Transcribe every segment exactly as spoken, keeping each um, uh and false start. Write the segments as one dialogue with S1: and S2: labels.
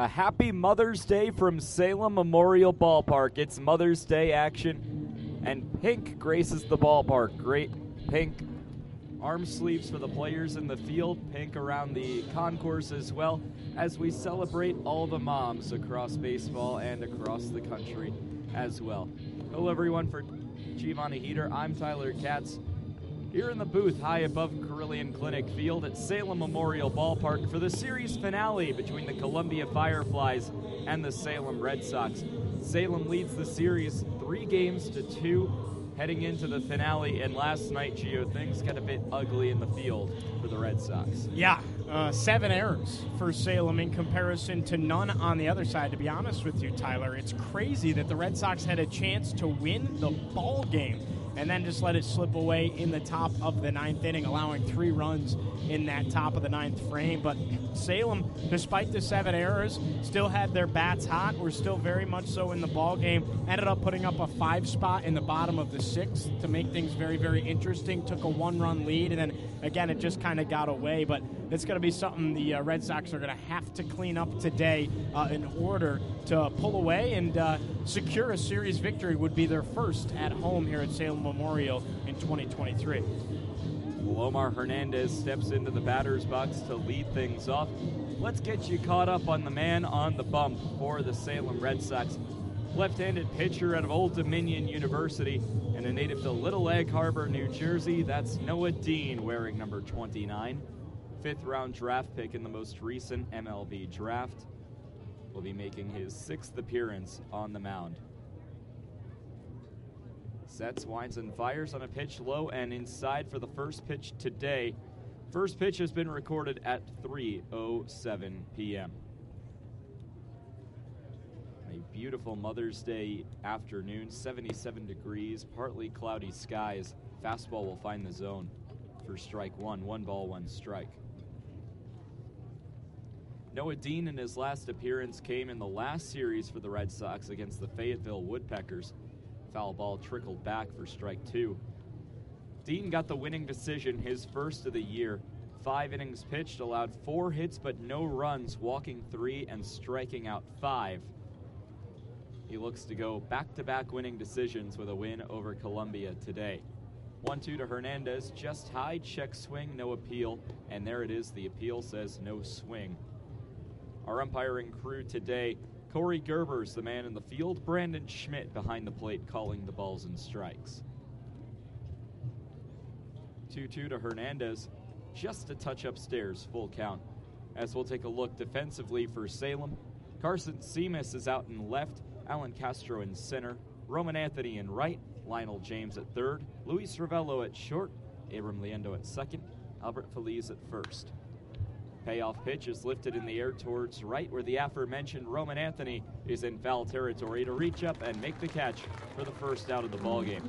S1: A happy Mother's Day from Salem Memorial Ballpark. It's Mother's Day action, and pink graces the ballpark. Great pink arm sleeves for the players in the field, pink around the concourse as well, as we celebrate all the moms across baseball and across the country as well. Hello everyone, for Giovanni Heater, I'm Tyler Katz. Here in the booth high above Carillion Clinic Field at Salem Memorial Ballpark for the series finale between the Columbia Fireflies and the Salem Red Sox. Salem leads the series three games to two heading into the finale, and last night, Gio, things got a bit ugly in the field for the Red Sox.
S2: Yeah, uh, seven errors for Salem in comparison to none on the other side. To be honest with you, Tyler, it's crazy that the Red Sox had a chance to win the ball game and then just let it slip away in the top of the ninth inning, allowing three runs in that top of the ninth frame. But Salem, despite the seven errors, still had their bats hot, were still very much so in the ball game, ended up putting up a five spot in the bottom of the sixth to make things very, very interesting, took a one-run lead, and then, again, it just kind of got away. But it's going to be something the uh, Red Sox are going to have to clean up today uh, in order to pull away and uh, secure a series victory. Would be their first at home here at Salem Memorial in twenty twenty-three.
S1: Omar Hernandez steps into the batter's box to lead things off. Let's get you caught up on the man on the bump for the Salem Red Sox. Left-handed pitcher out of Old Dominion University and a native to Little Egg Harbor, New Jersey. That's Noah Dean wearing number twenty-nine. Fifth round draft pick in the most recent M L B draft. Will be making his sixth appearance on the mound. Sets, winds, and fires on a pitch low and inside for the first pitch today. First pitch has been recorded at three oh seven p.m. A beautiful Mother's Day afternoon, seventy-seven degrees, partly cloudy skies. Fastball will find the zone for strike one. One ball, one strike. Noah Dean in his last appearance came in the last series for the Red Sox against the Fayetteville Woodpeckers. Foul ball trickled back for strike two. Dean got the winning decision, his first of the year. Five innings pitched, allowed four hits but no runs, walking three and striking out five. He looks to go back-to-back winning decisions with a win over Columbia today. one two to Hernandez, just high, check swing, no appeal, and there it is, the appeal says no swing. Our umpiring crew today, Corey Gerber's the man in the field, Brandon Schmidt behind the plate calling the balls and strikes. two two to Hernandez, just a touch upstairs, full count. As we'll take a look defensively for Salem, Carson Seamus is out in left, Alan Castro in center, Roman Anthony in right, Lionel James at third, Luis Ravello at short, Abram Liendo at second, Albert Feliz at first. Payoff pitch is lifted in the air towards right, where the aforementioned Roman Anthony is in foul territory to reach up and make the catch for the first out of the ballgame.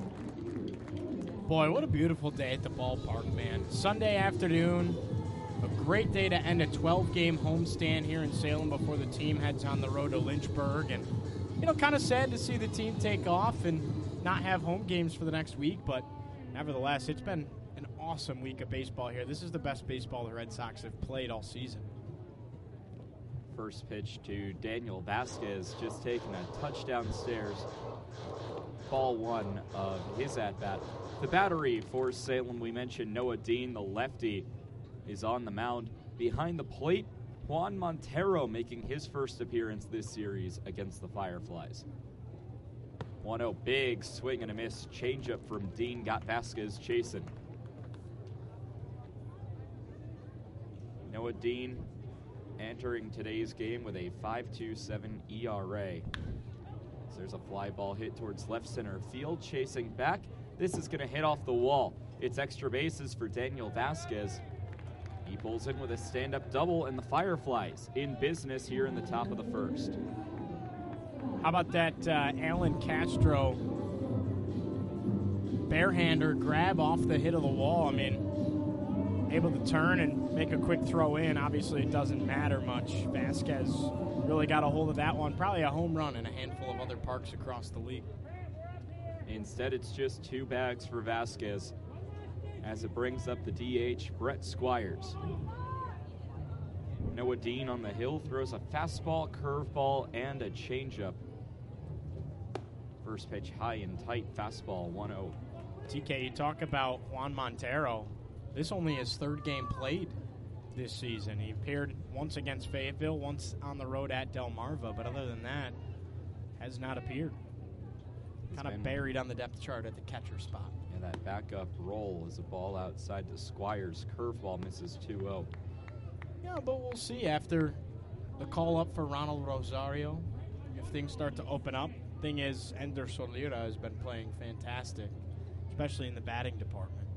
S2: Boy, what a beautiful day at the ballpark, man. Sunday afternoon, a great day to end a twelve-game homestand here in Salem before the team heads on the road to Lynchburg. And, you know, kind of sad to see the team take off and not have home games for the next week, but nevertheless, it's been an awesome week of baseball here. This is the best baseball the Red Sox have played all season.
S1: First pitch to Daniel Vasquez, just taking a touch downstairs. Ball one of his at-bat. The battery for Salem, we mentioned Noah Dean, the lefty, is on the mound. Behind the plate, Juan Montero making his first appearance this series against the Fireflies. one oh, big swing and a miss. Changeup from Dean got Vasquez chasing. Noah Dean entering today's game with a five point two seven E R A. So there's a fly ball hit towards left center field, chasing back. This is going to hit off the wall. It's extra bases for Daniel Vasquez. He pulls in with a stand-up double, and the Fireflies in business here in the top of the first.
S2: How about that uh, Alan Castro barehander grab off the hit of the wall? I mean, able to turn and make a quick throw in. Obviously, it doesn't matter much. Vasquez really got a hold of that one. Probably a home run in a handful of other parks across the league.
S1: Instead, it's just two bags for Vasquez as it brings up the D H, Brett Squires. Noah Dean on the hill throws a fastball, curveball, and a changeup. First pitch high and tight, fastball, one oh.
S2: T K, you talk about Juan Montero. This only his third game played this season. He appeared once against Fayetteville, once on the road at Delmarva, but other than that, has not appeared. Kind of buried on the depth chart at the catcher spot.
S1: Yeah, that backup roll is a ball outside to Squires. Curveball misses two oh.
S2: Yeah, but we'll see after the call up for Ronald Rosario if things start to open up. Thing is, Ender Solera has been playing fantastic, especially in the batting department.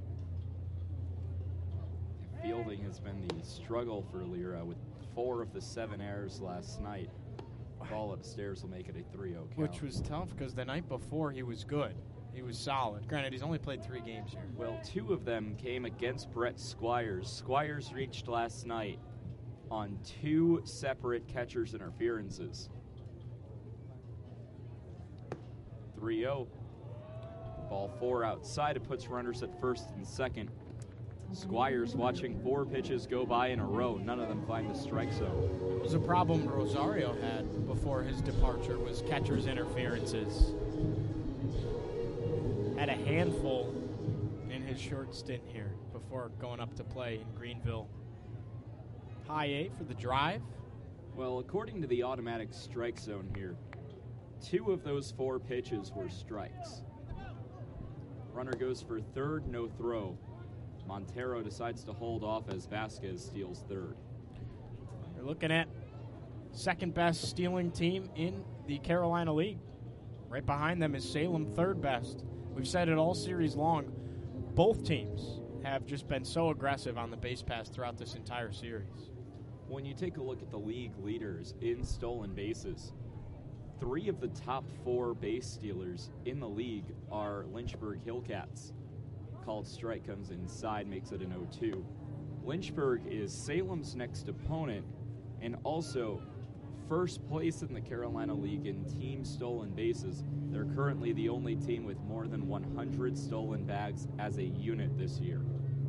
S1: Fielding has been the struggle for Lira with four of the seven errors last night. Ball upstairs will make it a three oh count.
S2: Which was tough because the night before he was good. He was solid. Granted, he's only played three games here.
S1: Well, two of them came against Brett Squires. Squires reached last night on two separate catcher's interferences. three oh. Ball four outside. It puts runners at first and second. Squires watching four pitches go by in a row. None of them find the strike zone.
S2: It was a problem Rosario had before his departure was catcher's interferences. Had a handful in his short stint here before going up to play in Greenville. High A for the drive.
S1: Well, according to the automatic strike zone here, two of those four pitches were strikes. Runner goes for third, no throw. Montero decides to hold off as Vasquez steals third.
S2: You're looking at second best stealing team in the Carolina League. Right behind them is Salem, third best. We've said it all series long. Both teams have just been so aggressive on the base pass throughout this entire series.
S1: When you take a look at the league leaders in stolen bases, three of the top four base stealers in the league are Lynchburg Hillcats. Called strike comes inside, makes it an oh two. Lynchburg is Salem's next opponent and also first place in the Carolina League in team stolen bases. They're currently the only team with more than one hundred stolen bags as a unit this year.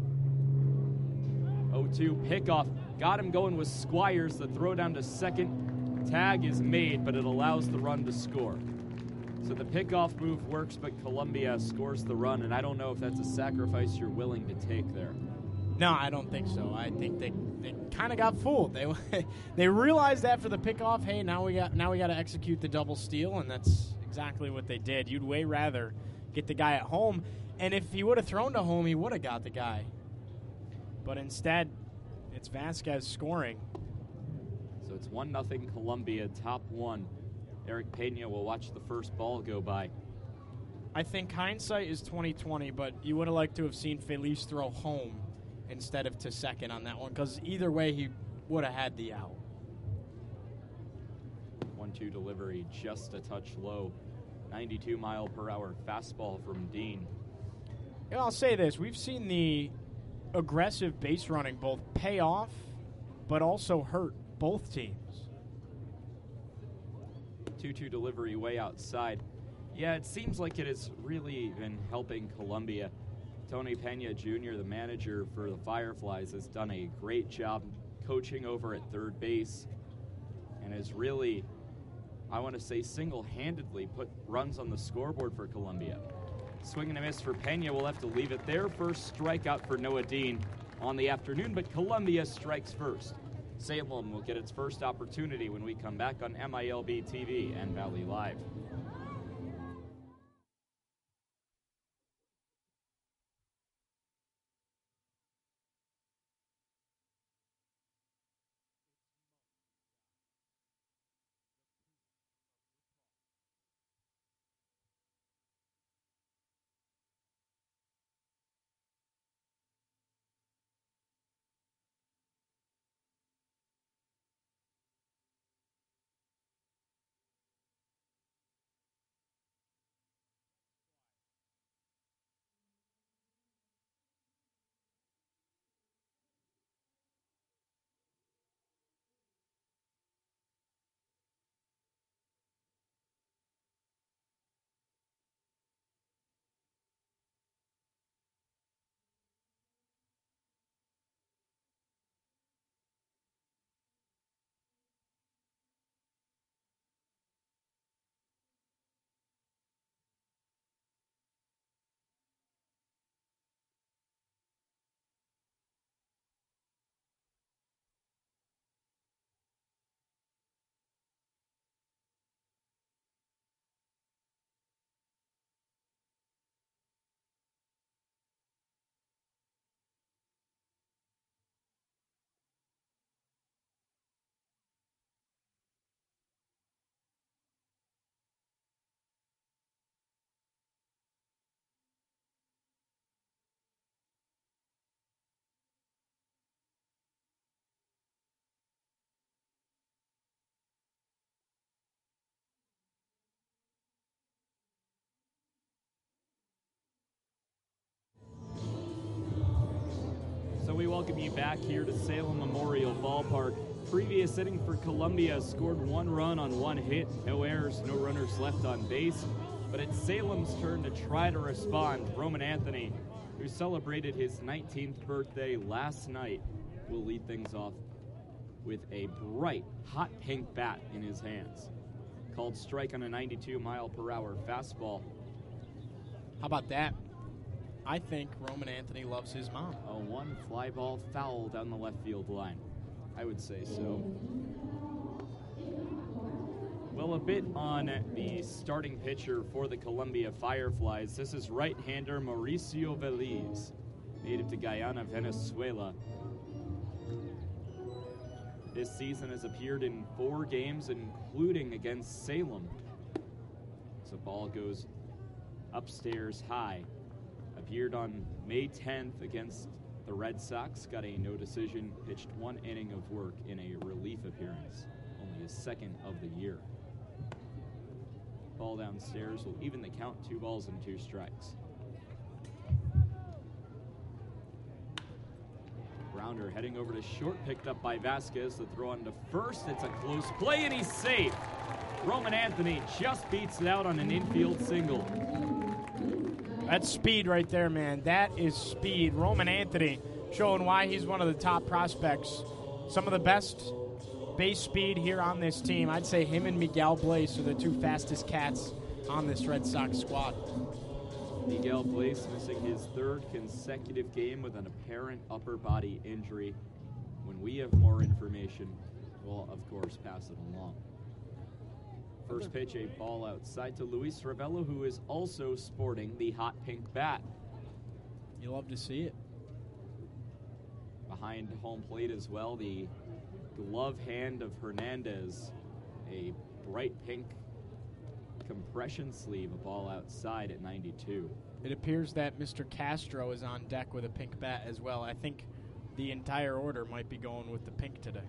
S1: oh two pickoff. Got him going with Squires. The throw down to second. Tag is made, but it allows the run to score. So the pickoff move works, but Columbia scores the run, and I don't know if that's a sacrifice you're willing to take there.
S2: No, I don't think so. I think they they kind of got fooled. They they realized after the pickoff, hey, now we got now we got to execute the double steal, and that's exactly what they did. You'd way rather get the guy at home, and if he would have thrown to home, he would have got the guy. But instead, it's Vasquez scoring.
S1: So it's one nothing Columbia, top one. Eric Pena will watch the first ball go by.
S2: I think hindsight is twenty twenty, but you would have liked to have seen Felice throw home instead of to second on that one, because either way he would have had the out.
S1: one two delivery, just a touch low. ninety-two mile per hour fastball from Dean.
S2: Yeah, I'll say this. We've seen the aggressive base running both pay off, but also hurt both teams.
S1: two two delivery way outside. Yeah, it seems like it has really been helping Columbia. Tony Pena Junior, the manager for the Fireflies, has done a great job coaching over at third base and has really, I want to say, single-handedly put runs on the scoreboard for Columbia. Swing and a miss for Pena. We'll have to leave it there. First strikeout for Noah Dean on the afternoon, but Columbia strikes first. Salem will get its first opportunity when we come back on M I L B T V and Valley Live. welcome you back here to Salem Memorial Ballpark. Previous inning for Columbia scored one run on one hit, no errors, no runners left on base. But it's Salem's turn to try to respond. Roman Anthony, who celebrated his nineteenth birthday last night, will lead things off with a bright, hot pink bat in his hands. Called strike on a ninety-two mile per hour fastball.
S2: How about that? I think Roman Anthony loves his mom.
S1: A one fly ball foul down the left field line. I would say so. Well, a bit on the starting pitcher for the Columbia Fireflies. This is right-hander Mauricio Veliz, native to Guyana, Venezuela. This season has appeared in four games, including against Salem. So ball goes upstairs high. Appeared on May tenth against the Red Sox. Got a no decision, pitched one inning of work in a relief appearance. Only his second of the year. Ball downstairs will even the count, two balls and two strikes. Grounder heading over to short, picked up by Vasquez. The throw on to first. It's a close play, and he's safe. Roman Anthony just beats it out on an infield single.
S2: That's speed right there, man. That is speed. Roman Anthony showing why he's one of the top prospects. Some of the best base speed here on this team. I'd say him and Miguel Blaze are the two fastest cats on this Red Sox squad.
S1: Miguel Blaze missing his third consecutive game with an apparent upper body injury. When we have more information, we'll, of course, pass it along. First pitch, a ball outside to Luis Ravello, who is also sporting the hot pink bat.
S2: You love to see it.
S1: Behind home plate as well, the glove hand of Hernandez, a bright pink compression sleeve, a ball outside at ninety-two.
S2: It appears that Mister Castro is on deck with a pink bat as well. I think the entire order might be going with the pink today.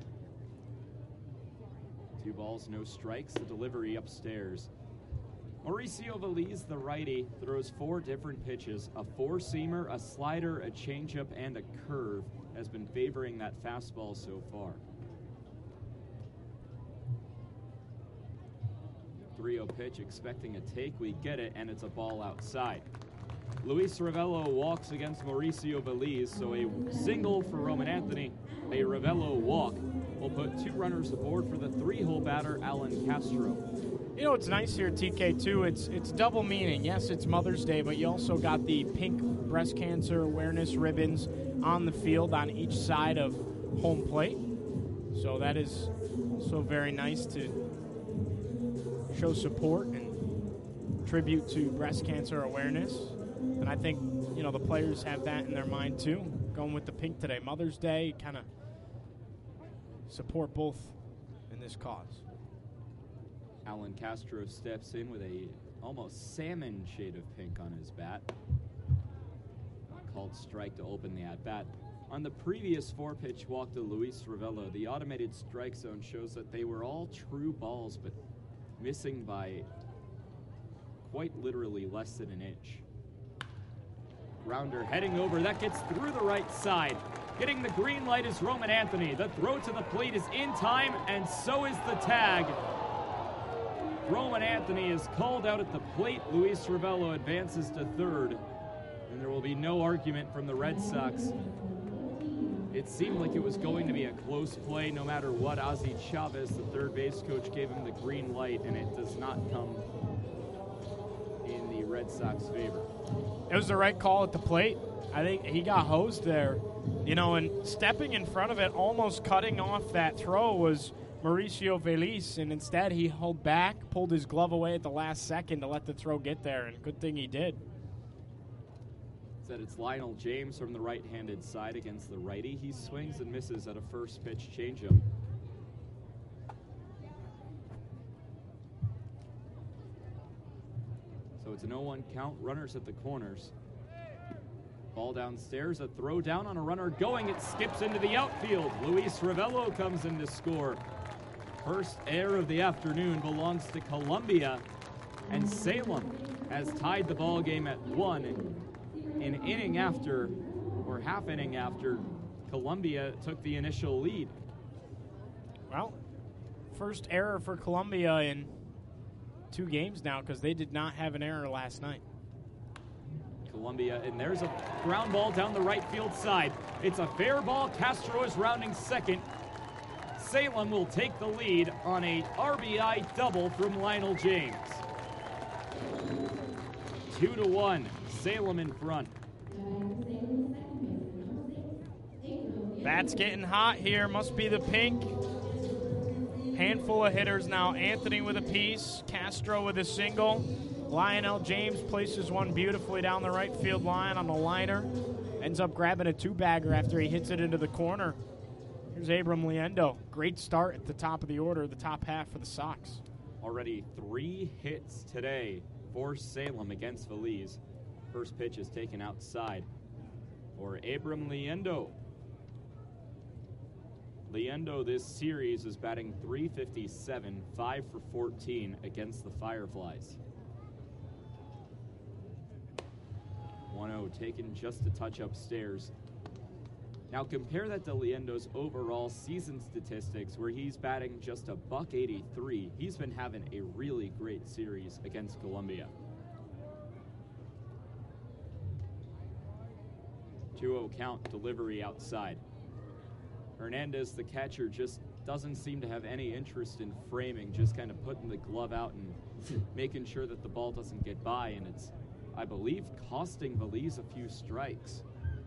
S1: Two balls, no strikes. The delivery upstairs. Mauricio Veliz, the righty, throws four different pitches. A four-seamer, a slider, a changeup, and a curve has been favoring that fastball so far. three oh pitch, expecting a take. We get it, and it's a ball outside. Luis Ravello walks against Mauricio Veliz, so a single for Roman Anthony, a Ravello walk will put two runners aboard for the three-hole batter, Alan Castro.
S2: You know, it's nice here at T K, too. It's it's double meaning. Yes, it's Mother's Day, but you also got the pink breast cancer awareness ribbons on the field on each side of home plate. So that is so very nice to show support and tribute to breast cancer awareness. And I think, you know, the players have that in their mind, too. Going with the pink today. Mother's Day, kind of support both in this cause.
S1: Alan Castro steps in with a almost salmon shade of pink on his bat. Called strike to open the at-bat. On the previous four-pitch walk to Luis Ravello, the automated strike zone shows that they were all true balls, but missing by quite literally less than an inch. Grounder heading over. That gets through the right side. Getting the green light is Roman Anthony. The throw to the plate is in time, and so is the tag. Roman Anthony is called out at the plate. Luis Ravello advances to third, and there will be no argument from the Red Sox. It seemed like it was going to be a close play no matter what. Ozzie Chavez, the third base coach, gave him the green light, and it does not come in the Red Sox favor.
S2: It was the right call at the plate. I think he got hosed there. You know, and stepping in front of it, almost cutting off that throw was Mauricio Veliz, and instead he held back, pulled his glove away at the last second to let the throw get there, and good thing he did.
S1: Said it's Lionel James from the right-handed side against the righty. He swings and misses at a first pitch changeup. So it's an oh one count, runners at the corners. Ball downstairs, a throw down on a runner going. It skips into the outfield. Luis Ravello comes in to score. First error of the afternoon belongs to Columbia, and Salem has tied the ball game at one. An inning after, or half inning after, Columbia took the initial lead.
S2: Well, first error for Columbia in two games now because they did not have an error last night.
S1: Columbia, and there's a ground ball down the right field side. It's a fair ball. Castro is rounding second. Salem will take the lead on a R B I double from Lionel James. Two to one, Salem in front.
S2: Bats getting hot here. Must be the pink. Handful of hitters now. Anthony with a piece. Castro with a single. Lionel James places one beautifully down the right field line on the liner. Ends up grabbing a two-bagger after he hits it into the corner. Here's Abram Liendo. Great start at the top of the order, the top half for the Sox.
S1: Already three hits today for Salem against Feliz. First pitch is taken outside for Abram Liendo. Liendo this series is batting three fifty-seven, five for fourteen against the Fireflies. one oh taken just a touch upstairs. Now compare that to Liendo's overall season statistics where he's batting just a buck eighty-three. He's been having a really great series against Columbia. two oh count, delivery outside. Hernandez, the catcher, just doesn't seem to have any interest in framing, just kind of putting the glove out and making sure that the ball doesn't get by, and it's, I believe, costing Feliz a few strikes.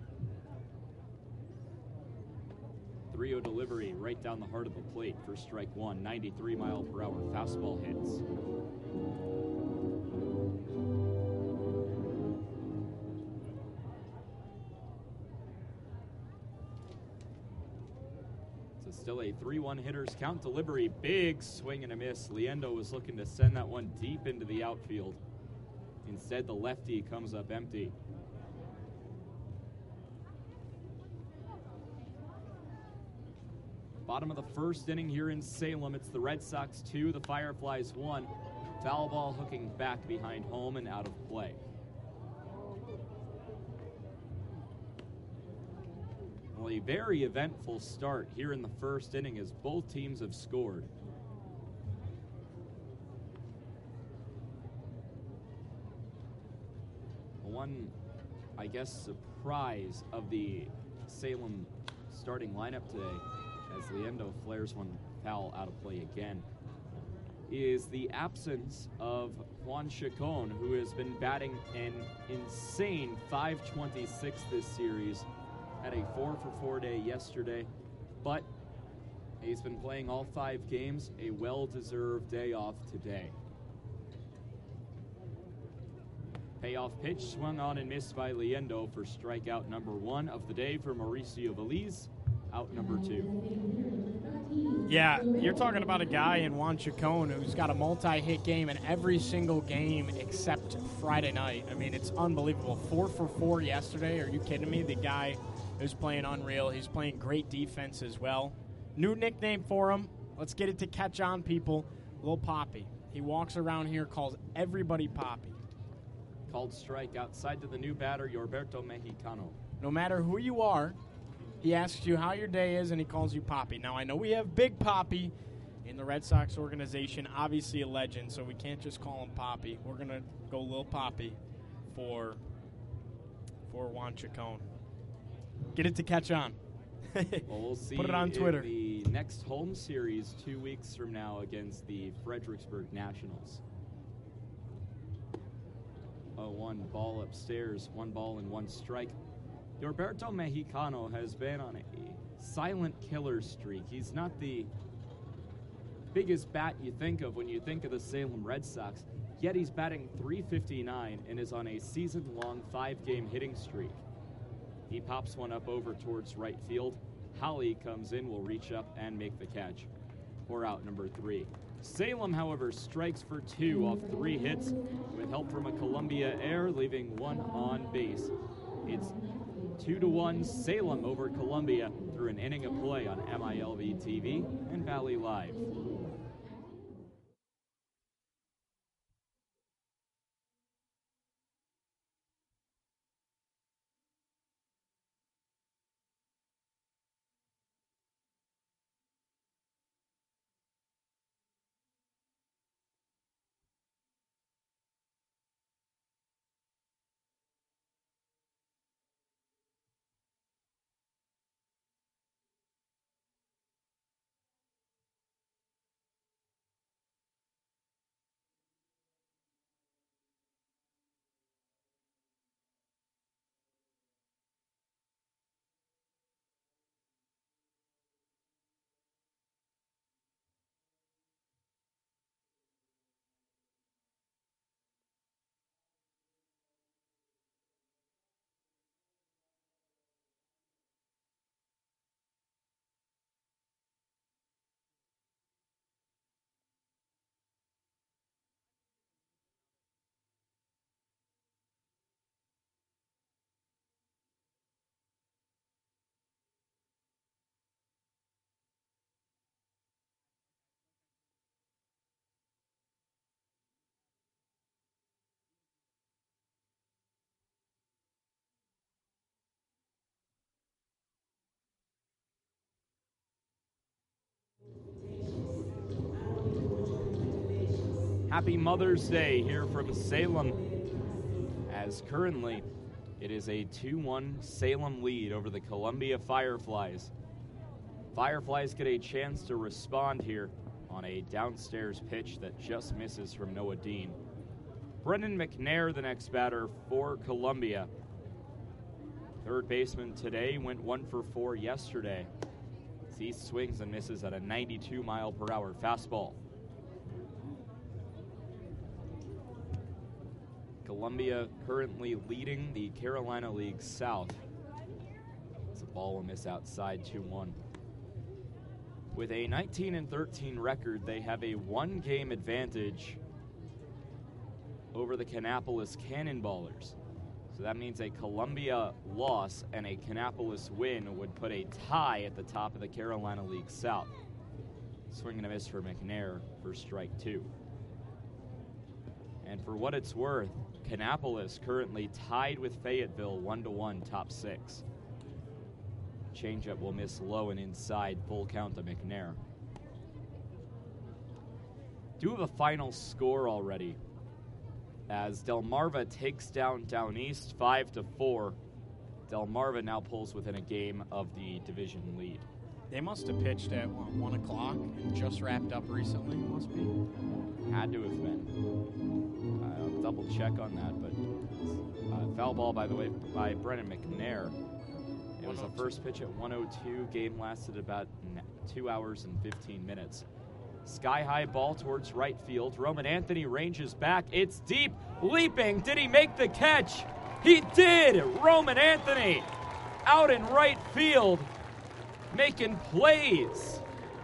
S1: three oh delivery right down the heart of the plate for strike one. ninety-three mile per hour fastball hits. It's still a three one hitters count. Delivery, big swing and a miss. Liendo was looking to send that one deep into the outfield. Instead, the lefty comes up empty. Bottom of the first inning here in Salem. It's the Red Sox two, the Fireflies one. Foul ball hooking back behind home and out of play. Well, a very eventful start here in the first inning as both teams have scored. One, I guess, surprise of the Salem starting lineup today, as Liendo flares one foul out of play again, is the absence of Juan Chacon, who has been batting an insane five twenty-six this series. Had a four for four day yesterday, but he's been playing all five games. A well-deserved day off today. Payoff pitch swung on and missed by Liendo for strikeout number one of the day for Mauricio Feliz. Out number two.
S2: Yeah, you're talking about a guy in Juan Chacon who's got a multi-hit game in every single game except Friday night. I mean, it's unbelievable. Four for four yesterday. Are you kidding me? The guy is playing unreal. He's playing great defense as well. New nickname for him. Let's get it to catch on, people. Lil Poppy. He walks around here, calls everybody Poppy.
S1: Called strike outside to the new batter, Yorberto Mexicano.
S2: No matter who you are, he asks you how your day is, and he calls you Poppy. Now, I know we have Big Poppy in the Red Sox organization, obviously a legend, so we can't just call him Poppy. We're going to go Lil Poppy for, for Juan Chacon. Get it to catch on.
S1: Well, we'll see.
S2: Put it on Twitter.
S1: In the next home series two weeks from now against the Fredericksburg Nationals. Oh, one ball upstairs, one ball and one strike. Yorberto Mexicano has been on a silent killer streak. He's not the biggest bat you think of when you think of the Salem Red Sox, yet he's batting three fifty-nine and is on a season-long five-game hitting streak. He pops one up over towards right field. Holly comes in, will reach up and make the catch. We're out number three. Salem, however, strikes for two off three hits with help from a Columbia error, leaving one on base. It's two to one Salem over Columbia through an inning of play on M I L B T V and Valley Live. Happy Mother's Day here from Salem, as currently it is a two one Salem lead over the Columbia Fireflies. Fireflies get a chance to respond here on a downstairs pitch that just misses from Noah Dean. Brendan McNair, the next batter for Columbia. Third baseman today, went one for four yesterday. He swings and misses at a ninety-two mile per hour fastball. Columbia currently leading the Carolina League South. The ball will miss outside two one. With a nineteen and thirteen record, they have a one-game advantage over the Kannapolis Cannonballers. So that means a Columbia loss and a Kannapolis win would put a tie at the top of the Carolina League South. Swing and a miss for McNair for strike two. And for what it's worth, Kannapolis currently tied with Fayetteville one to one, top six. Changeup will miss low and inside, full count to McNair. Do have a final score already, as Delmarva takes down Down East five to four. Delmarva now pulls within a game of the division lead.
S2: They must have pitched at what, one o'clock and just wrapped up recently. Must be.
S1: Had to have been. I'll double check on that, but uh, foul ball, by the way, by Brennan McNair. It was the first pitch at one oh two. Game lasted about two hours and fifteen minutes. Sky-high ball towards right field. Roman Anthony ranges back. It's deep. Leaping. Did he make the catch? He did! Roman Anthony out in right field, making plays.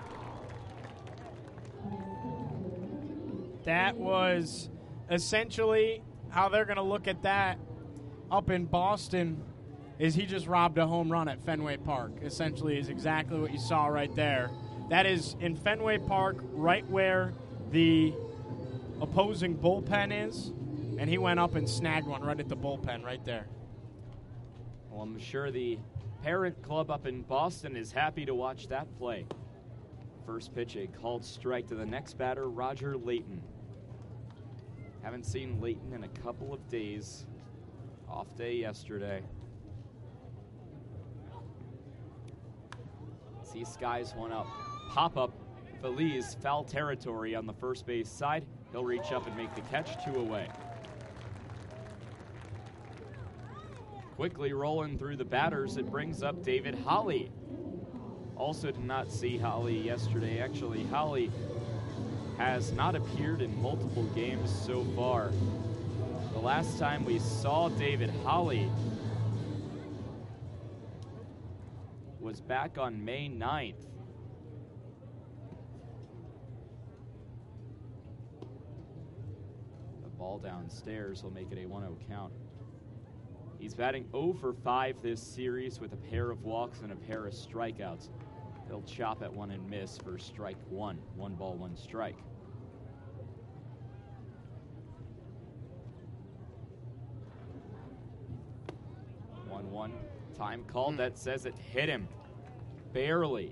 S2: That was essentially how they're going to look at that up in Boston, is he just robbed a home run at Fenway Park. Essentially is exactly what you saw right there. That is in Fenway Park, right where the opposing bullpen is, and he went up and snagged one right at the bullpen right there.
S1: Well, I'm sure the parent club up in Boston is happy to watch that play. First pitch, a called strike to the next batter, Roger Layton. Haven't seen Layton in a couple of days. Off day yesterday. See skies one up. Pop up. Feliz, foul territory on the first base side. He'll reach up and make the catch, two away. Quickly rolling through the batters, it brings up David Holly. Also did not see Holly yesterday. Actually, Holly has not appeared in multiple games so far. The last time we saw David Holly was back on May ninth. The ball downstairs will make it a one oh count. He's batting oh for five this series with a pair of walks and a pair of strikeouts. He'll chop at one and miss for strike one. One ball, one strike. one one. Time called. That says it hit him. Barely.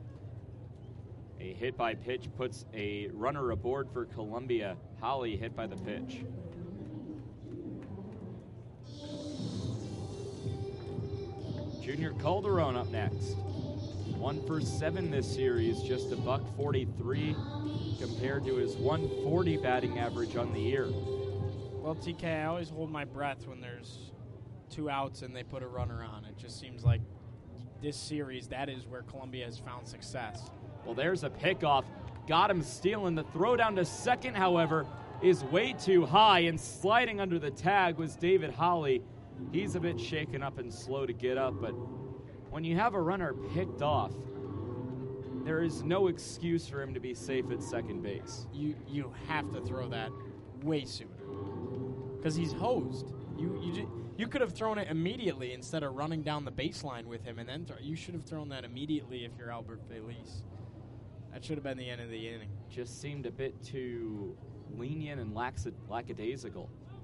S1: A hit by pitch puts a runner aboard for Columbia. Holly hit by the pitch. Junior Calderon up next. One for seven this series, just a buck forty-three compared to his one forty batting average on the year.
S2: Well, T K, I always hold my breath when there's two outs and they put a runner on. It just seems like this series, that is where Columbia has found success.
S1: Well, there's a pickoff. Got him stealing. The throw down to second, however, is way too high, and sliding under the tag was David Holly. He's a bit shaken up and slow to get up, but when you have a runner picked off, there is no excuse for him to be safe at second base.
S2: You you have to throw that way sooner, because he's hosed. You you ju- you could have thrown it immediately instead of running down the baseline with him, and then throw, you should have thrown that immediately if you're Albert Feliz. That should have been the end of the inning.
S1: Just seemed a bit too lenient and lax- lackadaisical.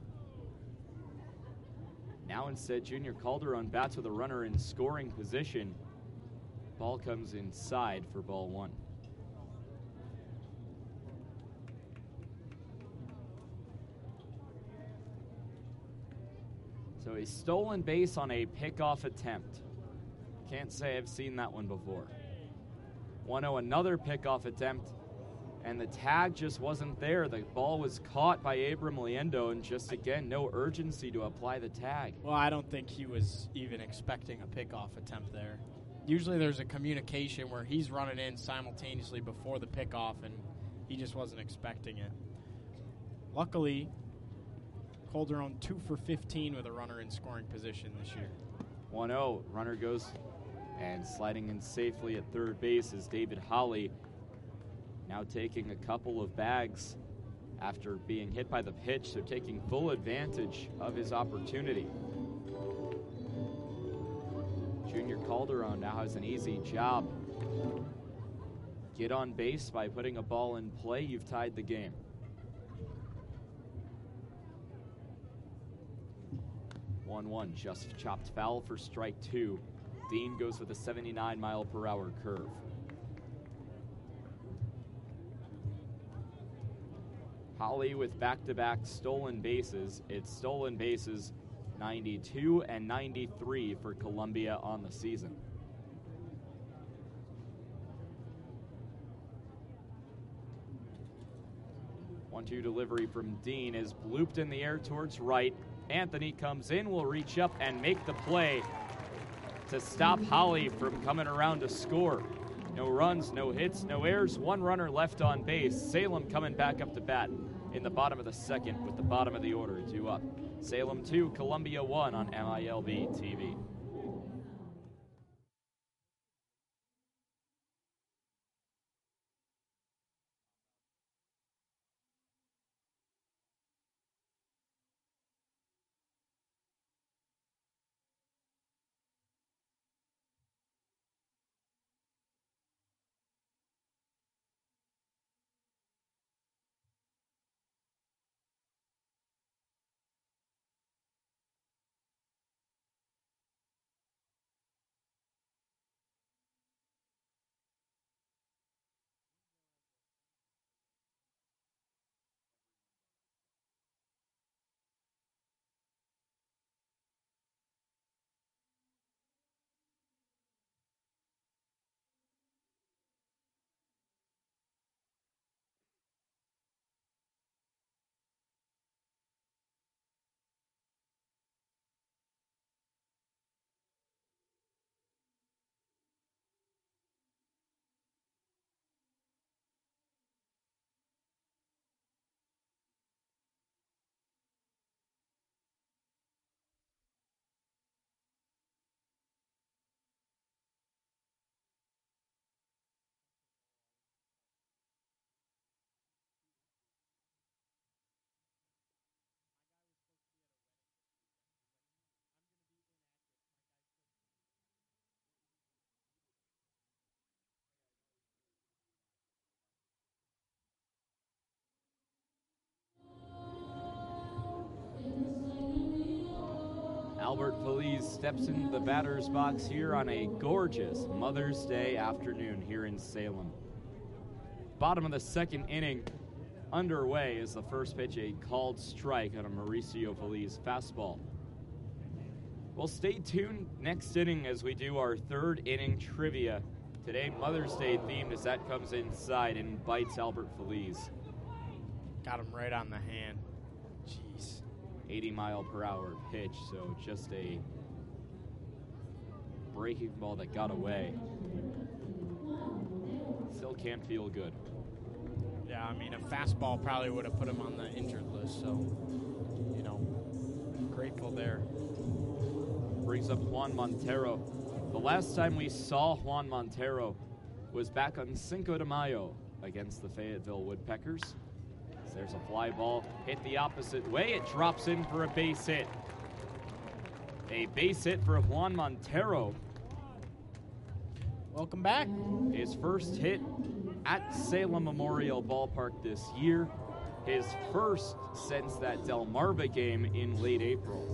S1: Now instead, Junior Calderon bats with a runner in scoring position. Ball comes inside for ball one. So a stolen base on a pickoff attempt. Can't say I've seen that one before. one oh, another pickoff attempt, and the tag just wasn't there. The ball was caught by Abram Liendo, and just, again, no urgency to apply the tag.
S2: Well, I don't think he was even expecting a pickoff attempt there. Usually there's a communication where he's running in simultaneously before the pickoff, and he just wasn't expecting it. Luckily, Calderon two for fifteen with a runner in scoring position this year.
S1: one oh, runner goes and sliding in safely at third base is David Holly, now taking a couple of bags after being hit by the pitch, so taking full advantage of his opportunity. Junior Calderon now has an easy job. Get on base by putting a ball in play. You've tied the game. one one, just chopped foul for strike two. Dean goes with a seventy-nine mile per hour curve. Holly with back-to-back stolen bases. It's stolen bases ninety-two and ninety-three for Columbia on the season. one two delivery from Dean is blooped in the air towards right. Anthony comes in, will reach up and make the play to stop Holly from coming around to score. No runs, no hits, no errors, one runner left on base. Salem coming back up to bat in the bottom of the second with the bottom of the order, two up. Salem two, Columbia one on M I L B T V. Albert Feliz steps into the batter's box here on a gorgeous Mother's Day afternoon here in Salem. Bottom of the second inning underway is the first pitch, a called strike on a Mauricio Feliz fastball. Well, stay tuned next inning as we do our third inning trivia. Today, Mother's Day themed as that comes inside and bites Albert Feliz.
S2: Got him right on the hand. Jeez.
S1: eighty mile per hour pitch, so just a breaking ball that got away. Still can't feel good.
S2: Yeah, I mean, a fastball probably would have put him on the injured list, so, you know, grateful there.
S1: Brings up Juan Montero. The last time we saw Juan Montero was back on Cinco de Mayo against the Fayetteville Woodpeckers. There's a fly ball, hit the opposite way. It drops in for a base hit. A base hit for Juan Montero.
S2: Welcome back.
S1: His first hit at Salem Memorial Ballpark this year. His first since that Delmarva game in late April.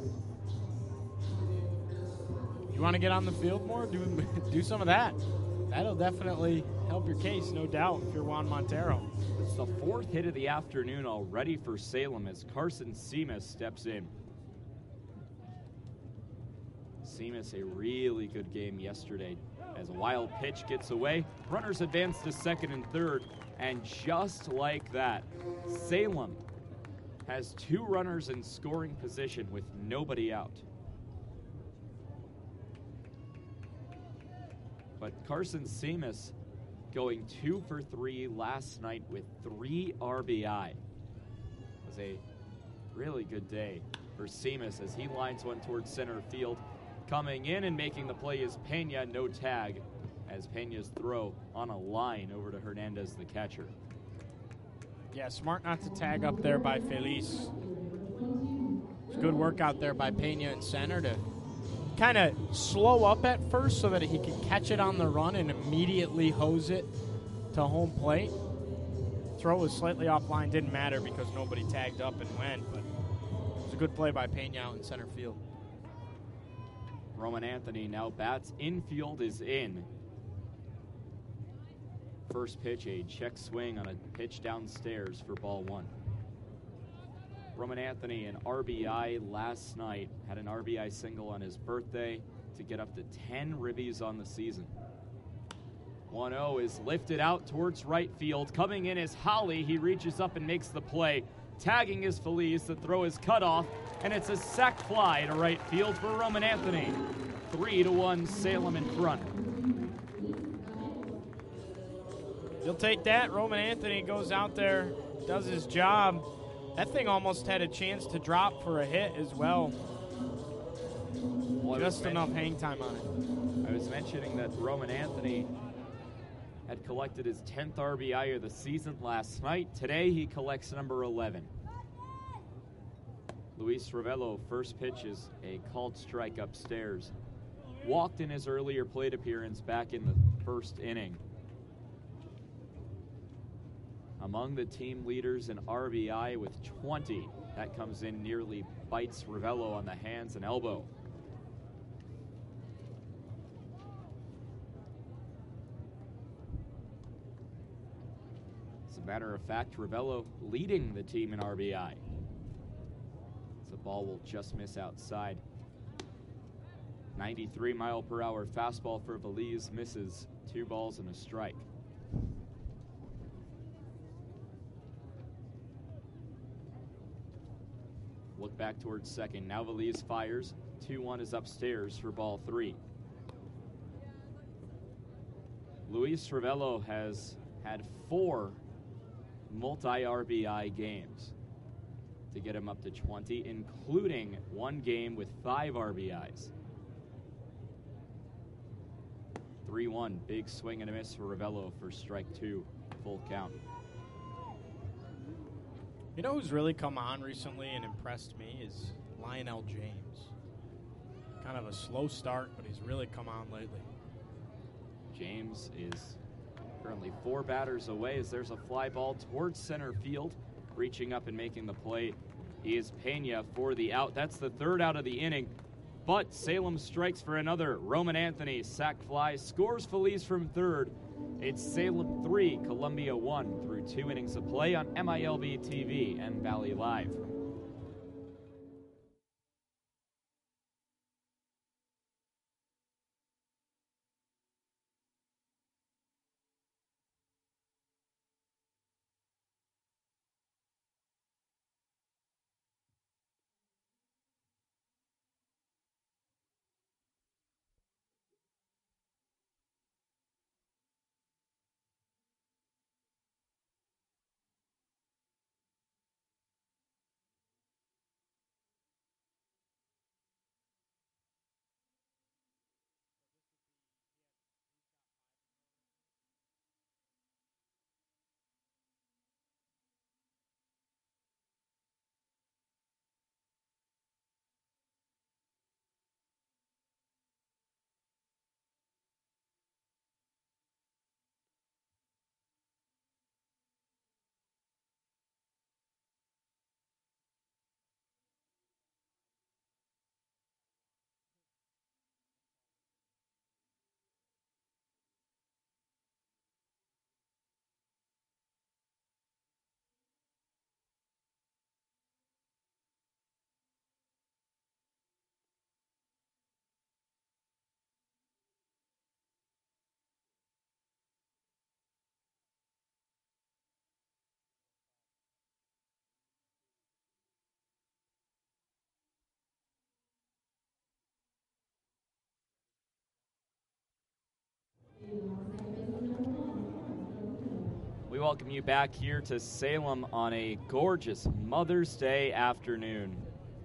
S2: You want to get on the field more? Do, do some of that. That'll definitely help your case, no doubt, if you're Juan Montero.
S1: It's the fourth hit of the afternoon already for Salem as Carson Seamus steps in. Seamus a really good game yesterday. As a wild pitch gets away, runners advance to second and third, and just like that, Salem has two runners in scoring position with nobody out. But Carson Seamus going two for three last night with three R B I. It was a really good day for Seamus as he lines one towards center field. Coming in and making the play is Pena, no tag, as Pena's throw on a line over to Hernandez, the catcher.
S2: Yeah, smart not to tag up there by Feliz. It's good work out there by Pena in center to kind of slow up at first so that he can catch it on the run and immediately hose it to home plate. Throw was slightly offline, didn't matter because nobody tagged up and went, but it was a good play by Pena out in center field.
S1: Roman Anthony now bats. Infield is in. First pitch, a check swing on a pitch downstairs for ball one. Roman Anthony, an R B I last night, had an R B I single on his birthday to get up to ten ribbies on the season. one oh is lifted out towards right field. Coming in is Holly. He reaches up and makes the play. Tagging is Feliz. The throw is cut off, and it's a sac fly to right field for Roman Anthony. Three to one, Salem in front.
S2: You'll take that. Roman Anthony goes out there, does his job. That thing almost had a chance to drop for a hit as well. well Just enough hang time on it.
S1: I was mentioning that Roman Anthony had collected his tenth R B I of the season last night. Today he collects number eleven. Luis Ravello, first pitch is a called strike upstairs. Walked in his earlier plate appearance back in the first inning. Among the team leaders in R B I with twenty. That comes in, nearly bites Ravello on the hands and elbow. As a matter of fact, Ravello leading the team in R B I. The ball will just miss outside. ninety-three mile per hour fastball for Feliz misses. Two balls and a strike. Look back towards second. Now Feliz fires. two one is upstairs for ball three. Luis Ravello has had four multi-R B I games to get him up to twenty, including one game with five R B Is. three one, big swing and a miss for Ravello for strike two, full count.
S2: You know who's really come on recently and impressed me is Lionel James. Kind of a slow start, but he's really come on lately.
S1: James is currently four batters away as there's a fly ball towards center field. Reaching up and making the play is Pena for the out. That's the third out of the inning. But Salem strikes for another. Roman Anthony, sac fly, scores Feliz from third. It's Salem three, Columbia one through two innings of play on M I L B T V and Valley Live. welcome you back here to Salem on a gorgeous Mother's Day afternoon.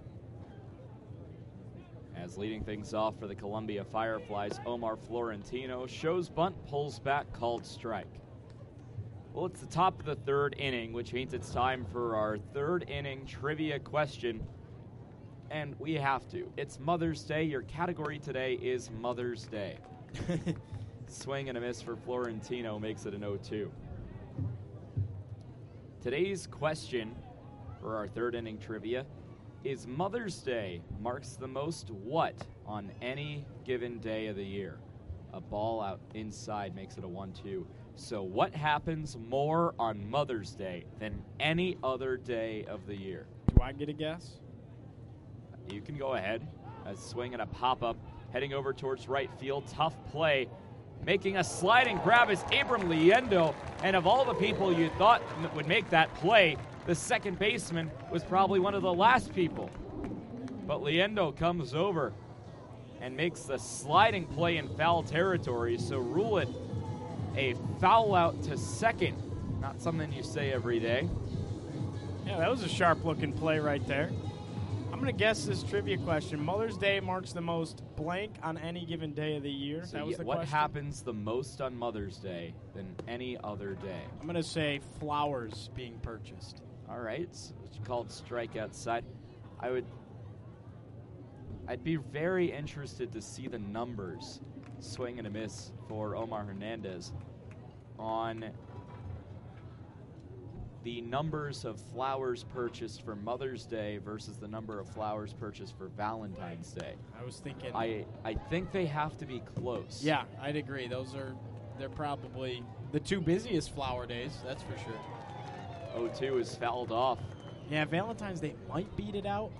S1: As leading things off for the Columbia Fireflies, Omar Florentino shows bunt, pulls back, called strike. Well, it's the top of the third inning, which means it's time for our third inning trivia question. And we have to. It's Mother's Day. Your category today is Mother's Day. Swing and a miss for Florentino makes it an oh two. Today's question for our third inning trivia is Mother's Day marks the most what on any given day of the year? A ball out inside makes it a one two. So what happens more on Mother's Day than any other day of the year?
S2: Do I get a guess?
S1: You can go ahead. A swing and a pop-up heading over towards right field. Tough play. Making a sliding grab is Abram Liendo. And of all the people you thought would make that play, the second baseman was probably one of the last people. But Liendo comes over and makes the sliding play in foul territory. So rule it a foul out to second. Not something you say every day.
S2: Yeah, that was a sharp-looking play right there. I'm going to guess this trivia question. Mother's Day marks the most blank on any given day of the year.
S1: So
S2: that was
S1: yeah,
S2: the
S1: what
S2: question.
S1: happens the most on Mother's Day than any other day?
S2: I'm going to say flowers being purchased.
S1: All right, so it's called strike outside. I would, I'd be very interested to see the numbers, swing and a miss for Omar Hernandez, on the numbers of flowers purchased for Mother's Day versus the number of flowers purchased for Valentine's Day.
S2: I was thinking.
S1: I, I think they have to be close.
S2: Yeah, I'd agree. Those are, they're probably the two busiest flower days, that's for sure.
S1: oh two is fouled off.
S2: Yeah, Valentine's Day might beat it out.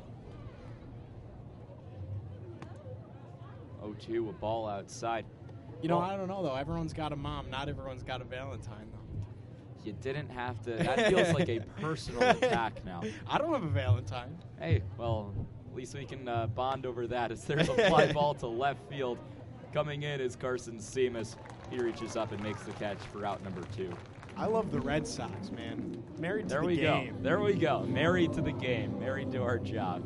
S1: oh two, a ball outside.
S2: You know,
S1: Well,
S2: I don't know, though. Everyone's got a mom. Not everyone's got a Valentine, though.
S1: you didn't have to. That feels like a personal attack now.
S2: I don't have a Valentine.
S1: Hey, well, at least we can uh, bond over that as there's a fly ball to left field. Coming in is Carson Seamus. He reaches up and makes the catch for out number two.
S2: I love the Red Sox, man. Married to
S1: There
S2: the
S1: we
S2: game.
S1: go. There we go. Married to the game. Married to our job.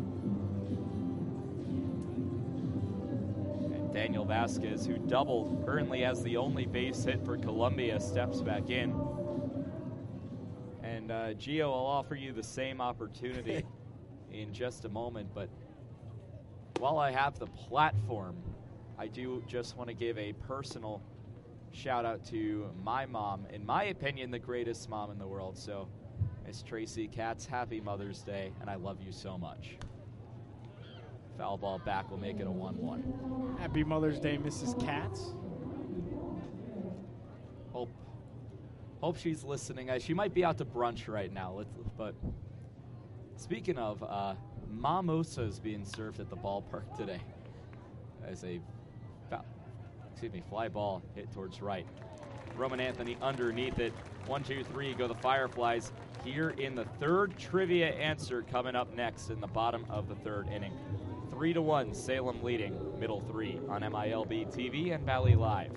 S1: And Daniel Vasquez, who doubled, currently has the only base hit for Columbia, steps back in. And uh, Gio, I'll offer you the same opportunity in just a moment. But while I have the platform, I do just want to give a personal shout out to my mom. In my opinion, the greatest mom in the world. So, Miss Tracy Katz, happy Mother's Day, and I love you so much. Foul ball back will make it a one one.
S2: Happy Mother's Day, Missus Katz.
S1: Hope, hope she's listening. Uh, she might be out to brunch right now. Let's, but speaking of, uh, mimosa is being served at the ballpark today. As a foul, excuse me, fly ball hit towards right. Roman Anthony underneath it. One, two, three, go the Fireflies here in the third trivia answer coming up next in the bottom of the third inning. Three to one, Salem leading, middle three on M I L B T V and Valley Live.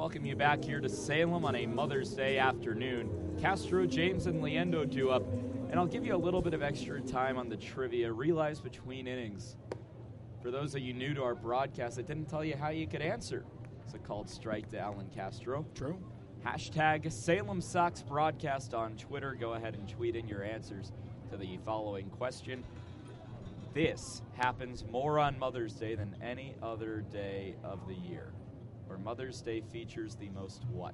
S1: Welcome you back here to Salem on a Mother's Day afternoon. Castro, James, and Leendo do up, and I'll give you a little bit of extra time on the trivia. Realize between innings. For those of you new to our broadcast, I didn't tell you how you could answer. It's a called strike to Alan Castro.
S2: True.
S1: Hashtag Salem Sox broadcast on Twitter. Go ahead and tweet in your answers to the following question. This happens more on Mother's Day than any other day of the year, where Mother's Day features the most what?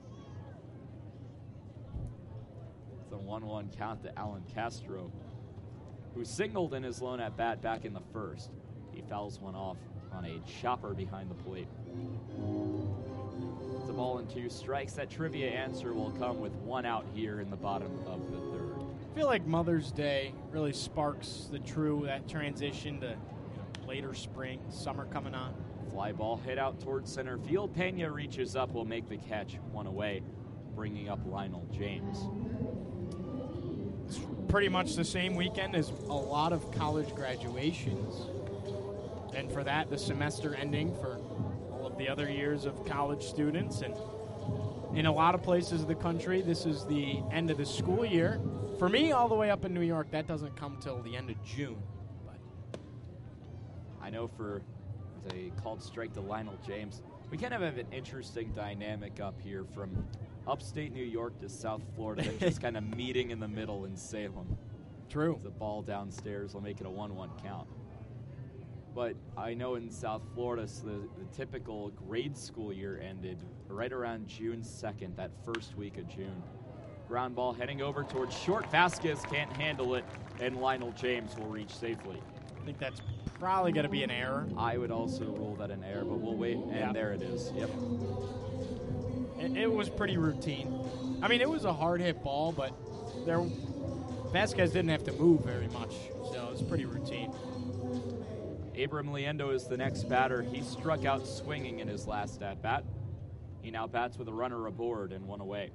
S1: It's a one one count to Alan Castro, who singled in his lone at bat back in the first. He fouls one off on a chopper behind the plate. It's a ball and two strikes. That trivia answer will come with one out here in the bottom of the third.
S2: I feel like Mother's Day really sparks the true, that transition to you know, later spring, summer coming on.
S1: Fly ball hit out towards center field. Pena reaches up, will make the catch, one away, bringing up Lionel James.
S2: It's pretty much the same weekend as a lot of college graduations. And for that, the semester ending for all of the other years of college students. And in a lot of places of the country, this is the end of the school year. For me, all the way up in New York, that doesn't come till the end of June. But
S1: I know for a called strike to Lionel James, we kind of have an interesting dynamic up here from upstate New York to South Florida, and just kind of meeting in the middle in Salem.
S2: True.
S1: The ball downstairs will make it a one one count. But I know in South Florida, so the, the typical grade school year ended right around June second, that first week of June. Ground ball heading over towards short. Vasquez can't handle it, and Lionel James will reach safely.
S2: I think that's probably going to be an error.
S1: I would also rule that an error, but we'll wait, and
S2: yeah.
S1: there it is. Yep.
S2: It, it was pretty routine. I mean, it was a hard-hit ball, but there Vasquez didn't have to move very much, so it was pretty routine.
S1: Abram Leendo is the next batter. He struck out swinging in his last at-bat. He now bats with a runner aboard and one away.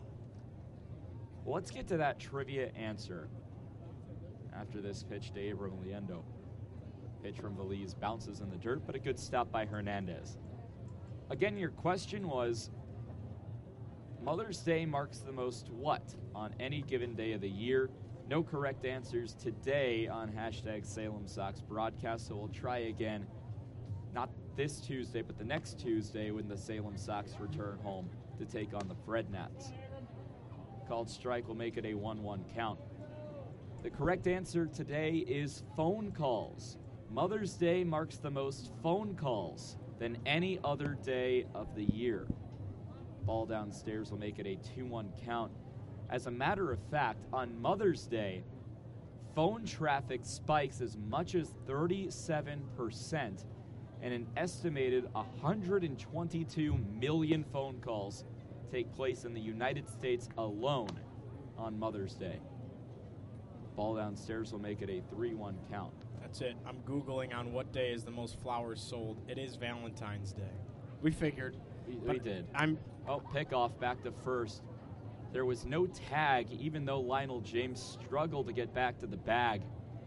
S1: Well, let's get to that trivia answer after this pitch to Abram Leendo. Pitch from Veliz bounces in the dirt, but a good stop by Hernandez. Again, your question was, Mother's Day marks the most what on any given day of the year? No correct answers today on hashtag Salem Sox broadcast, so we'll try again, not this Tuesday, but the next Tuesday when the Salem Sox return home to take on the Frednats. Called strike will make it a one one count. The correct answer today is phone calls. Mother's Day marks the most phone calls than any other day of the year. Ball downstairs will make it a two one count. As a matter of fact, on Mother's Day, phone traffic spikes as much as thirty-seven percent, and an estimated one hundred twenty-two million phone calls take place in the United States alone on Mother's Day. Ball downstairs will make it a three one count.
S2: That's it. I'm Googling on what day is the most flowers sold. It is Valentine's Day. We figured.
S1: We, we did.
S2: I'm.
S1: Oh, pickoff back to first. There was no tag, even though Lionel James struggled to get back to the bag.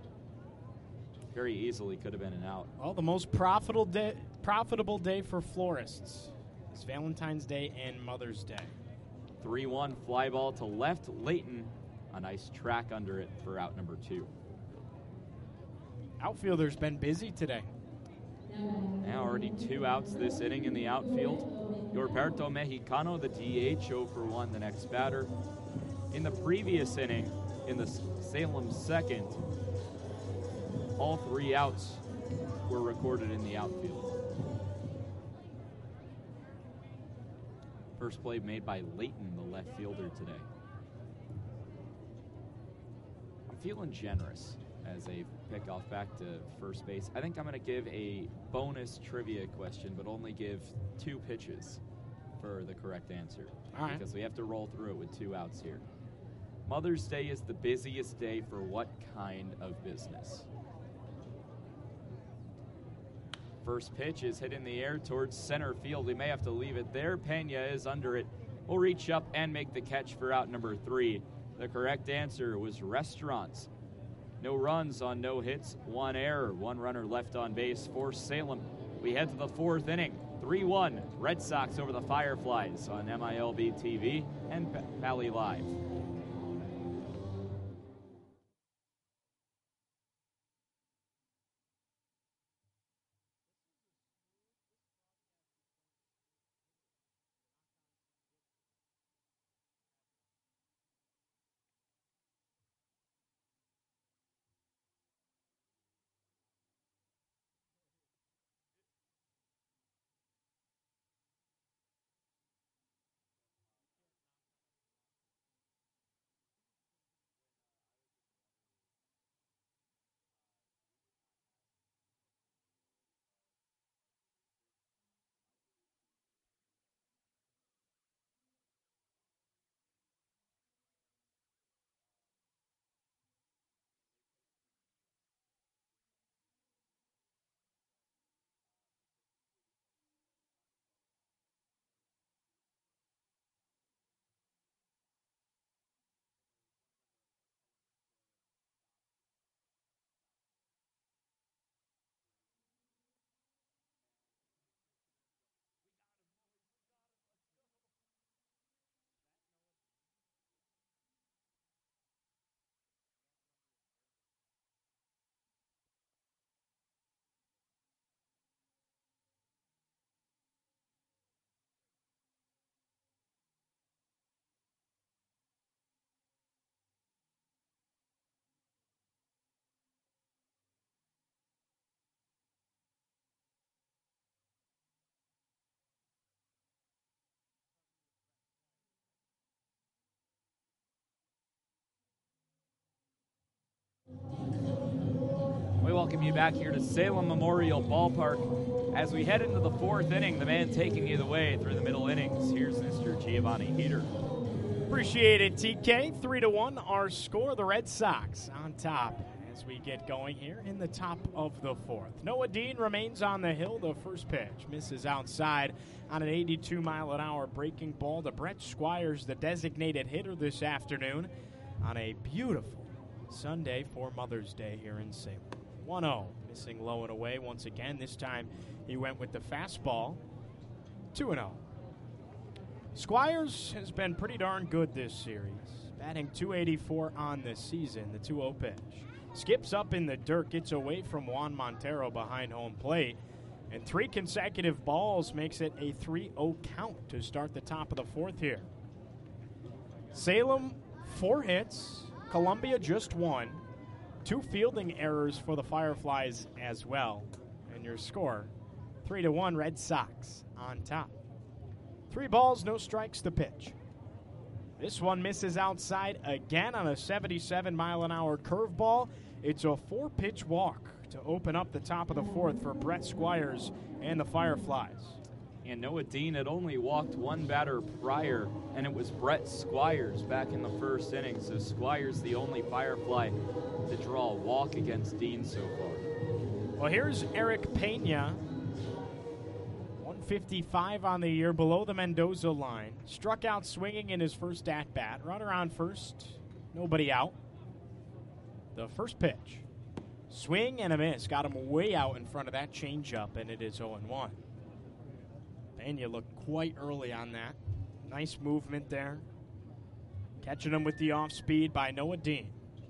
S1: Very easily could have been an out.
S2: Well, the most profitable day, profitable day for florists is Valentine's Day and Mother's Day.
S1: three one fly ball to left. Layton, a nice track under it for out number two.
S2: Outfielder's been busy today.
S1: Now already two outs this inning in the outfield. Norberto Mexicano, the D H, oh for one, the next batter. In the previous inning, in the Salem second, all three outs were recorded in the outfield. First play made by Layton, the left fielder today. I'm feeling generous as a pickoff back to first base. I think I'm going to give a bonus trivia question, but only give two pitches for the correct answer.
S2: All right.
S1: Because we have to roll through it with two outs here. Mother's Day is the busiest day for what kind of business? First pitch is hit in the air towards center field. We may have to leave it there. Pena is under it. Will reach up and make the catch for out number three. The correct answer was restaurants. No runs on no hits, one error, one runner left on base for Salem. We head to the fourth inning. three one Red Sox over the Fireflies on M I L B T V and Valley Live. We welcome you back here to Salem Memorial Ballpark as we head into the fourth inning. The man taking you the way through the middle innings. Here's Mister Giovanni Heater.
S2: Appreciate it, T K. Three to one, our score. The Red Sox on top as we get going here in the top of the fourth. Noah Dean remains on the hill. The first pitch misses outside on an eighty-two mile an hour breaking ball to Brett Squires, the designated hitter this afternoon on a beautiful Sunday for Mother's Day here in Salem. one oh, missing low and away once again. This time he went with the fastball. two and oh. Squires has been pretty darn good this series, batting two eighty-four on the season. The two oh pitch skips up in the dirt, gets away from Juan Montero behind home plate, and three consecutive balls makes it a three oh count to start the top of the fourth here. Salem, four hits. Columbia, just one. Two fielding errors for the Fireflies as well. And your score, three to one, Red Sox on top. Three balls, no strikes, the pitch. This one misses outside again on a seventy-seven mile an hour curveball. It's a four-pitch walk to open up the top of the fourth for Brett Squires and the Fireflies.
S1: And Noah Dean had only walked one batter prior, and it was Brett Squires back in the first inning. So Squires the only Firefly to draw a walk against Dean so far.
S2: Well, here's Eric Pena, one fifty-five on the year, below the Mendoza line. Struck out swinging in his first at-bat. Runner on first, nobody out. The first pitch, swing and a miss. Got him way out in front of that changeup, and it is oh one. Pena looked quite early on that. Nice movement there. Catching him with the off-speed by Noah Dean.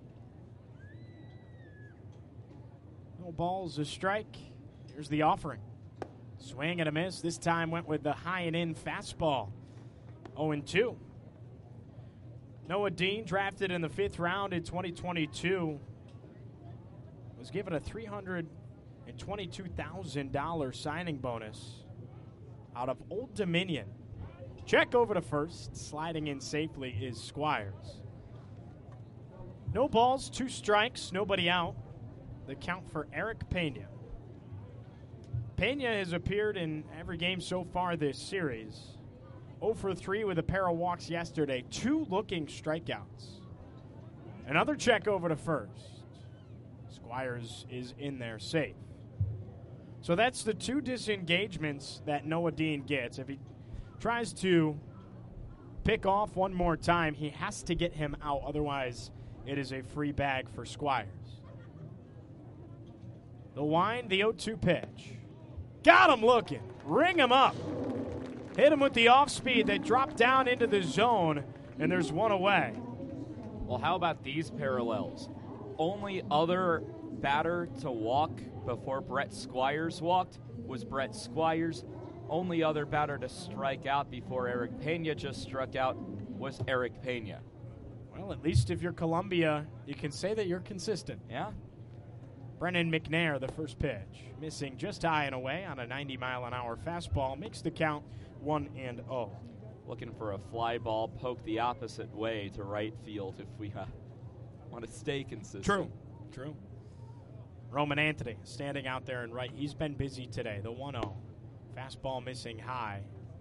S2: No balls, a strike. Here's the offering. Swing and a miss. This time went with the high and in fastball. oh two. Noah Dean, drafted in the fifth round in twenty twenty-two, was given a three hundred twenty-two thousand dollars signing bonus out of Old Dominion. Check over to first. Sliding in safely is Squires. No balls, two strikes, nobody out. The count for Eric Pena. Pena has appeared in every game so far this series. oh for three with a pair of walks yesterday. Two looking strikeouts. Another check over to first. Squires is in there safe. So that's the two disengagements that Noah Dean gets. If he tries to pick off one more time, he has to get him out. Otherwise, it is a free bag for Squires. The wind, the oh two pitch. Got him looking. Ring him up. Hit him with the off speed that dropped down into the zone, and there's one away.
S1: Well, how about these parallels? Only other batter to walk before Brett Squires walked was Brett Squires. Only other batter to strike out before Eric Pena just struck out was Eric Pena.
S2: Well, at least if you're Columbia, you can say that you're consistent.
S1: Yeah.
S2: Brennan McNair, the first pitch, missing just high and away on a ninety mile an hour fastball, makes the count one and oh.
S1: Looking for a fly ball, poke the opposite way to right field if we uh, want to stay consistent.
S2: True, true. Roman Anthony standing out there in right. He's been busy today, the one oh. Fastball missing high.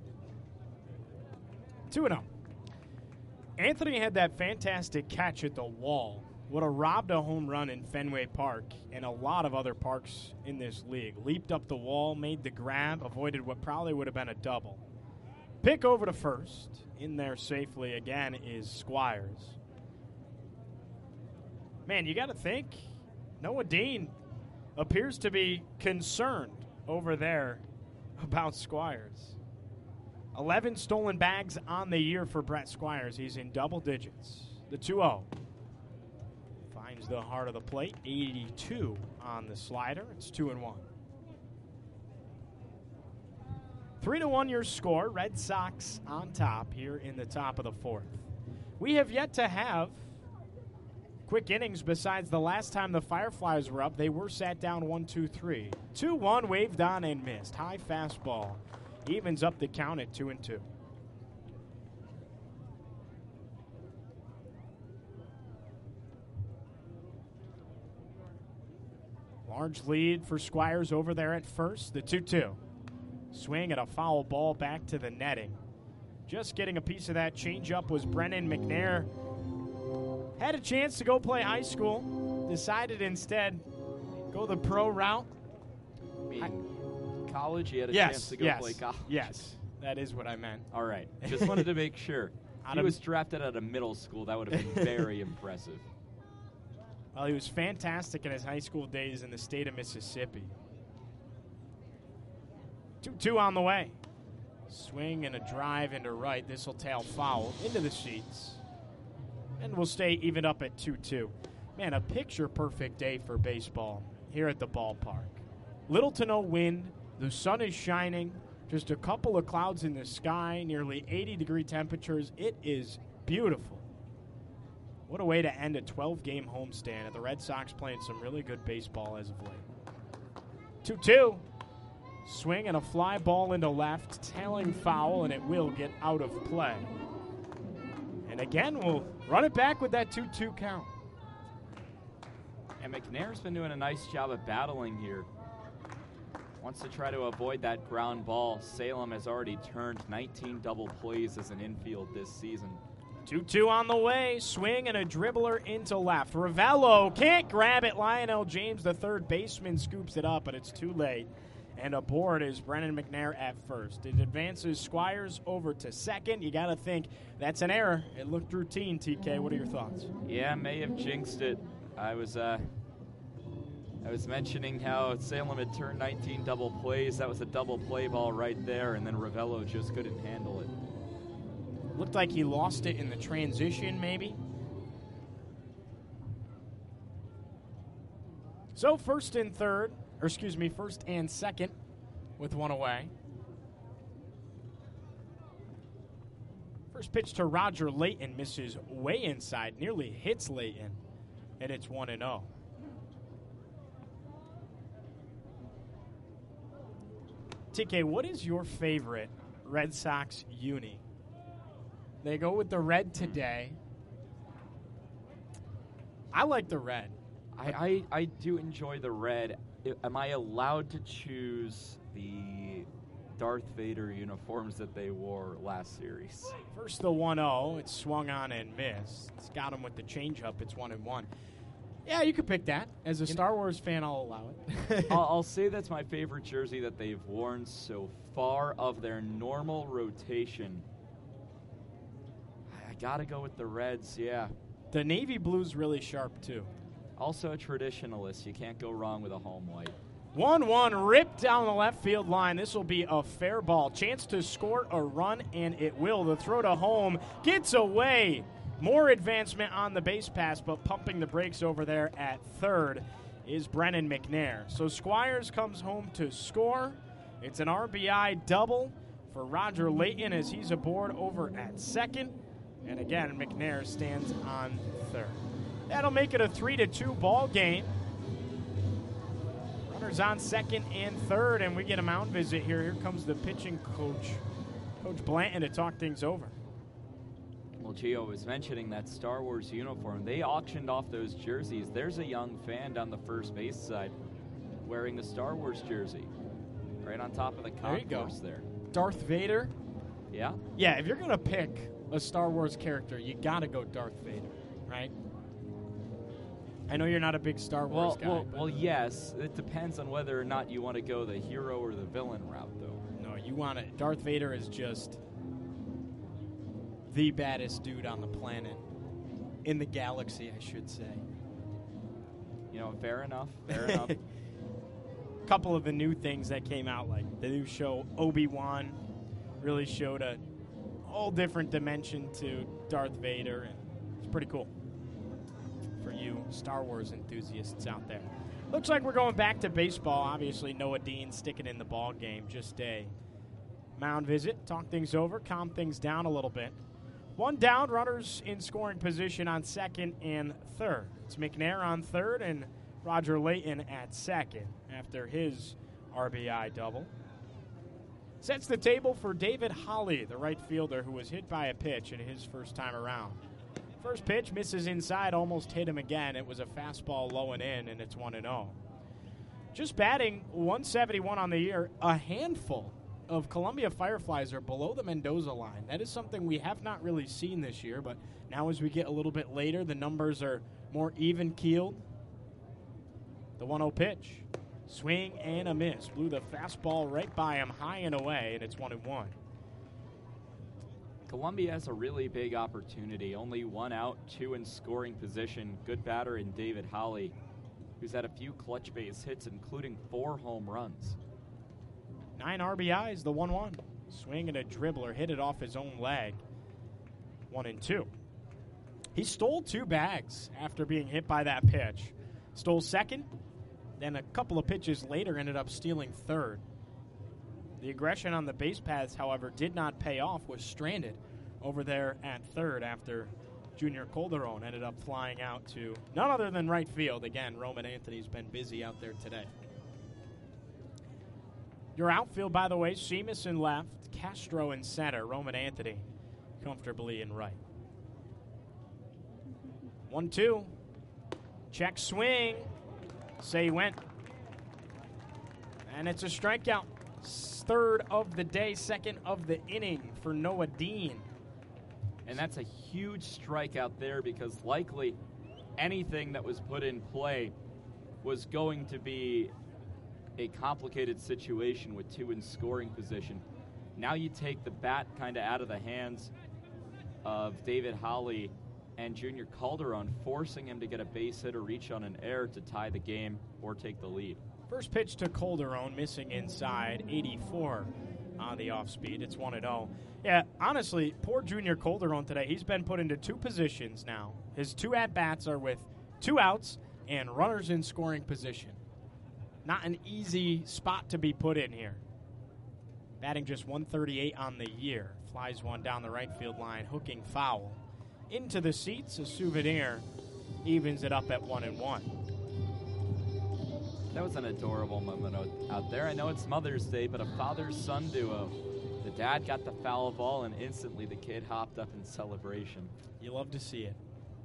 S2: two and oh. Anthony had that fantastic catch at the wall. Would have robbed a home run in Fenway Park and a lot of other parks in this league. Leaped up the wall, made the grab, avoided what probably would have been a double. Pick over to first. In there safely again is Squires. Man, you got to think. Noah Dean appears to be concerned over there about Squires. eleven stolen bags on the year for Brett Squires. He's in double digits. The two oh. Finds the heart of the plate. eighty-two on the slider. It's two and one. Three to one your score. Red Sox on top here in the top of the fourth. We have yet to have quick innings besides the last time the Fireflies were up. They were sat down one two three. two one, waved on and missed. High fastball. Evens up the count at two and two. Large lead for Squires over there at first. The two two. Swing at a foul ball back to the netting. Just getting a piece of that changeup was Brennan McNair. Had a chance to go play high school. Decided instead go the pro route.
S1: I mean, college, he had a
S2: yes,
S1: chance to go
S2: yes,
S1: play college.
S2: Yes, that is what I meant.
S1: All right. Just wanted to make sure. If he was drafted out of middle school, that would have been very impressive.
S2: Well, he was fantastic in his high school days in the state of Mississippi. two two on the way. Swing and a drive into right. This will tail foul into the seats. And we'll stay even up at two two. Man, a picture-perfect day for baseball here at the ballpark. Little to no wind. The sun is shining. Just a couple of clouds in the sky. Nearly eighty-degree temperatures. It is beautiful. What a way to end a twelve-game homestand. And the Red Sox playing some really good baseball as of late. two two. Swing and a fly ball into left. Tailing foul, and it will get out of play. And again, we'll run it back with that two two count.
S1: And McNair's been doing a nice job of battling here. Wants to try to avoid that ground ball. Salem has already turned nineteen double plays as an infield this season.
S2: two two on the way. Swing and a dribbler into left. Ravello can't grab it. Lionel James, the third baseman, scoops it up, but it's too late. And aboard is Brennan McNair at first. It advances Squires over to second. You got to think that's an error. It looked routine, T K. What are your thoughts?
S1: Yeah, may have jinxed it. I was uh, I was mentioning how Salem had turned nineteen double plays. That was a double play ball right there, and then Ravello just couldn't handle it.
S2: Looked like he lost it in the transition, maybe. So first and third. Or excuse me, first and second with one away. First pitch to Roger Layton misses way inside, nearly hits Layton, and it's one and oh. T K, what is your favorite Red Sox uni? They go with the red today. I like the red.
S1: I, I, I do enjoy the red. Am I allowed to choose the Darth Vader uniforms that they wore last series?
S2: First the one oh. It's swung on and missed. It's got him with the changeup. It's one and one. Yeah, you could pick that. As a Star Wars fan, I'll allow it.
S1: I'll, I'll say that's my favorite jersey that they've worn so far of their normal rotation. I got to go with the Reds, yeah.
S2: The navy blue's really sharp, too.
S1: Also a traditionalist. You can't go wrong with a home white.
S2: one one ripped down the left field line. This will be a fair ball. Chance to score a run, and it will. The throw to home gets away. More advancement on the base pass, but pumping the brakes over there at third is Brennan McNair. So Squires comes home to score. It's an R B I double for Roger Layton as he's aboard over at second. And again, McNair stands on third. That'll make it a three to two ball game. Runners on second and third, and we get a mound visit here. Here comes the pitching coach, Coach Blanton, to talk things over.
S1: Well, Gio was mentioning that Star Wars uniform. They auctioned off those jerseys. There's a young fan down the first base side wearing the Star Wars jersey right on top of the concourse there.
S2: Darth Vader?
S1: Yeah.
S2: Yeah, if you're going to pick a Star Wars character, you got to go Darth Vader, right? I know you're not a big Star Wars
S1: well,
S2: guy.
S1: Well, well, yes. It depends on whether or not you want to go the hero or the villain route, though.
S2: No, you want it. Darth Vader is just the baddest dude on the planet. In the galaxy, I should say.
S1: You know, fair enough. Fair enough.
S2: A couple of the new things that came out, like the new show Obi-Wan, really showed a whole different dimension to Darth Vader, and it's pretty cool for you Star Wars enthusiasts out there. Looks like we're going back to baseball. Obviously, Noah Dean sticking in the ball game. Just a mound visit, talk things over, calm things down a little bit. One down, runners in scoring position on second and third. It's McNair on third and Roger Layton at second after his R B I double. Sets the table for David Holly, the right fielder who was hit by a pitch in his first time around. First pitch misses inside, almost hit him again. It was a fastball low and in, and it's one and oh. Just batting one seventy-one on the year, a handful of Columbia Fireflies are below the Mendoza line. That is something we have not really seen this year, but now as we get a little bit later, the numbers are more even-keeled. The one oh pitch. Swing and a miss. Blew the fastball right by him, high and away, and it's one and one.
S1: Columbia has a really big opportunity. Only one out, two in scoring position. Good batter in David Holly, who's had a few clutch base hits, including four home runs.
S2: Nine R B Is, the one one. Swing and a dribbler, hit it off his own leg. One and two. He stole two bags after being hit by that pitch. Stole second, then a couple of pitches later ended up stealing third. The aggression on the base paths, however, did not pay off, was stranded over there at third after Junior Calderon ended up flying out to none other than right field. Again, Roman Anthony's been busy out there today. Your outfield, by the way, Sheamus in left, Castro in center, Roman Anthony comfortably in right. one two. Check swing. Say went. And it's a strikeout. Third of the day, second of the inning for Noah Dean.
S1: And that's a huge strikeout there because likely anything that was put in play was going to be a complicated situation with two in scoring position. Now you take the bat kind of out of the hands of David Holly and Junior Calderon, forcing him to get a base hit or reach on an error to tie the game or take the lead.
S2: First pitch to Calderon, missing inside, eighty-four on the off speed. It's one and oh. Yeah, honestly, poor Junior Calderon today. He's been put into two positions now. His two at-bats are with two outs and runners in scoring position. Not an easy spot to be put in here. Batting just one thirty-eight on the year. Flies one down the right field line, hooking foul. Into the seats, a souvenir evens it up at one and one.
S1: That was an adorable moment out there. I know it's Mother's Day, but a father-son duo. The dad got the foul ball, and instantly the kid hopped up in celebration.
S2: You love to see it.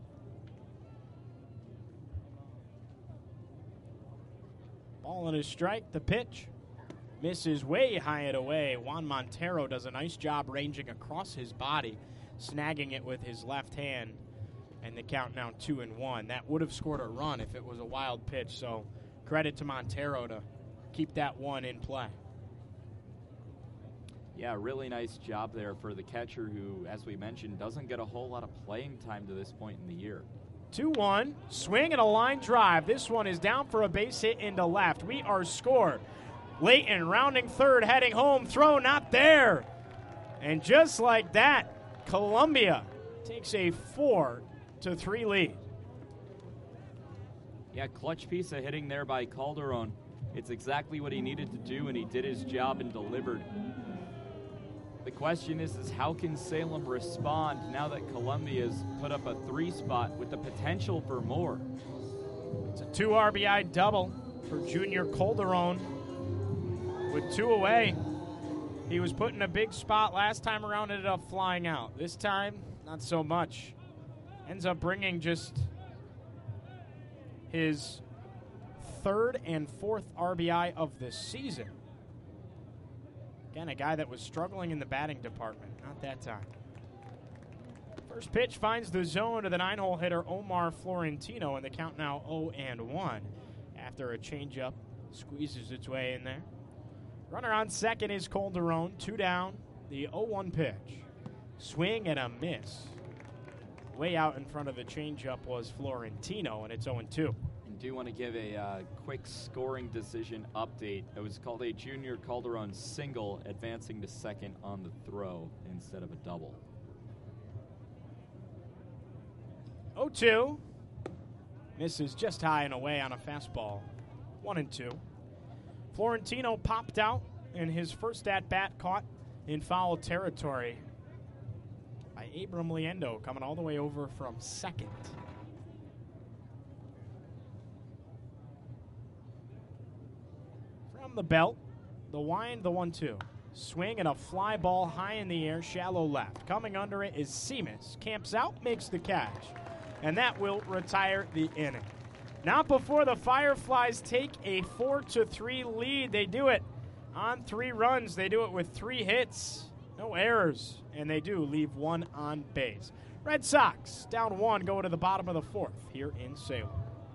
S2: Ball and a strike, the pitch. Misses way high and away. Juan Montero does a nice job ranging across his body, snagging it with his left hand, and the count now two and one. That would have scored a run if it was a wild pitch, so credit to Montero to keep that one in play.
S1: Yeah, really nice job there for the catcher who, as we mentioned, doesn't get a whole lot of playing time to this point in the year.
S2: two one. Swing and a line drive. This one is down for a base hit into left. We are scored. Leighton rounding third, heading home. Throw not there. And just like that, Columbia takes a four to three lead.
S1: Yeah, clutch piece of hitting there by Calderon. It's exactly what he needed to do, and he did his job and delivered. The question is, is how can Salem respond now that Columbia's put up a three spot with the potential for more?
S2: It's a two R B I double for Junior Calderon with two away. He was put in a big spot last time around, ended up flying out. This time, not so much. Ends up bringing just his third and fourth R B I of the season. Again, a guy that was struggling in the batting department. Not that time. First pitch finds the zone to the nine-hole hitter Omar Florentino, and the count now oh and one. After a changeup squeezes its way in there. Runner on second is Calderon. Two down. The oh one pitch. Swing and a miss. Way out in front of the changeup was Florentino, and it's oh and two.
S1: I do want to give a uh, quick scoring decision update. It was called a Junior Calderon single, advancing to second on the throw instead of a double.
S2: oh two. Misses just high and away on a fastball. one and two. Florentino popped out in his first at-bat, caught in foul territory by Abram Liendo, coming all the way over from second. From the belt, the wind, the one two. Swing and a fly ball high in the air, shallow left. Coming under it is Seamus. Camps out, makes the catch. And that will retire the inning. Not before the Fireflies take a four to three lead. They do it on three runs. They do it with three hits, no errors, and they do leave one on base. Red Sox down one, going to the bottom of the fourth here in Salem.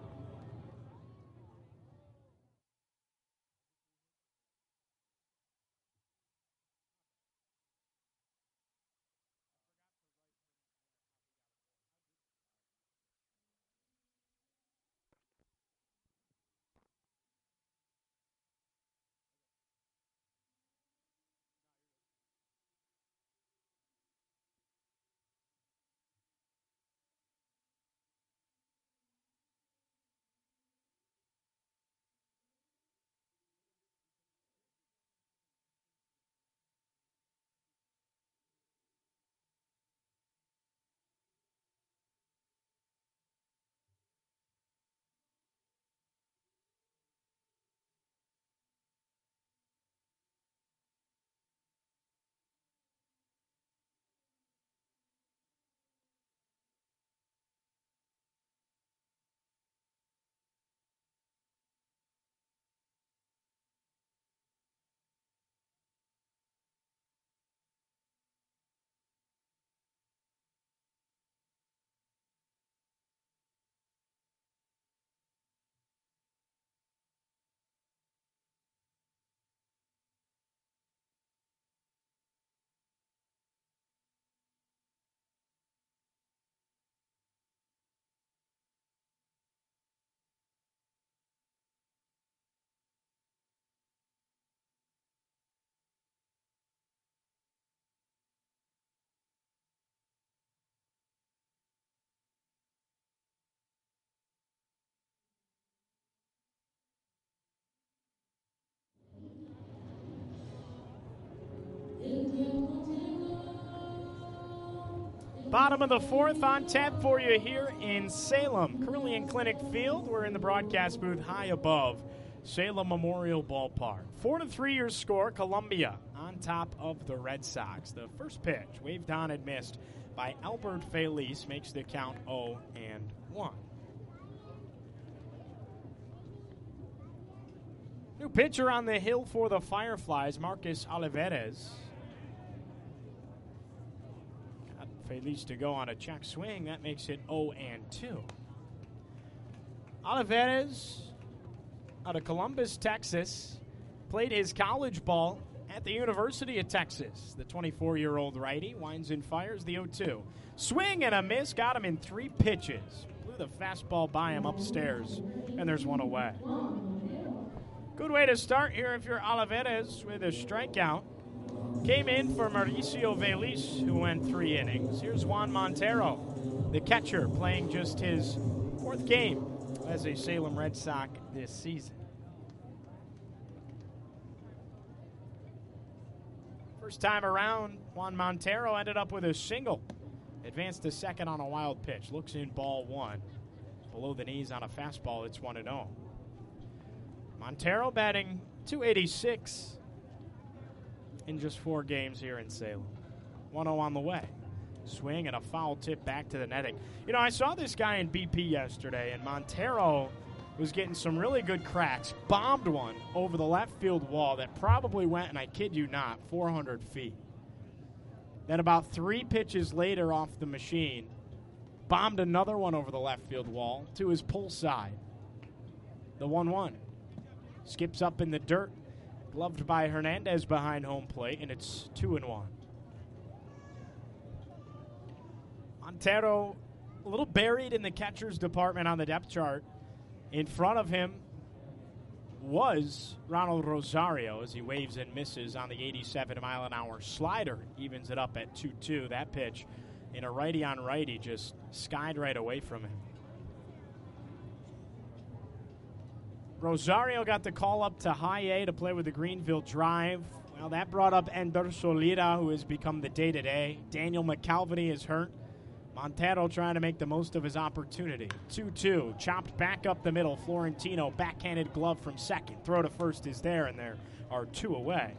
S2: Bottom of the fourth on tap for you here in Salem. Carillion Clinic Field. We're in the broadcast booth high above Salem Memorial Ballpark. Four to three your score. Columbia on top of the Red Sox. The first pitch, waved on and missed by Albert Feliz, makes the count oh and one. New pitcher on the hill for the Fireflies, Marcus Olivares. Got Feliz to go on a check swing. That makes it oh and two. Olivares, out of Columbus, Texas, played his college ball at the University of Texas. The twenty-four-year-old righty winds and fires the oh two. Swing and a miss, got him in three pitches. Flew the fastball by him upstairs, and there's one away. Good way to start here if you're Olivares with a strikeout. Came in for Mauricio Veliz, who went three innings. Here's Juan Montero, the catcher, playing just his fourth game as a Salem Red Sox this season. First time around, Juan Montero ended up with a single. Advanced to second on a wild pitch. Looks in ball one. Below the knees on a fastball, it's one and oh. Montero batting two eighty-six in just four games here in Salem. one oh on the way. Swing and a foul tip back to the netting. You know, I saw this guy in B P yesterday, and Montero was getting some really good cracks. Bombed one over the left field wall that probably went, and I kid you not, four hundred feet. Then about three pitches later off the machine, bombed another one over the left field wall to his pull side. The one one. Skips up in the dirt, gloved by Hernandez behind home plate, and it's two and one. Montero a little buried in the catcher's department on the depth chart. In front of him was Ronald Rosario as he waves and misses on the eighty-seven mile an hour slider. Evens it up at two two. That pitch in a righty on righty just skied right away from him. Rosario got the call up to high A to play with the Greenville Drive. Well, that brought up Ender Solira, who has become the day-to-day. Daniel McAlvany is hurt. Montero trying to make the most of his opportunity. two two, chopped back up the middle. Florentino, backhanded glove from second. Throw to first is there, and there are two away.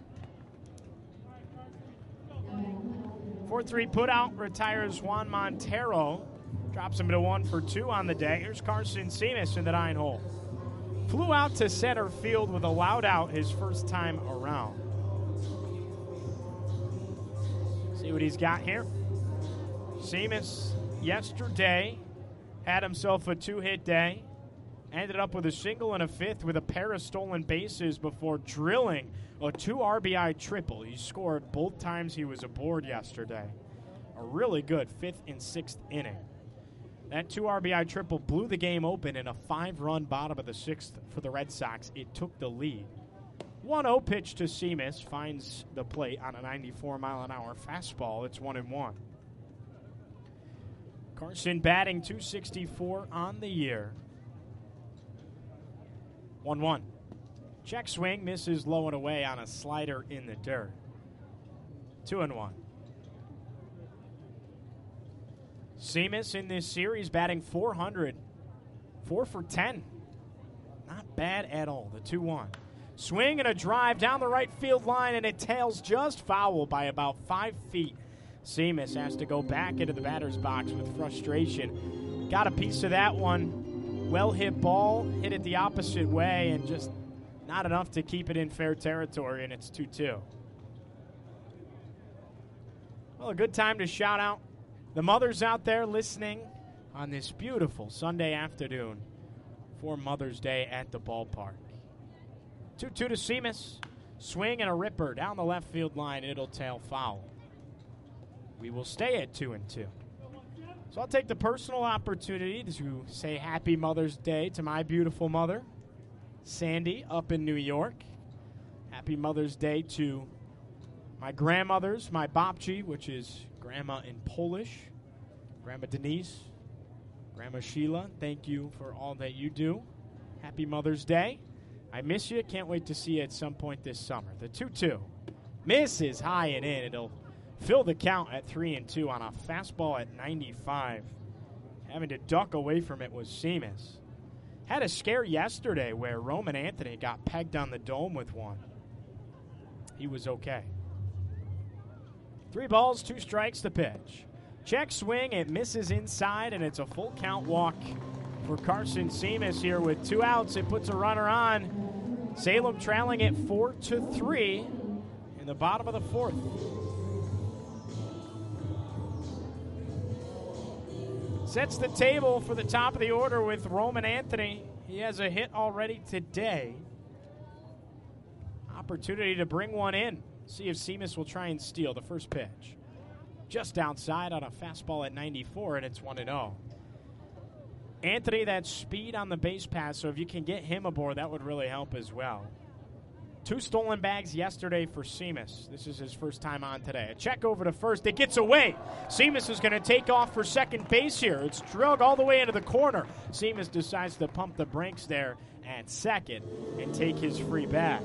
S2: four three put out, retires Juan Montero. Drops him to one for two on the day. Here's Carson Seamus in the nine hole. Flew out to center field with a loud out his first time around. See what he's got here. Seamus yesterday had himself a two-hit day. Ended up with a single and a fifth with a pair of stolen bases before drilling a two R B I triple. He scored both times he was aboard yesterday. A really good fifth and sixth inning. That two R B I triple blew the game open in a five-run bottom of the sixth for the Red Sox. It took the lead. one oh pitch to Seamus, finds the plate on a ninety-four mile an hour fastball. It's one and one. Carson batting two sixty-four on the year. one one. Check swing, misses low and away on a slider in the dirt. two and one. Seamus in this series batting four hundred. four for ten. Not bad at all. The two one. Swing and a drive down the right field line, and it tails just foul by about five feet. Seamus has to go back into the batter's box with frustration. Got a piece of that one. Well hit ball, hit it the opposite way, and just not enough to keep it in fair territory, and it's two two. Well, a good time to shout out the mothers out there listening on this beautiful Sunday afternoon for Mother's Day at the ballpark. two two to Seamus. Swing and a ripper down the left field line. It'll tail foul. We will stay at two and two. So I'll take the personal opportunity to say Happy Mother's Day to my beautiful mother, Sandy, up in New York. Happy Mother's Day to my grandmothers, my babci, which is grandma in Polish, Grandma Denise, Grandma Sheila. Thank you for all that you do. Happy Mother's Day. I miss you. Can't wait to see you at some point this summer. The two two. Miss is high and in. It'll fill the count at three and two on a fastball at ninety-five. Having to duck away from it was Seamus. Had a scare yesterday where Roman Anthony got pegged on the dome with one. He was okay. Three balls, two strikes to pitch. Check swing, it misses inside, and it's a full count walk for Carson Seamus here with two outs. It puts a runner on. Salem trailing it four to three in the bottom of the fourth. Sets the table for the top of the order with Roman Anthony. He has a hit already today. Opportunity to bring one in. See if Seamus will try and steal the first pitch. Just outside on a fastball at ninety-four, and it's one and oh. Anthony, that speed on the base pass, so if you can get him aboard, that would really help as well. Two stolen bags yesterday for Seamus. This is his first time on today. A check over to first. It gets away. Seamus is going to take off for second base here. It's drug all the way into the corner. Seamus decides to pump the brakes there at second and take his free bag.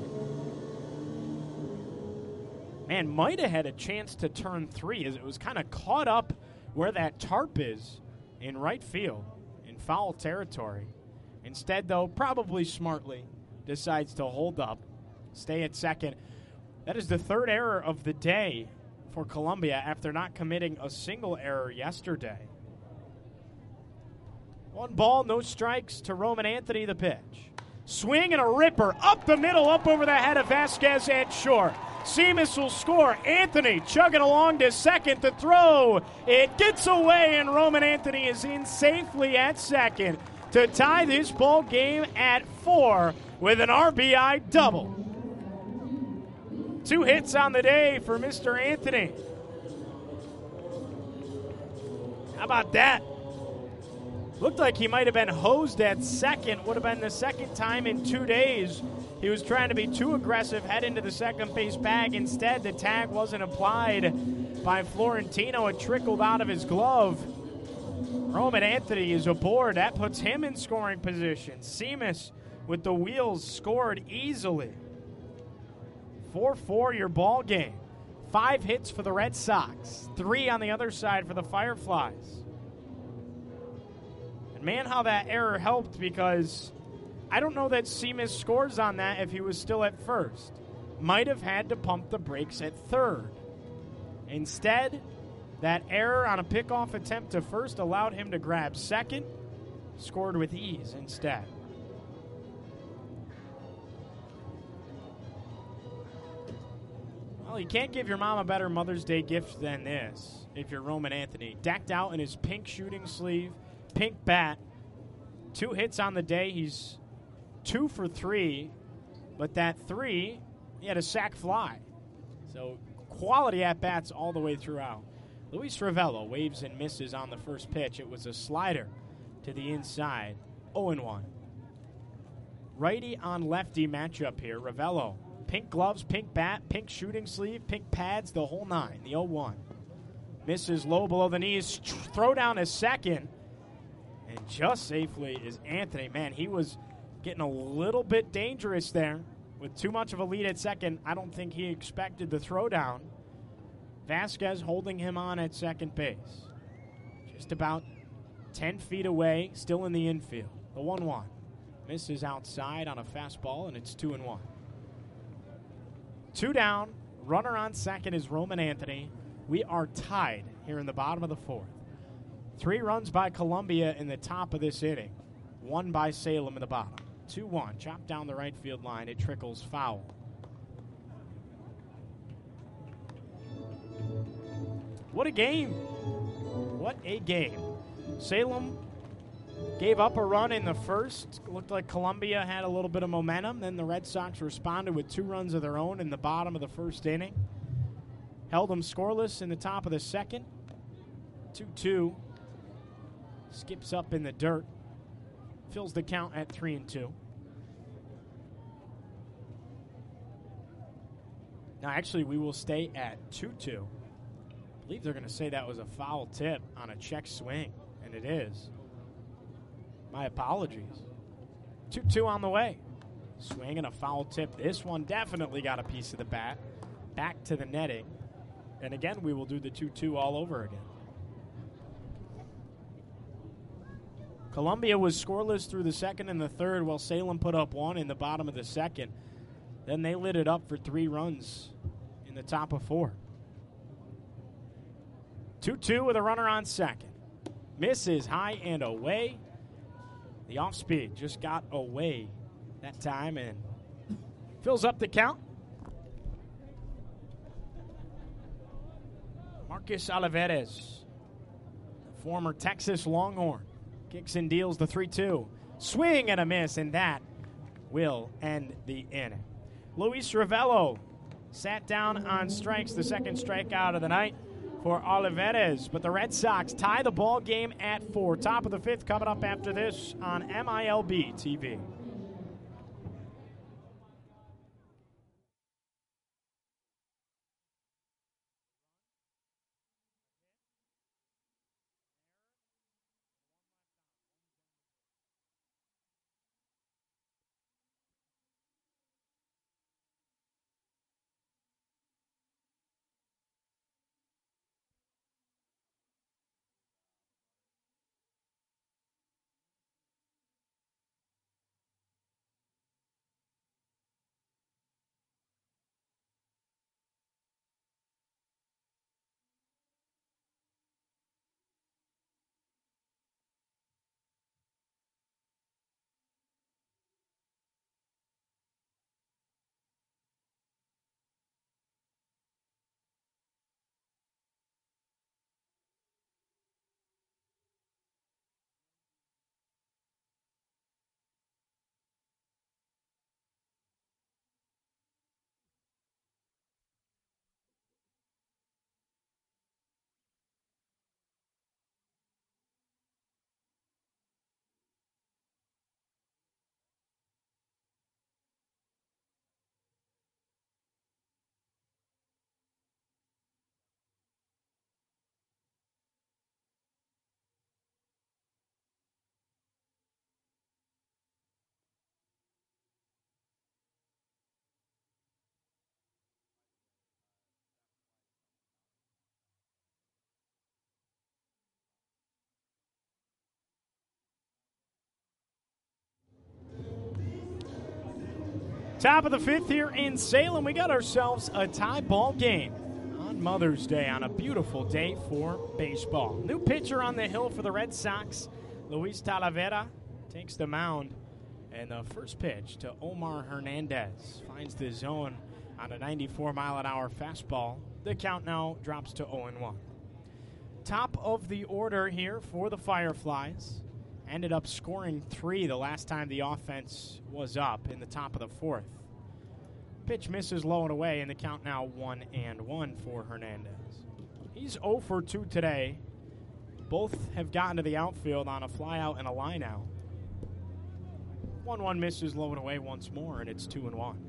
S2: Man, might have had a chance to turn three as it was kind of caught up where that tarp is in right field in foul territory. Instead, though, probably smartly, decides to hold up, stay at second. That is the third error of the day for Columbia after not committing a single error yesterday. One ball, no strikes to Roman Anthony, the pitch. Swing and a ripper up the middle, up over the head of Vasquez and short. Seamus will score. Anthony chugging along to second to throw. It gets away, and Roman Anthony is in safely at second to tie this ball game at four with an R B I double. Two hits on the day for Mister Anthony. How about that? Looked like he might have been hosed at second. Would have been the second time in two days he was trying to be too aggressive, head into the second base bag. Instead, the tag wasn't applied by Florentino. It trickled out of his glove. Roman Anthony is aboard. That puts him in scoring position. Seamus with the wheels scored easily. four four your ball game. Five hits for the Red Sox. Three on the other side for the Fireflies. And man, how that error helped, because I don't know that Seamus scores on that if he was still at first. Might have had to pump the brakes at third. Instead, that error on a pickoff attempt to first allowed him to grab second. Scored with ease instead. Well, you can't give your mom a better Mother's Day gift than this if you're Roman Anthony. Decked out in his pink shooting sleeve, pink bat. Two hits on the day. He's two for three, but that three, he had a sac fly. So quality at-bats all the way throughout. Luis Ravello waves and misses on the first pitch. It was a slider to the inside. oh and one. Righty on lefty matchup here. Ravello, pink gloves, pink bat, pink shooting sleeve, pink pads, the whole nine. The oh one. Misses low below the knees. Throw down a second. And just safely is Anthony. Man, he was getting a little bit dangerous there with too much of a lead at second. I don't think he expected the throwdown. Vasquez holding him on at second base. Just about ten feet away, still in the infield. The one one. Misses outside on a fastball, and it's two and one. Two down. Runner on second is Roman Anthony. We are tied here in the bottom of the fourth. Three runs by Columbia in the top of this inning. One by Salem in the bottom. two one. Chopped down the right field line. It trickles foul. What a game. What a game. Salem gave up a run in the first. Looked like Columbia had a little bit of momentum. Then the Red Sox responded with two runs of their own in the bottom of the first inning. Held them scoreless in the top of the second. two two. Skips up in the dirt. Fills the count at three and two. Now, actually, we will stay at two two. I believe they're going to say that was a foul tip on a check swing, and it is. My apologies. two two on the way. Swing and a foul tip. This one definitely got a piece of the bat. Back to the netting. And again, we will do the two two all over again. Columbia was scoreless through the second and the third, while Salem put up one in the bottom of the second. Then they lit it up for three runs in the top of four. two two with a runner on second. Misses high and away. The off speed just got away that time and fills up the count. Marcus Olivares, former Texas Longhorn, kicks and deals the three two. Swing and a miss, and that will end the inning. Luis Ravello sat down on strikes, the second strikeout of the night. for Olivares. But the Red Sox tie the ball game at four. Top of the fifth coming up after this on M I L B T V. Top of the fifth here in Salem. We got ourselves a tie ball game on Mother's Day on a beautiful day for baseball. New pitcher on the hill for the Red Sox. Luis Talavera takes the mound. And the first pitch to Omar Hernandez finds the zone on a ninety-four mile an hour fastball. The count now drops to oh and one. Top of the order here for the Fireflies. Ended up scoring three the last time the offense was up in the top of the fourth. Pitch misses low and away, and the count now one and one for Hernandez. He's oh for two today. Both have gotten to the outfield on a fly out and a line out. one one misses low and away once more, and it's two and one.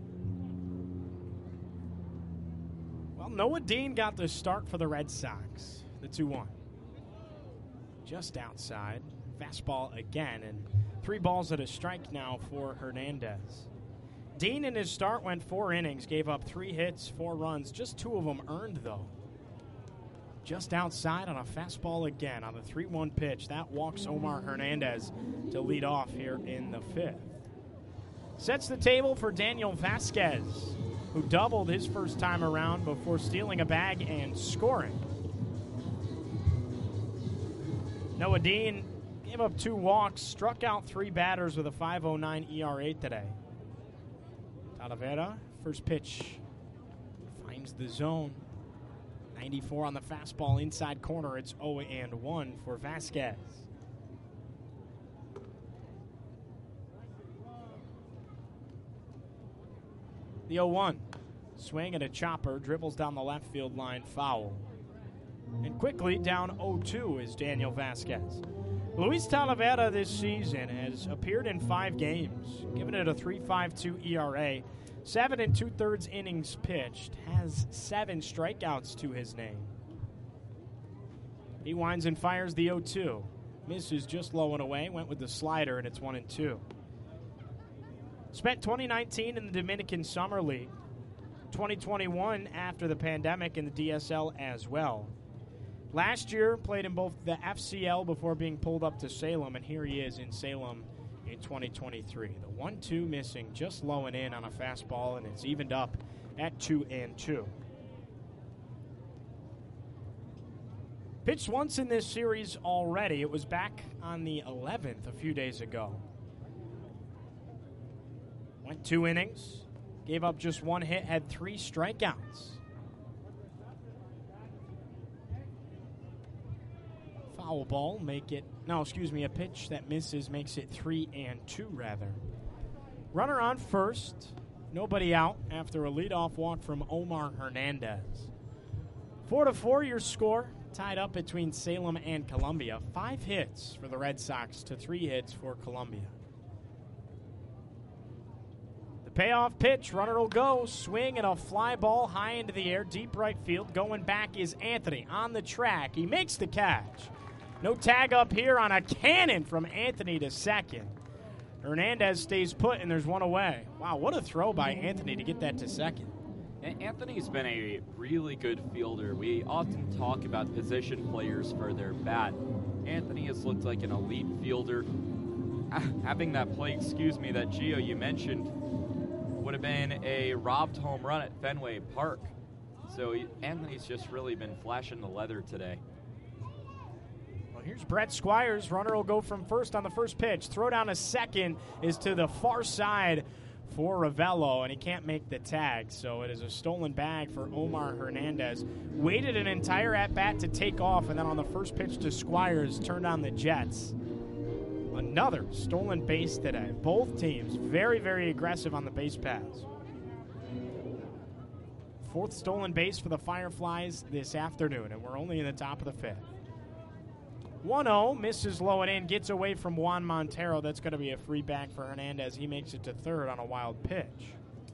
S2: Well, Noah Dean got the start for the Red Sox, the two one. Just outside. Fastball again, and three balls at a strike now for Hernandez. Dean in his start went four innings, gave up three hits, four runs, just two of them earned though. Just outside on a fastball again on the three one pitch. That walks Omar Hernandez to lead off here in the fifth. Sets the table for Daniel Vasquez, who doubled his first time around before stealing a bag and scoring. Noah Dean gave up two walks, struck out three batters with a five oh nine E R A today. Talavera, first pitch, finds the zone. ninety-four on the fastball, inside corner. It's oh and one for Vasquez. The oh one, swing and a chopper, dribbles down the left field line, foul. And quickly down oh two is Daniel Vasquez. Luis Talavera this season has appeared in five games, given it a three point five two E R A, seven and two-thirds innings pitched, has seven strikeouts to his name. He winds and fires the oh two. Misses just low and away, went with the slider, and it's one and two. Spent twenty nineteen in the Dominican Summer League, twenty twenty-one after the pandemic in the D S L as well. Last year, played in both the F C L before being pulled up to Salem, and here he is in Salem in twenty twenty-three. The one two missing, just low and in on a fastball, and it's evened up at two and two. Pitched once in this series already. It was back on the eleventh a few days ago. Went two innings, gave up just one hit, had three strikeouts. Foul ball, make it, no, excuse me, a pitch that misses makes it three and two, rather. Runner on first, nobody out after a leadoff walk from Omar Hernandez. Four to four, your score. Tied up between Salem and Columbia. Five hits for the Red Sox to three hits for Columbia. The payoff pitch, runner will go. Swing and a fly ball high into the air, deep right field. Going back is Anthony on the track. He makes the catch. No tag up here on a cannon from Anthony to second. Hernandez stays put, and there's one away. Wow, what a throw by Anthony to get that to second.
S1: Anthony's been a really good fielder. We often talk about position players for their bat. Anthony has looked like an elite fielder. Having that play, excuse me, that Gio you mentioned would have been a robbed home run at Fenway Park. So he, Anthony's just really been flashing the leather today.
S2: Well, here's Brett Squires. Runner will go from first on the first pitch. Throw down a second is to the far side for Ravello, and he can't make the tag, so it is a stolen bag for Omar Hernandez. Waited an entire at-bat to take off, and then on the first pitch to Squires, turned on the Jets. Another stolen base today. Both teams very, very aggressive on the base paths. Fourth stolen base for the Fireflies this afternoon, and we're only in the top of the fifth. one oh, misses low and in, gets away from Juan Montero. That's going to be a free back for Hernandez. He makes it to third on a wild pitch.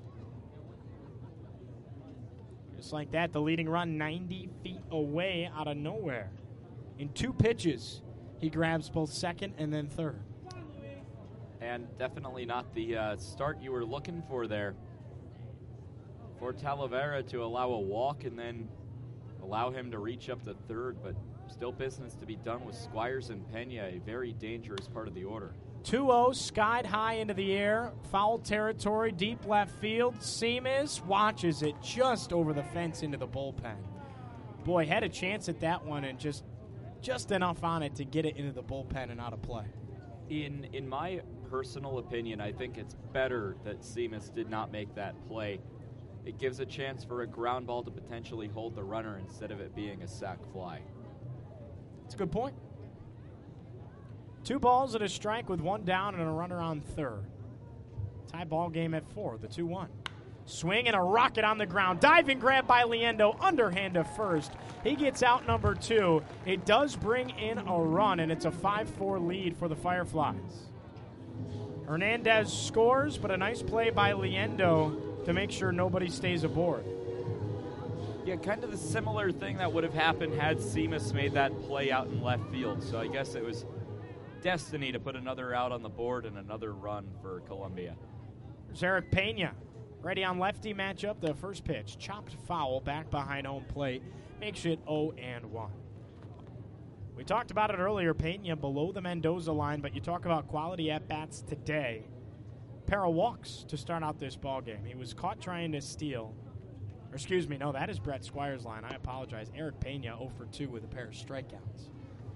S2: Just like that, the leading run ninety feet away out of nowhere. In two pitches, he grabs both second and then third.
S1: And definitely not the uh, start you were looking for there. For Talavera to allow a walk and then allow him to reach up to third, but still business to be done with Squires and Pena, a very dangerous part of the order.
S2: two oh, skied high into the air, foul territory, deep left field. Seamus watches it just over the fence into the bullpen. Boy, had a chance at that one and just just enough on it to get it into the bullpen and out of play.
S1: In in my personal opinion, I think it's better that Seamus did not make that play. It gives a chance for a ground ball to potentially hold the runner instead of it being a sac fly.
S2: That's a good point. Two balls and a strike with one down and a runner on third. Tie ball game at four, the two one. Swing and a rocket on the ground. Diving grab by Liendo, underhand to first. He gets out number two. It does bring in a run, and it's a five four lead for the Fireflies. Hernandez scores, but a nice play by Liendo to make sure nobody stays aboard.
S1: Yeah, kind of the similar thing that would have happened had Seamus made that play out in left field. So I guess it was destiny to put another out on the board and another run for Columbia.
S2: There's Eric Pena. Ready on lefty matchup. The first pitch, chopped foul back behind home plate. Makes it oh and one. We talked about it earlier. Pena below the Mendoza line, but you talk about quality at-bats today. Pair of walks to start out this ball game. He was caught trying to steal. Or excuse me, no, that is Brett Squires' line. I apologize. Eric Pena oh for two with a pair of strikeouts.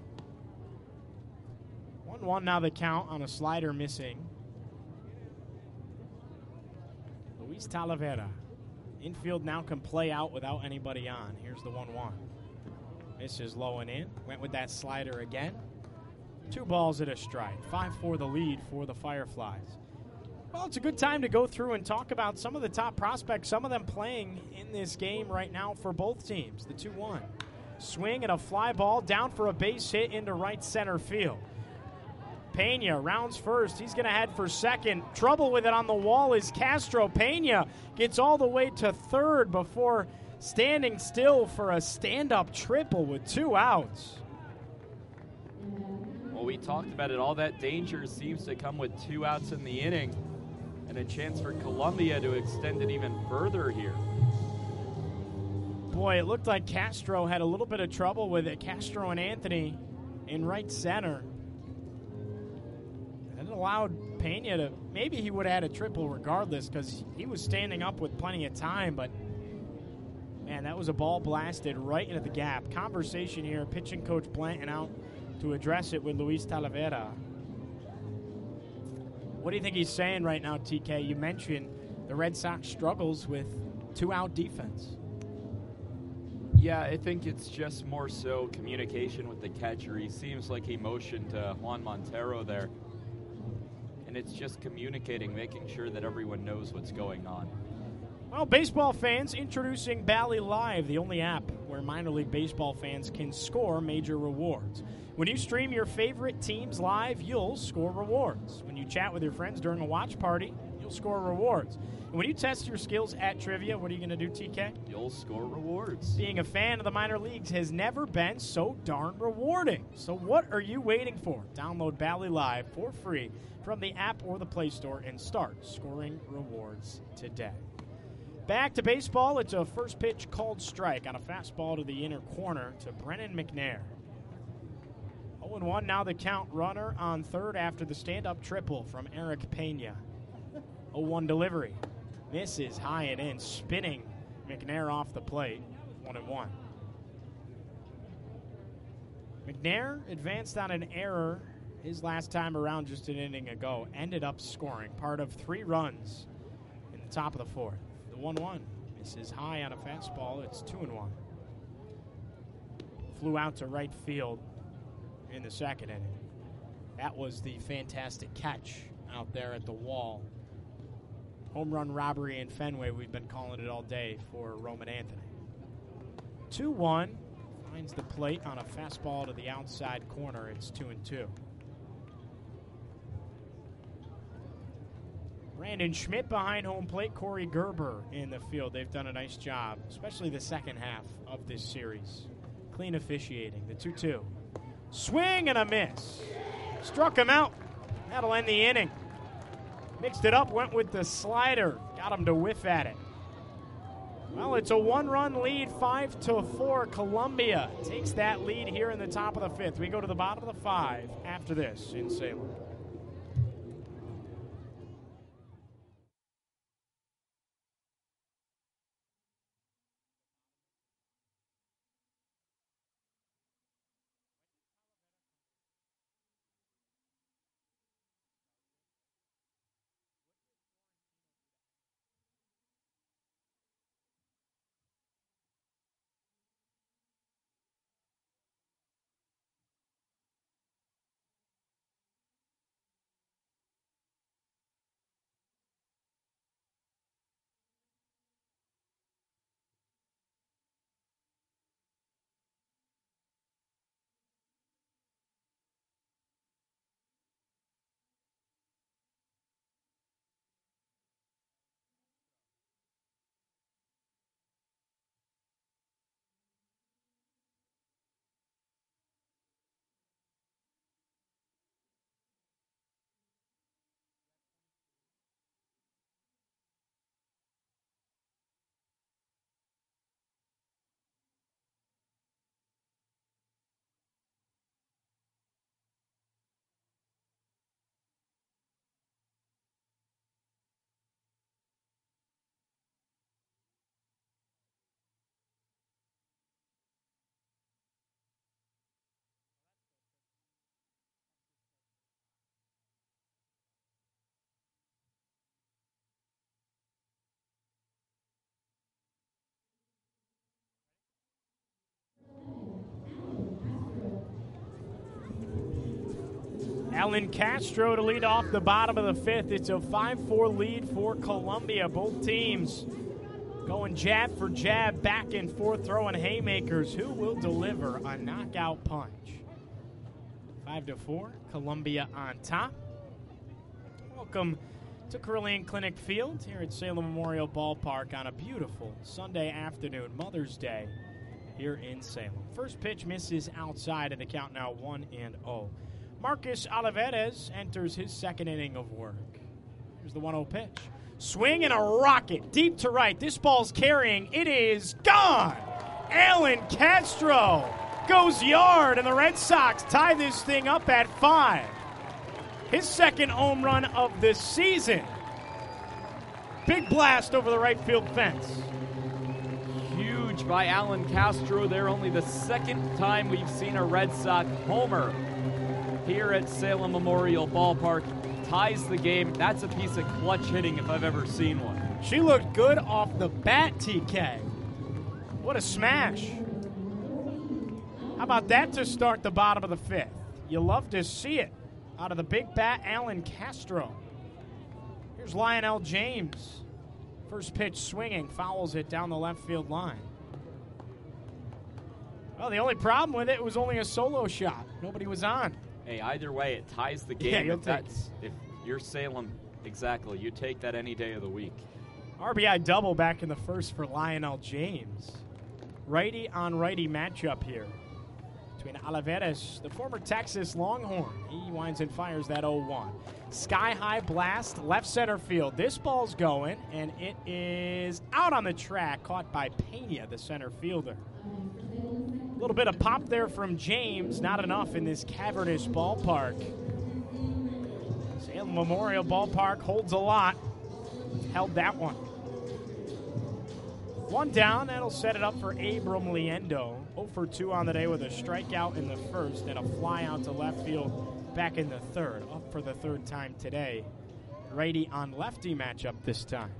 S2: one one now the count on a slider missing. Luis Talavera. Infield now can play out without anybody on. Here's the one one. This is low and in. Went with that slider again. Two balls at a strike. five four the lead for the Fireflies. Well, it's a good time to go through and talk about some of the top prospects, some of them playing in this game right now for both teams. The two one. Swing and a fly ball down for a base hit into right center field. Pena rounds first. He's going to head for second. Trouble with it on the wall is Castro. Pena gets all the way to third before standing still for a stand-up triple with two outs.
S1: Well, we talked about it. All that danger seems to come with two outs in the inning and a chance for Columbia to extend it even further here.
S2: Boy, it looked like Castro had a little bit of trouble with it. Castro and Anthony in right center. That allowed Pena to, maybe he would have had a triple regardless because he was standing up with plenty of time, but man, that was a ball blasted right into the gap. Conversation here, pitching coach Blanton out to address it with Luis Talavera. What do you think he's saying right now, T K? You mentioned the Red Sox struggles with two-out defense.
S1: Yeah, I think it's just more so communication with the catcher. He seems like he motioned to Juan Montero there. And it's just communicating, making sure that everyone knows what's going on.
S2: Well, baseball fans, introducing Bally Live, the only app where minor league baseball fans can score major rewards. When you stream your favorite teams live, you'll score rewards. When you chat with your friends during a watch party, you'll score rewards. And when you test your skills at trivia, what are you going to do, T K?
S1: You'll score rewards.
S2: Being a fan of the minor leagues has never been so darn rewarding. So what are you waiting for? Download Bally Live for free from the app or the Play Store and start scoring rewards today. Back to baseball. It's a first pitch called strike on a fastball to the inner corner to Brennan McNair. oh and one now the count. Runner on third after the stand-up triple from Eric Pena. oh one delivery. Misses high and in, spinning McNair off the plate. one and one. McNair advanced on an error his last time around just an inning ago. Ended up scoring, part of three runs in the top of the fourth. The one one misses high on a fastball. It's two and one. Flew out to right field in the second inning. That was the fantastic catch out there at the wall. Home run robbery in Fenway, we've been calling it all day for Roman Anthony. two one, finds the plate on a fastball to the outside corner. It's two and two. Brandon Schmidt behind home plate, Corey Gerber in the field. They've done a nice job, especially the second half of this series. Clean officiating, the two two. Swing and a miss. Struck him out. That'll end the inning. Mixed it up, went with the slider. Got him to whiff at it. Well, it's a one-run lead, five to four. Columbia takes that lead here in the top of the fifth. We go to the bottom of the five after this in Salem. Alan Castro to lead off the bottom of the fifth. It's a five four lead for Columbia. Both teams going jab for jab, back and forth, throwing haymakers. Who will deliver a knockout punch? Five to four, Columbia on top. Welcome to Carillion Clinic Field here at Salem Memorial Ballpark on a beautiful Sunday afternoon, Mother's Day, here in Salem. First pitch misses outside, and the count now one and oh. Marcus Olivares enters his second inning of work. Here's the one oh pitch. Swing and a rocket deep to right. This ball's carrying. It is gone. Alan Castro goes yard, and the Red Sox tie this thing up at five. His second home run of the season. Big blast over the right field fence.
S1: Huge by Alan Castro there. Only the second time we've seen a Red Sox homer here at Salem Memorial Ballpark. Ties the game. That's a piece of clutch hitting if I've ever seen one.
S2: She looked good off the bat, T K. What a smash. How about that to start the bottom of the fifth? You love to see it out of the big bat, Alan Castro. Here's Lionel James. First pitch swinging, fouls it down the left field line. Well, the only problem with it was only a solo shot. Nobody was on.
S1: Hey, either way, it ties the game.
S2: Yeah, you'll
S1: if,
S2: take
S1: that's, if you're Salem, exactly, you take that any day of the week.
S2: R B I double back in the first for Lionel James. Righty on righty matchup here between Olivares, the former Texas Longhorn. He winds and fires that oh one. Sky high blast, left center field. This ball's going, and it is out on the track, caught by Pena, the center fielder. A little bit of pop there from James, not enough in this cavernous ballpark. Salem Memorial Ballpark holds a lot. Held that one. One down, that'll set it up for Abram Liendo. oh for two on the day with a strikeout in the first and a fly out to left field back in the third. Up for the third time today. Righty on lefty matchup this time.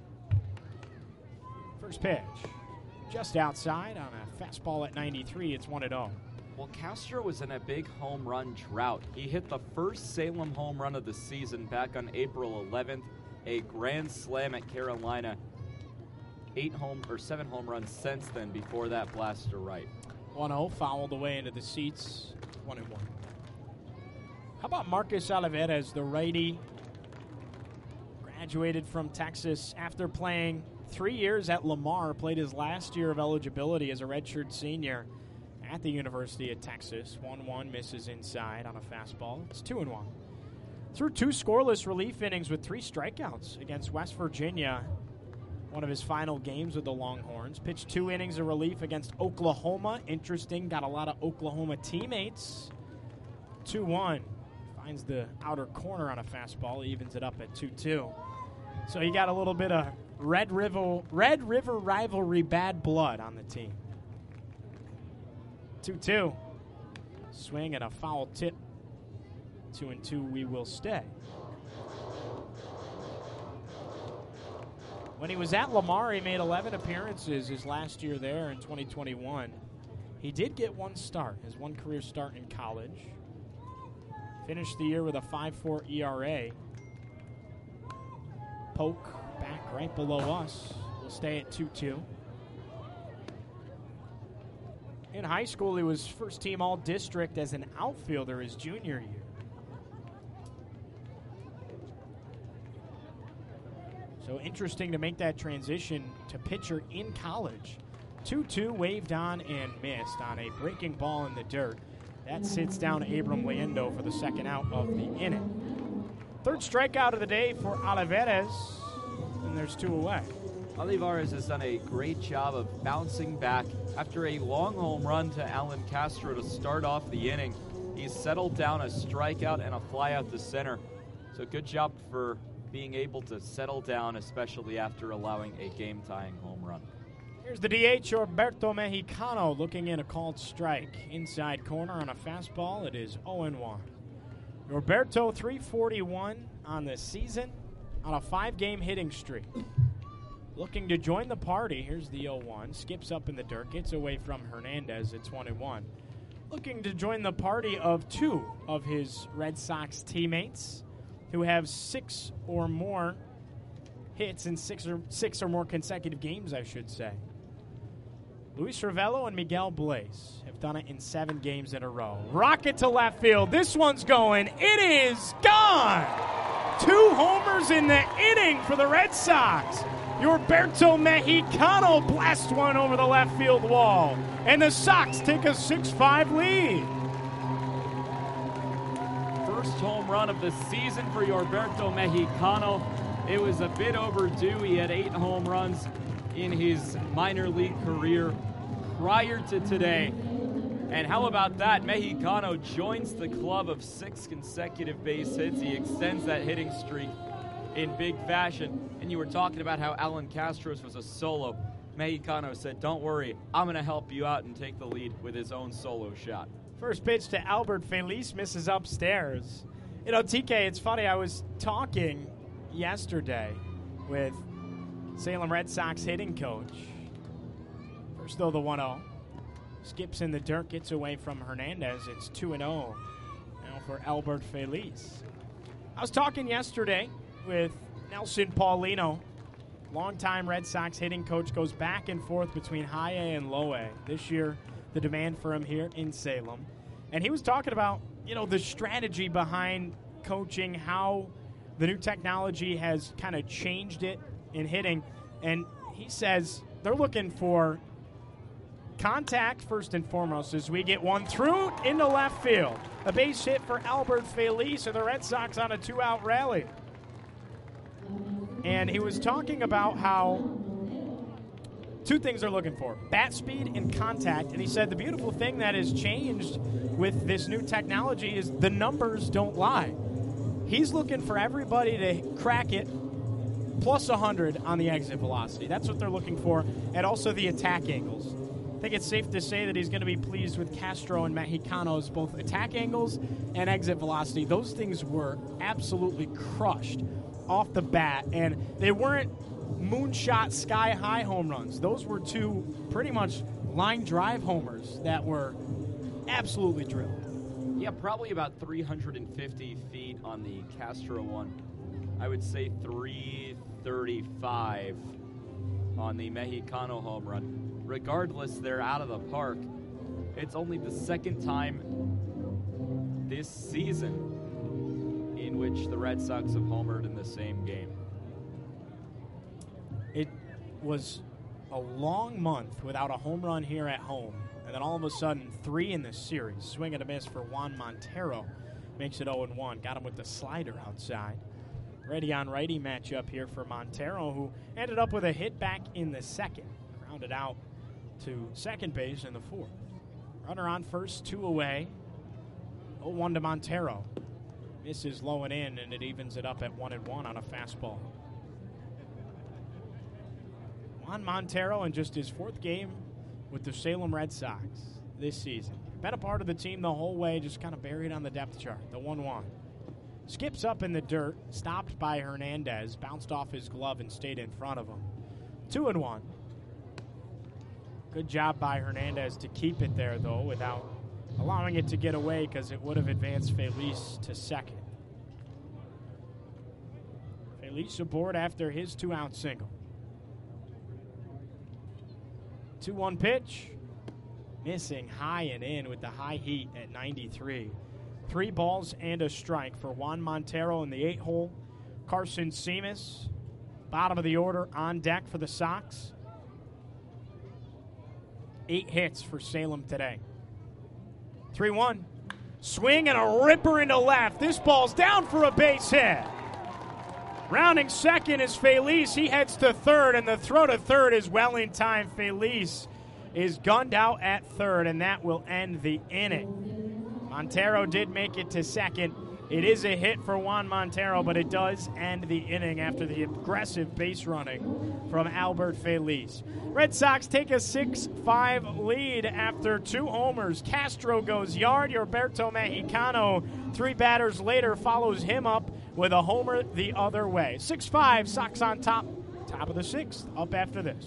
S2: First pitch. Just outside on a fastball at ninety-three. It's one and oh.
S1: Well, Castro was in a big home run drought. He hit the first Salem home run of the season back on April eleventh, a grand slam at Carolina. Eight home or seven home runs since then before that blast to right.
S2: one oh, fouled away into the seats. one and one. How about Marcus Olivares, the righty? Graduated from Texas after playing three years at Lamar, played his last year of eligibility as a redshirt senior at the University of Texas. one one, misses inside on a fastball. It's two and one. Threw two scoreless relief innings with three strikeouts against West Virginia. One of his final games with the Longhorns. Pitched two innings of relief against Oklahoma. Interesting, got a lot of Oklahoma teammates. two one. Finds the outer corner on a fastball. Evens it up at two two. So he got a little bit of Red River, Red River rivalry bad blood on the team. two two. Swing and a foul tip. two and two, we will stay. When he was at Lamar, he made eleven appearances his last year there in twenty twenty-one. He did get one start, his one career start in college. Finished the year with a five four E R A. Polk back right below us. We'll stay at two two. In high school, he was first team all-district as an outfielder his junior year. So interesting to make that transition to pitcher in college. two two waved on and missed on a breaking ball in the dirt. That sits down Abram Liendo for the second out of the inning. Third strikeout of the day for Olivares, and there's two away.
S1: Olivares has done a great job of bouncing back after a long home run to Alan Castro to start off the inning. He's settled down a strikeout and a fly out to center. So good job for being able to settle down, especially after allowing a game-tying home run.
S2: Here's the D H, Roberto Mexicano, looking in a called strike. Inside corner on a fastball. It is oh and one. Roberto, three forty-one on the season on a five-game hitting streak. Looking to join the party. Here's the oh one. Skips up in the dirt. Gets away from Hernandez. It's one and one. Looking to join the party of two of his Red Sox teammates who have six or more hits in six or six or more consecutive games, I should say. Luis Ravello and Miguel Blaze have done it in seven games in a row. Rocket to left field. This one's going. It is gone. Two homers in the inning for the Red Sox. Roberto Mexicano blasts one over the left field wall. And the Sox take a six five lead.
S1: First home run of the season for Roberto Mexicano. It was a bit overdue. He had eight home runs in his minor league career prior to today. And how about that? Mexicano joins the club of six consecutive base hits. He extends that hitting streak in big fashion. And you were talking about how Alan Castro's was a solo. Mexicano said, don't worry, I'm going to help you out and take the lead with his own solo shot.
S2: First pitch to Albert Feliz, misses upstairs. You know, T K, it's funny, I was talking yesterday with Salem Red Sox hitting coach. First, though, the one oh. Skips in the dirt, gets away from Hernandez. It's two and oh now for Albert Feliz. I was talking yesterday with Nelson Paulino. Longtime Red Sox hitting coach, goes back and forth betwing high A and low A. This year the demand for him here in Salem. And he was talking about, you know, the strategy behind coaching, how the new technology has kind of changed it in hitting. And he says they're looking for contact first and foremost as we get one through into left field. A base hit for Albert Feliz, and the Red Sox on a two-out rally. And he was talking about how two things they're looking for, bat speed and contact. And he said the beautiful thing that has changed with this new technology is the numbers don't lie. He's looking for everybody to crack it plus one hundred on the exit velocity. That's what they're looking for, and also the attack angles. I think it's safe to say that he's going to be pleased with Castro and Mexicano's both attack angles and exit velocity. Those things were absolutely crushed off the bat, and they weren't moonshot sky-high home runs. Those were two pretty much line drive homers that were absolutely drilled.
S1: Yeah, probably about three hundred fifty feet on the Castro one. I would say three thirty-five on the Mexicano home run. Regardless, they're out of the park. It's only the second time this season in which the Red Sox have homered in the same game.
S2: It was a long month without a home run here at home, and then all of a sudden, three in this series. Swing and a miss for Juan Montero. Makes it oh and one. Got him with the slider outside. Ready on righty matchup here for Montero, who ended up with a hit back in the second. Grounded out to second base in the fourth. Runner on first, two away. oh one to Montero. Misses low and in, and it evens it up at one and one on a fastball. Juan Montero in just his fourth game with the Salem Red Sox this season. Been a part of the team the whole way, just kind of buried on the depth chart. The one one. Skips up in the dirt, stopped by Hernandez, bounced off his glove and stayed in front of him. Two and one. Good job by Hernandez to keep it there, though, without allowing it to get away because it would have advanced Feliz to second. Feliz aboard after his two-out single. two one pitch. Missing high and in with the high heat at ninety-three. Three balls and a strike for Juan Montero in the eight hole. Carson Seamus, bottom of the order, on deck for the Sox. Eight hits for Salem today. three one. Swing and a ripper into left. This ball's down for a base hit. Rounding second is Feliz. He heads to third, and the throw to third is well in time. Feliz is gunned out at third, and that will end the inning. Montero did make it to second. It is a hit for Juan Montero, but it does end the inning after the aggressive base running from Albert Feliz. Red Sox take a six five lead after two homers. Castro goes yard. Roberto Mexicano, three batters later, follows him up with a homer the other way. six five, Sox on top. Top of the sixth, up after this.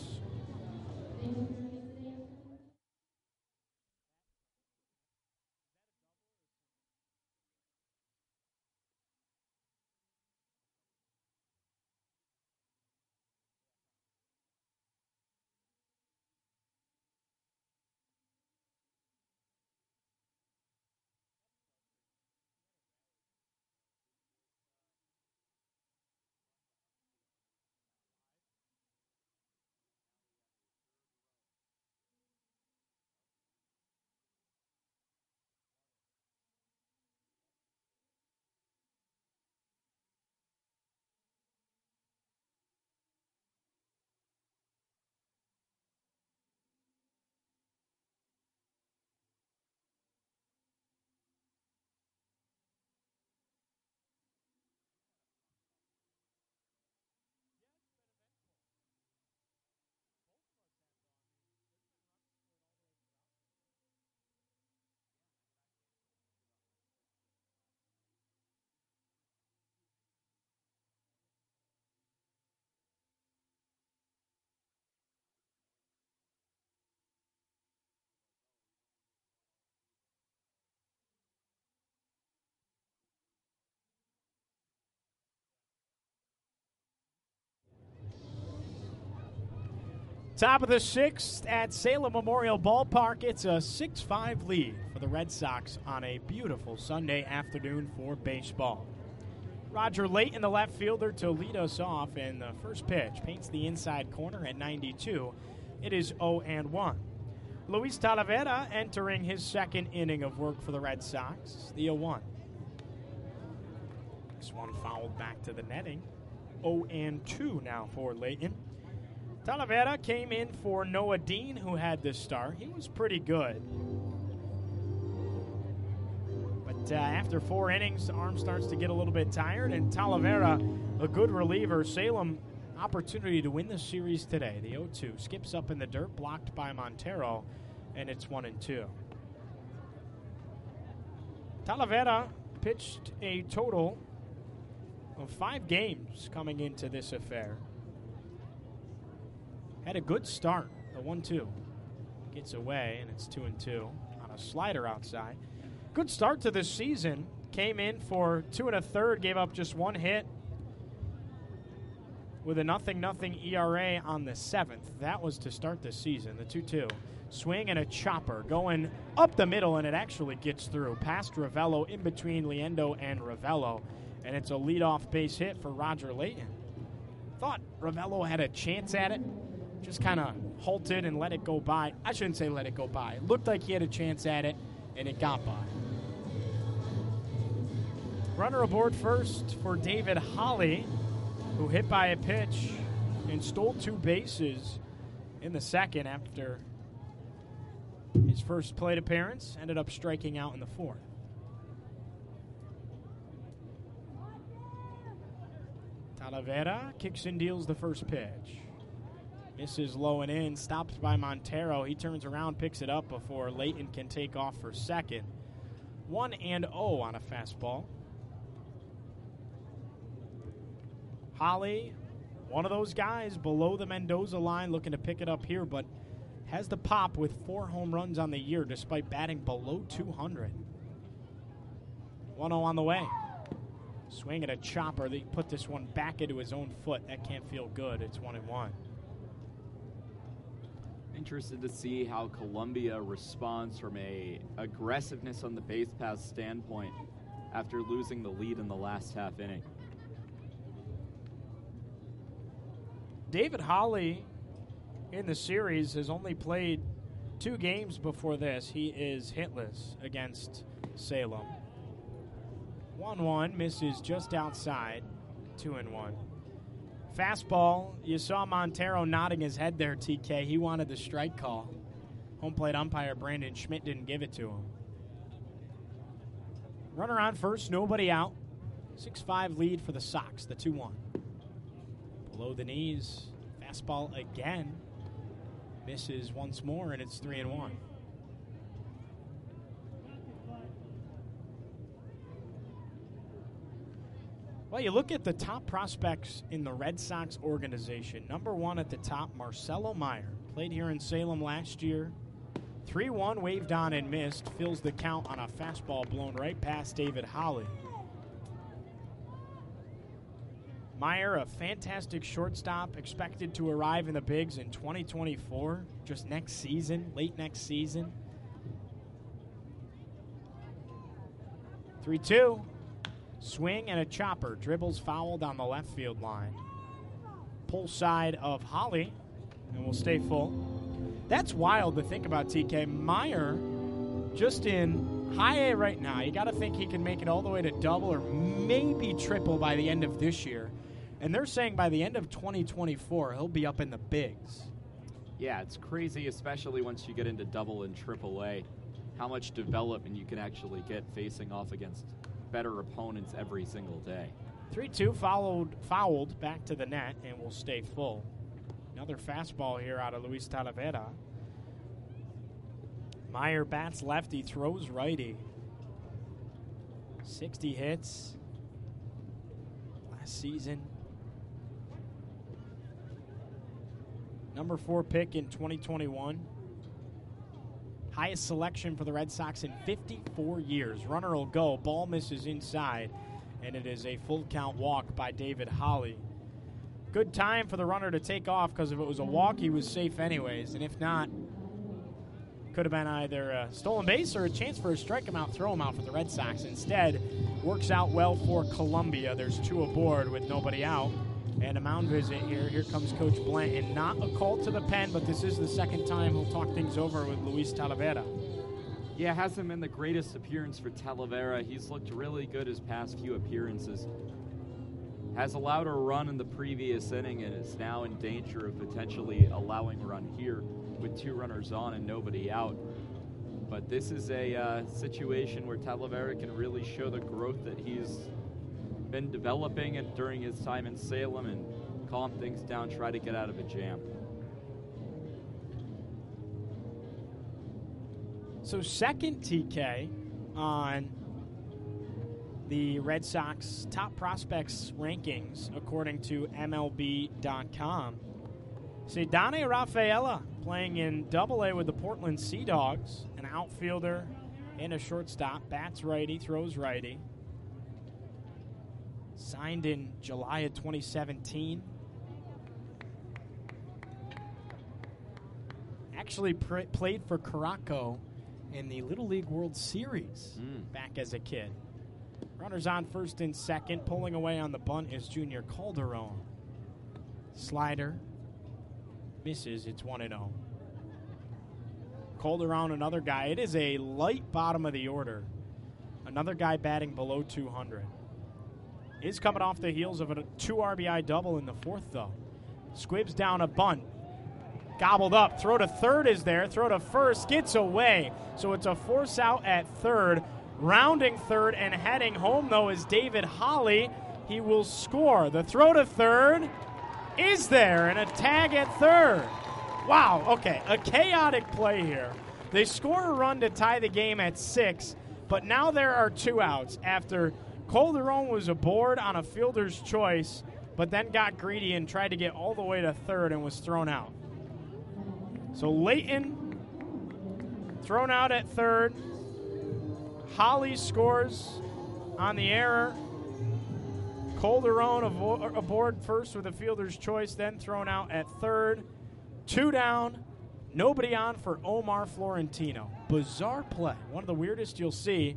S2: Top of the sixth at Salem Memorial Ballpark. It's a six five lead for the Red Sox on a beautiful Sunday afternoon for baseball. Roger Layton, the left fielder, to lead us off, and the first pitch paints the inside corner at ninety-two. It is oh and one. Luis Talavera entering his second inning of work for the Red Sox, the oh one. This one fouled back to the netting. oh and two now for Layton. Talavera came in for Noah Dean, who had this start. He was pretty good. But uh, after four innings, the arm starts to get a little bit tired, and Talavera, a good reliever. Salem, opportunity to win the series today. The oh two skips up in the dirt, blocked by Montero, and it's one and two. Talavera pitched a total of five games coming into this affair. Had a good start. The one two gets away, and it's two and two on a slider outside. Good start to this season. Came in for two and a third, gave up just one hit with a nothing nothing E R A on the seventh. That was to start this season. The two two swing and a chopper going up the middle, and it actually gets through past Ravello, in between Liendo and Ravello, and it's a leadoff base hit for Roger Layton. Thought Ravello had a chance at it. Just kind of halted and let it go by. I shouldn't say let it go by. It looked like he had a chance at it, and it got by. Runner aboard first for David Holly, who hit by a pitch and stole two bases in the second after his first plate appearance. Ended up striking out in the fourth. Talavera kicks and deals the first pitch. Misses low and in, stopped by Montero. He turns around, picks it up before Layton can take off for second. one and oh on a fastball. Holly, one of those guys below the Mendoza line, looking to pick it up here, but has the pop with four home runs on the year despite batting below two hundred. one oh on the way. Swing at a chopper. They put this one back into his own foot. That can't feel good. It's one and one.
S1: Interested to see how Columbia responds from a aggressiveness on the base pass standpoint after losing the lead in the last half inning.
S2: David Holly in the series has only played two games before this. He is hitless against Salem. one one misses just outside, two and one. Fastball, you saw Montero nodding his head there, T K. He wanted the strike call. Home plate umpire Brandon Schmidt didn't give it to him. Runner on first, nobody out. six five lead for the Sox, the two one. Below the knees, fastball again. Misses once more, and it's three and one. Well, you look at the top prospects in the Red Sox organization. Number one at the top, Marcelo Meyer. Played here in Salem last year. three one, waved on and missed. Fills the count on a fastball blown right past David Holly. Meyer, a fantastic shortstop, expected to arrive in the bigs in twenty twenty-four, just next season, late next season. three two. Swing and a chopper. Dribbles fouled on the left field line. Pull side of Holly, and we'll stay full. That's wild to think about, T K. Meyer, just in high A right now. You got to think he can make it all the way to double or maybe triple by the end of this year. And they're saying by the end of twenty twenty-four, he'll be up in the bigs.
S1: Yeah, it's crazy, especially once you get into double and triple A, how much development you can actually get facing off against better opponents every single day.
S2: three two followed, fouled back to the net, and will stay full. Another fastball here out of Luis Talavera. Meyer bats lefty, throws righty. sixty hits last season. Number four pick in twenty twenty-one. Highest selection for the Red Sox in fifty-four years. Runner will go. Ball misses inside, and it is a full count walk by David Holly. good time for the runner to take off because if it was a walk, he was safe anyways. And if not, could have been either a stolen base or a chance for a strike him out, throw him out for the Red Sox. Instead, works out well for Columbia. There's two aboard with nobody out. And a mound visit here. Here comes Coach Blanton. Not a call to the pen, but this is the second time he'll talk things over with Luis Talavera.
S1: Yeah, hasn't been the greatest appearance for Talavera. He's looked really good his past few appearances. Has allowed a run in the previous inning and is now in danger of potentially allowing a run here with two runners on and nobody out. But this is a uh, situation where Talavera can really show the growth that he's been developing and during his time in Salem and calm things down, try to get out of a jam.
S2: So second T K on the Red Sox top prospects rankings according to M L B dot com. Ceddanne Rafaela playing in Double A with the Portland Sea Dogs, an outfielder and a shortstop, bats righty, throws righty. Signed in July of twenty seventeen. Actually pr- played for Caraco in the Little League World Series mm. back as a kid. Runners on first and second. Pulling away on the bunt is Junior Calderon. Slider misses. It's one and oh. Calderon, another guy. It is a light bottom of the order. Another guy batting below two hundred. Is coming off the heels of a two R B I double in the fourth, though. Squibs down a bunt. Gobbled up. Throw to third is there. Throw to first. Gets away. So it's a force out at third. Rounding third and heading home, though, is David Holly. He will score. The throw to third is there, and a tag at third. Wow, okay, a chaotic play here. They score a run to tie the game at six, but now there are two outs after Calderon was aboard on a fielder's choice, but then got greedy and tried to get all the way to third and was thrown out. So Leighton thrown out at third. Holly scores on the error. Calderon avo- aboard first with a fielder's choice, then thrown out at third. Two down, nobody on for Omar Florentino. Bizarre play, one of the weirdest you'll see.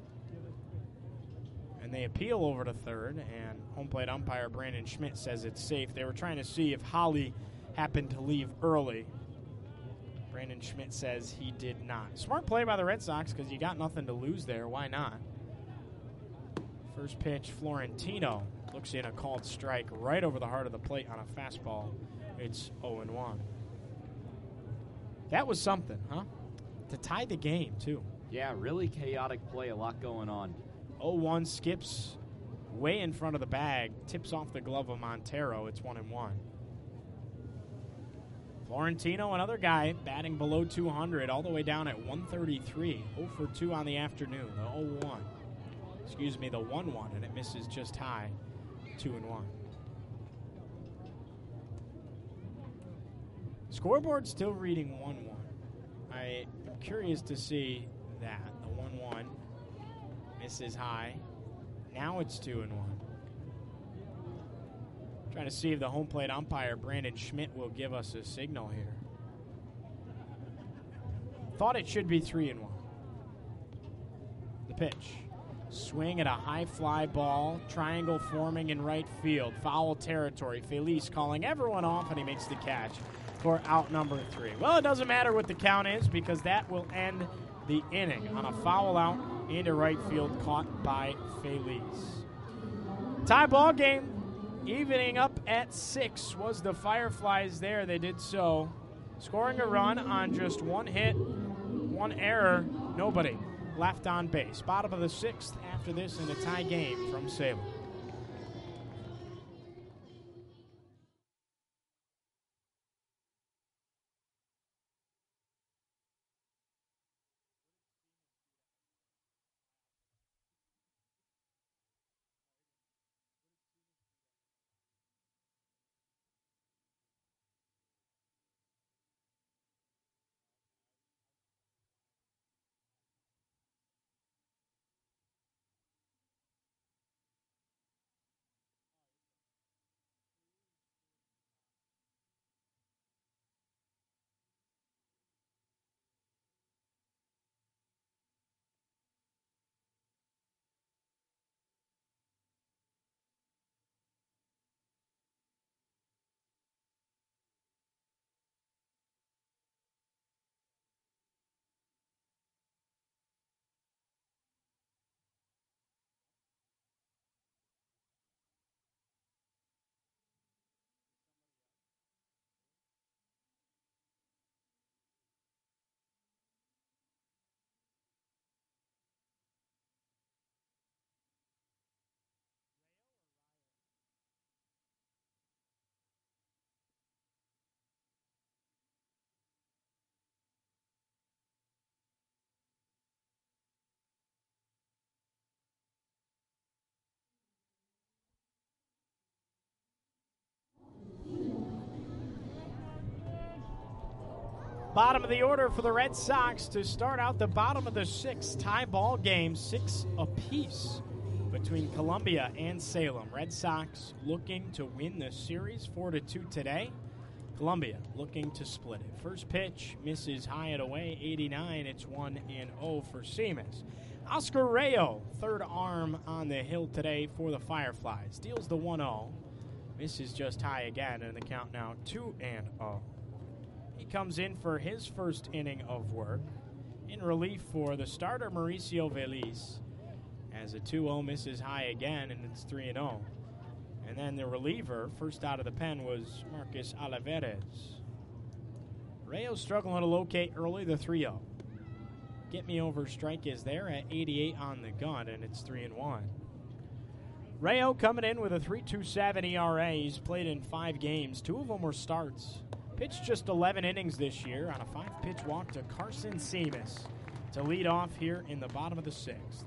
S2: And they appeal over to third, and home plate umpire Brandon Schmidt says it's safe. They were trying to see if Holly happened to leave early. Brandon Schmidt says he did not. Smart play by the Red Sox because you got nothing to lose there. Why not? First pitch, Florentino looks in a called strike right over the heart of the plate on a fastball. It's oh and one. That was something, huh? To tie the game, too.
S1: Yeah, really chaotic play, a lot going on.
S2: oh one skips way in front of the bag, tips off the glove of Montero. It's one and one. Florentino, another guy batting below two hundred, all the way down at one thirty-three. oh for two on the afternoon. The oh one. Excuse me, the one one, and it misses just high. two and one. Scoreboard still reading one one. I'm curious to see that. The one one misses high. Now it's two and one. Trying to see if the home plate umpire, Brandon Schmidt, will give us a signal here. Thought it should be three and one. The pitch. Swing at a high fly ball. Triangle forming in right field. Foul territory. Feliz calling everyone off, and he makes the catch for out number three. Well, it doesn't matter what the count is because that will end the inning on a foul out into right field caught by Feliz. Tie ball game. Evening up at six was the Fireflies there. They did so. Scoring a run on just one hit, one error, nobody left on base. Bottom of the sixth after this in a tie game from Salem. Bottom of the order for the Red Sox to start out the bottom of the sixth. Tie ball game, six apiece between Columbia and Salem. Red Sox looking to win the series four to two today. Columbia looking to split it. First pitch misses high and away, eighty-nine. It's one and oh for Seamus. Oscar Rayo, third arm on the hill today for the Fireflies. Deals the one oh. Misses just high again, and the count now two and oh. He comes in for his first inning of work. In relief for the starter, Mauricio Veliz, as a two oh misses high again, and it's three and oh. And then the reliever, first out of the pen, was Marcus Olivares. Rayo struggling to locate early, the three oh. Get me over strike is there at eighty-eight on the gun, and it's three and one. Rayo coming in with a three point two seven E R A. He's played in five games. Two of them were starts. Pitched just eleven innings this year on a five-pitch walk to Carson Seamus to lead off here in the bottom of the sixth.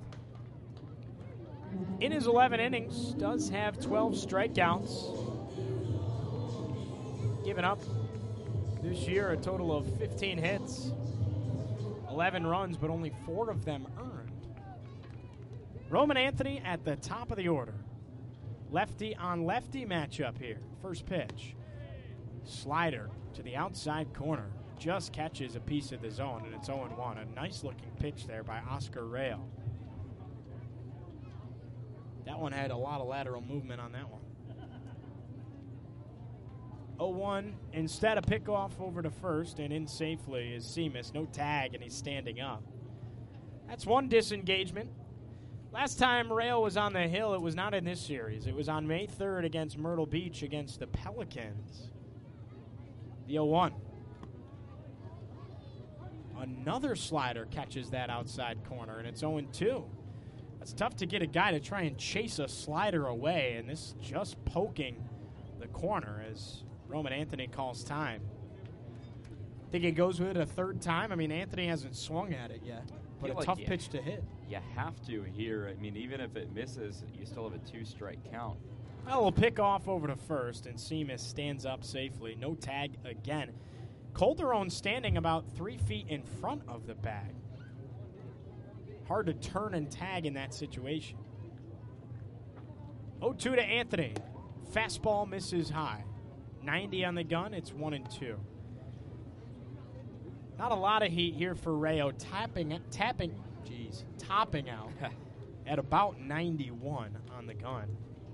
S2: In his eleven innings, does have twelve strikeouts. Given up this year a total of fifteen hits, eleven runs, but only four of them earned. Roman Anthony at the top of the order. Lefty on lefty matchup here. First pitch. Slider to the outside corner. Just catches a piece of the zone, and it's oh and one. A nice looking pitch there by Oscar Rayo. That one had a lot of lateral movement on that one. oh one, instead of pickoff over to first, and in safely is Seamus. No tag, and he's standing up. That's one disengagement. Last time Rayo was on the hill, it was not in this series. It was on May third against Myrtle Beach against the Pelicans. The oh one. Another slider catches that outside corner, and it's oh and two. It's tough to get a guy to try and chase a slider away, and this just poking the corner as Roman Anthony calls time. Think he goes with it a third time? I mean, Anthony hasn't swung at it yet, but a
S1: like
S2: tough
S1: you,
S2: pitch to hit.
S1: You have to here. I mean, even if it misses, you still have a two-strike count.
S2: Well, we'll pick off over to first, and Seamus stands up safely. No tag again. Calderon standing about three feet in front of the bag. Hard to turn and tag in that situation. oh two to Anthony. Fastball misses high. ninety on the gun. It's one and two. Not a lot of heat here for Rayo. Tapping, tapping, geez, topping out at about ninety-one on the gun.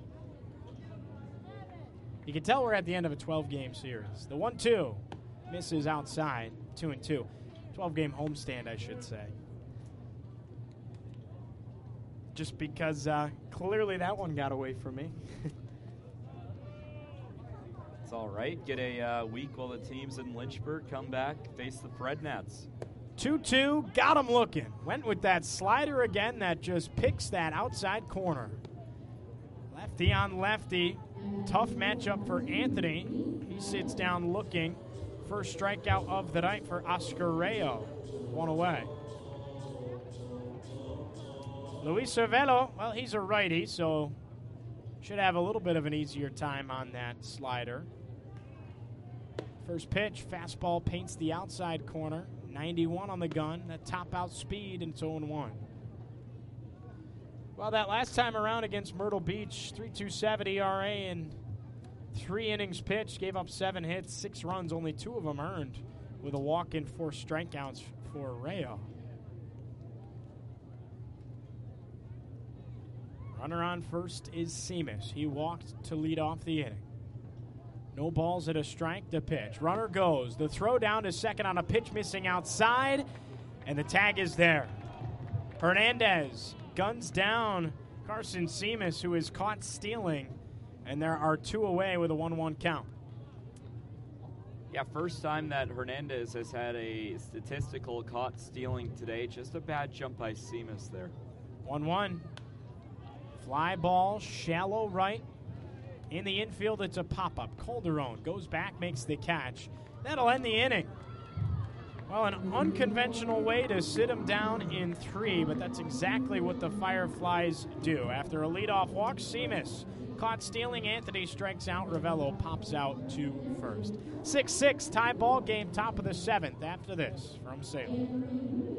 S2: You can tell we're at the end of a twelve-game series. The one two misses outside. Two and two. twelve-game homestand, I should say. Just because uh, clearly that one got away from me.
S1: It's all right. Get a uh, week while the teams in Lynchburg come back, face the Fred Nets.
S2: two two, got him looking. Went with that slider again that just picks that outside corner. Lefty on lefty. Tough matchup for Anthony. He sits down looking. First strikeout of the night for Oscar Rayo. One away. Luis Cervello, well, he's a righty, so should have a little bit of an easier time on that slider. First pitch, fastball paints the outside corner. ninety-one on the gun, that top out speed, and it's oh and one. Well, that last time around against Myrtle Beach, three point two seven E R A and three innings pitched, gave up seven hits, six runs, only two of them earned, with a walk and four strikeouts for Rayo. Runner on first is Seamus. He walked to lead off the inning. No balls at a strike to pitch. Runner goes. The throw down to second on a pitch missing outside, and the tag is there. Hernandez guns down Carson Seamus, who is caught stealing, and there are two away with a one one count.
S1: Yeah, first time that Hernandez has had a statistical caught stealing today. Just a bad jump by Seamus there.
S2: one one. Fly ball, shallow right. In the infield, it's a pop-up. Calderon goes back, makes the catch. That'll end the inning. Well, an unconventional way to sit him down in three, but that's exactly what the Fireflies do. After a leadoff walk, Seamus caught stealing. Anthony strikes out. Ravello pops out to first. six six, tie ball game, top of the seventh after this from Salem.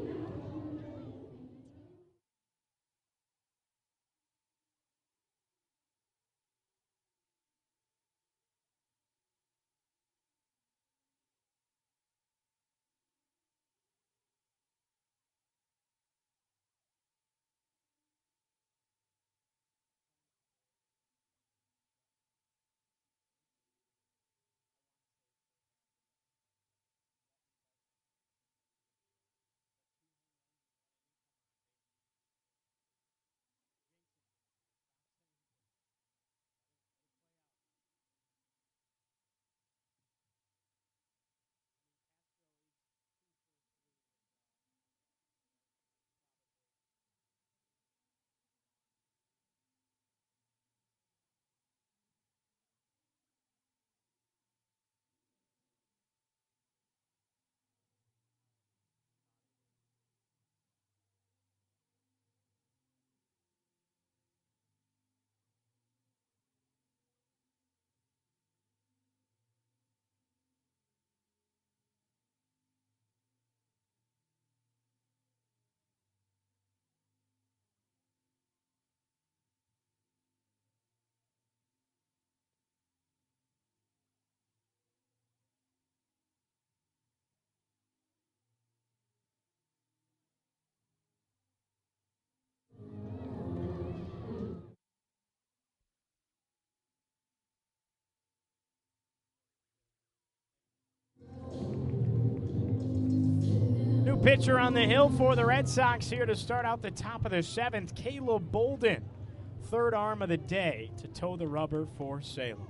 S2: New pitcher on the hill for the Red Sox here to start out the top of the seventh. Caleb Bolden, third arm of the day to toe the rubber for Salem.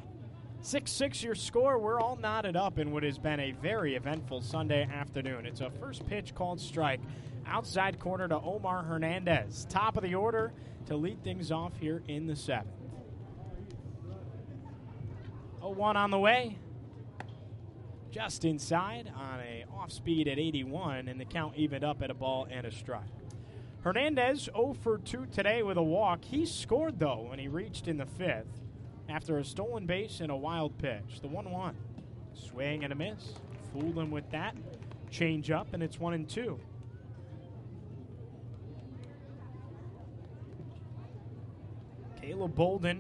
S2: six six your score. We're all knotted up in what has been a very eventful Sunday afternoon. It's a first pitch called strike. Outside corner to Omar Hernandez. Top of the order to lead things off here in the seventh. oh one on the way. Just inside on a off speed at eighty-one, and the count evened up at a ball and a strike. Hernandez oh for two today with a walk. He scored, though, when he reached in the fifth after a stolen base and a wild pitch. The one one. Swing and a miss. Fooled him with that. Change up, and it's one and two. Caleb Bolden.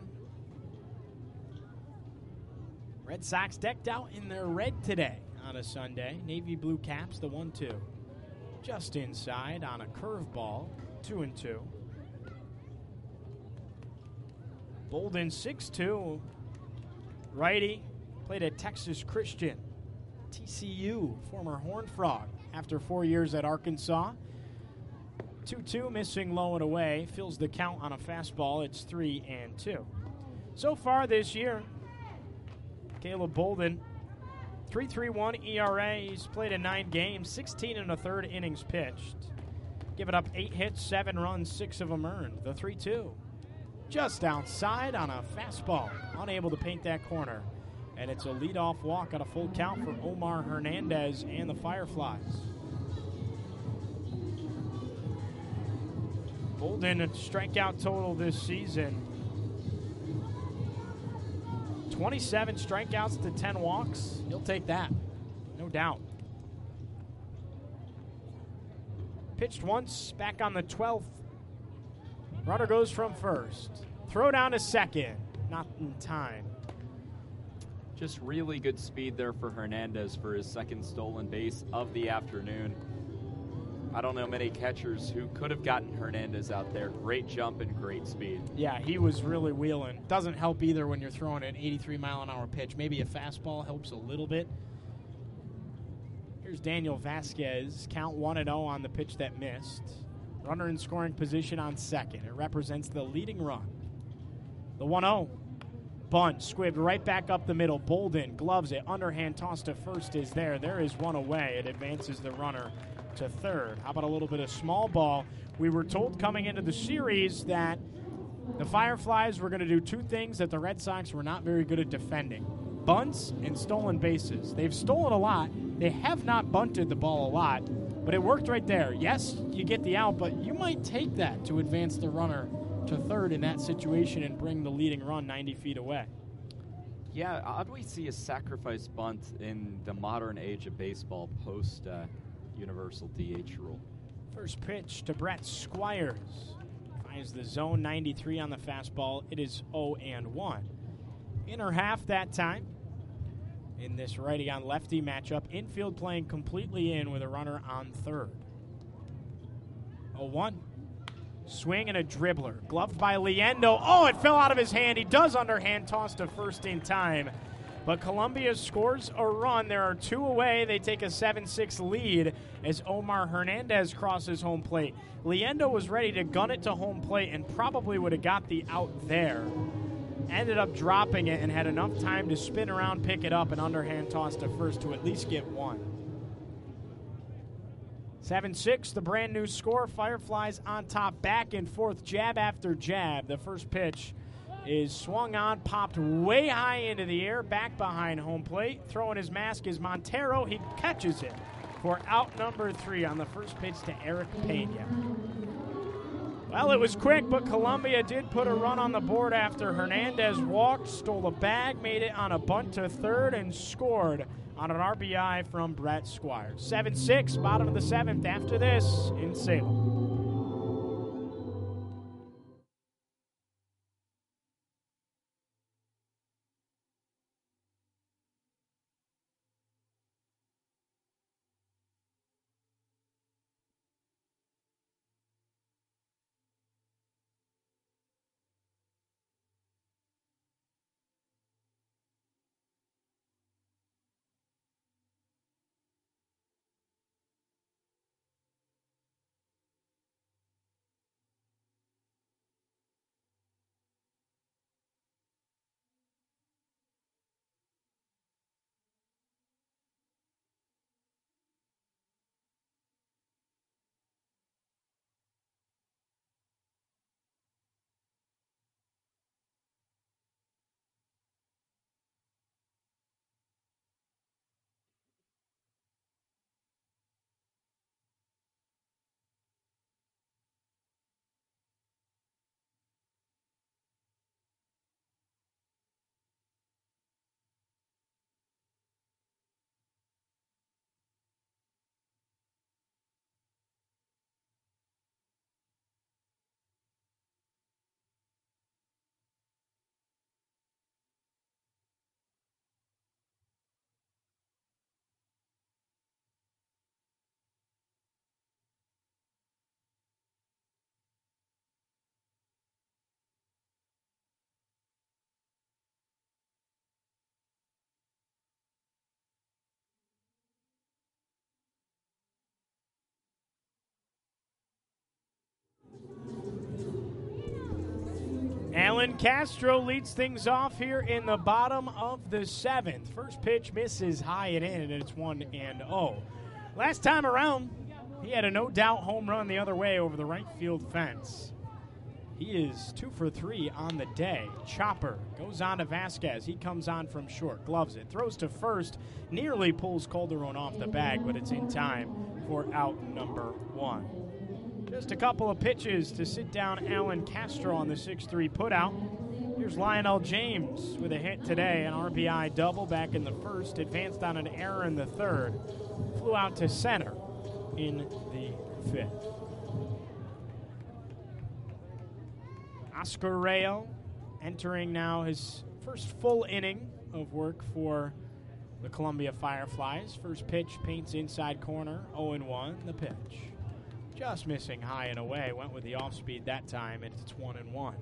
S2: Red Sox decked out in their red today on a Sunday. Navy blue caps, the one two. Just inside on a curveball, two and two. Bolden six two. Righty, played at Texas Christian. T C U, former Horned Frog, after four years at Arkansas. two two, missing low and away. Fills the count on a fastball. It's three and two. So far this year, Caleb Bolden, three point three one E R A. He's played in nine games, sixteen and a third innings pitched. Given up eight hits, seven runs, six of them earned. The three two. Just outside on a fastball. Unable to paint that corner. And it's a leadoff walk on a full count for Omar Hernandez and the Fireflies. Bolden, a strikeout total this season. twenty-seven strikeouts to ten walks. He'll take that, no doubt. Pitched once, back on the twelfth. Runner goes from first. Throw down to second. Not in time.
S1: Just really good speed there for Hernandez for his second stolen base of the afternoon. I don't know many catchers who could have gotten Hernandez out there. Great jump and great speed.
S2: Yeah, he was really wheeling. Doesn't help either when you're throwing an eighty-three mile an hour pitch. Maybe a fastball helps a little bit. Here's Daniel Vasquez. Count one and oh on the pitch that missed. Runner in scoring position on second. It represents the leading run. The one oh. Bunt, squibbed right back up the middle. Bolden gloves it. Underhand toss to first is there. There is one away. It advances the runner to third. How about a little bit of small ball? We were told coming into the series that the Fireflies were going to do two things that the Red Sox were not very good at defending. bunts and stolen bases. They've stolen a lot. They have not bunted the ball a lot, but it worked right there. Yes, you get the out, but you might take that to advance the runner to third in that situation and bring the leading run ninety feet away.
S1: Yeah, odd we see a sacrifice bunt in the modern age of baseball post uh, universal D H rule.
S2: First pitch to Brett Squires. Finds the zone ninety-three on the fastball. It is oh and one. Inner half that time. In this righty on lefty matchup, infield playing completely in with a runner on third. oh one. Swing and a dribbler. Gloved by Liendo. Oh, it fell out of his hand. He does underhand toss to first in time. But Columbia scores a run. There are two away. They take a seven six lead as Omar Hernandez crosses home plate. Liendo was ready to gun it to home plate and probably would have got the out there. Ended up dropping it and had enough time to spin around, pick it up, and underhand toss to first to at least get one. seven six, the brand new score. Fireflies on top, back and forth, jab after jab. The first pitch is swung on, popped way high into the air, back behind home plate. Throwing his mask is Montero. He catches it for out number three on the first pitch to Eric Pena. Well, it was quick, but Columbia did put a run on the board after Hernandez walked, stole a bag, made it on a bunt to third, and scored on an R B I from Brett Squires. seven six, bottom of the seventh after this in Salem. Alan Castro leads things off here in the bottom of the seventh. First pitch misses high and in, and it's one and oh. Last time around, he had a no-doubt home run the other way over the right field fence. He is two for three on the day. Chopper goes on to Vasquez. He comes on from short, gloves it, throws to first, nearly pulls Calderon off the bag, but it's in time for out number one. Just a couple of pitches to sit down Alan Castro on the six three putout. Here's Lionel James with a hit today, an R B I double back in the first, advanced on an error in the third, flew out to center in the fifth. Oscar Rayo entering now his first full inning of work for the Columbia Fireflies. First pitch paints inside corner, oh and one, the pitch. Just missing high and away. Went with the off speed that time, and it's one and one.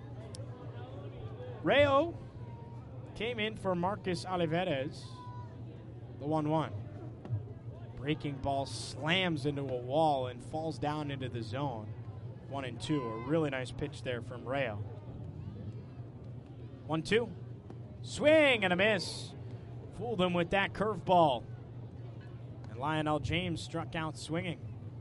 S2: Rayo came in for Marcus Olivares, the one one. Breaking ball slams into a wall and falls down into the zone. One and two. A really nice pitch there from Rayo. One two. Swing and a miss. Fooled him with that curveball. And Lionel James struck out swinging.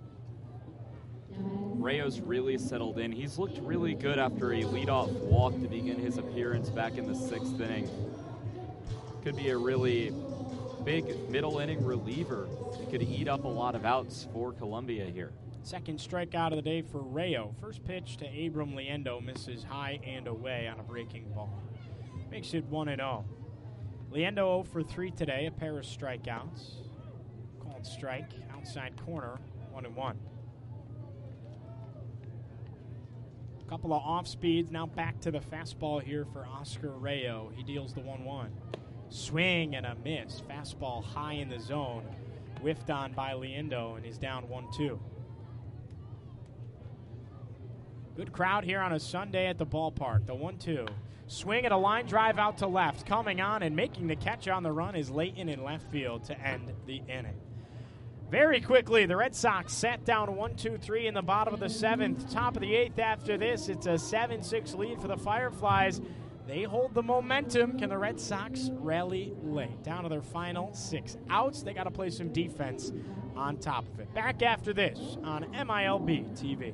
S1: Rayo's really settled in. He's looked really good after a leadoff walk to begin his appearance back in the sixth inning. could be a really big middle inning reliever. He could eat up a lot of outs for Columbia here.
S2: Second strikeout of the day for Rayo. First pitch to Abram Liendo, misses high and away on a breaking ball. Makes it one and oh. Liendo oh for three today, a pair of strikeouts. Called strike, outside corner, one and one. Couple of off speeds, now back to the fastball here for Oscar Rayo. He deals the one one. Swing and a miss. Fastball high in the zone. Whiffed on by Liendo, and he's down one two. Good crowd here on a Sunday at the ballpark. The one two. Swing at a line drive out to left. Coming on and making the catch on the run is Leighton in left field to end the inning. Very quickly, the Red Sox sat down one two three in the bottom of the seventh. Top of the eighth after this. It's a seven six lead for the Fireflies. They hold the momentum. Can the Red Sox rally late? Down to their final six outs. They got to play some defense on top of it. Back after this on M I L B T V.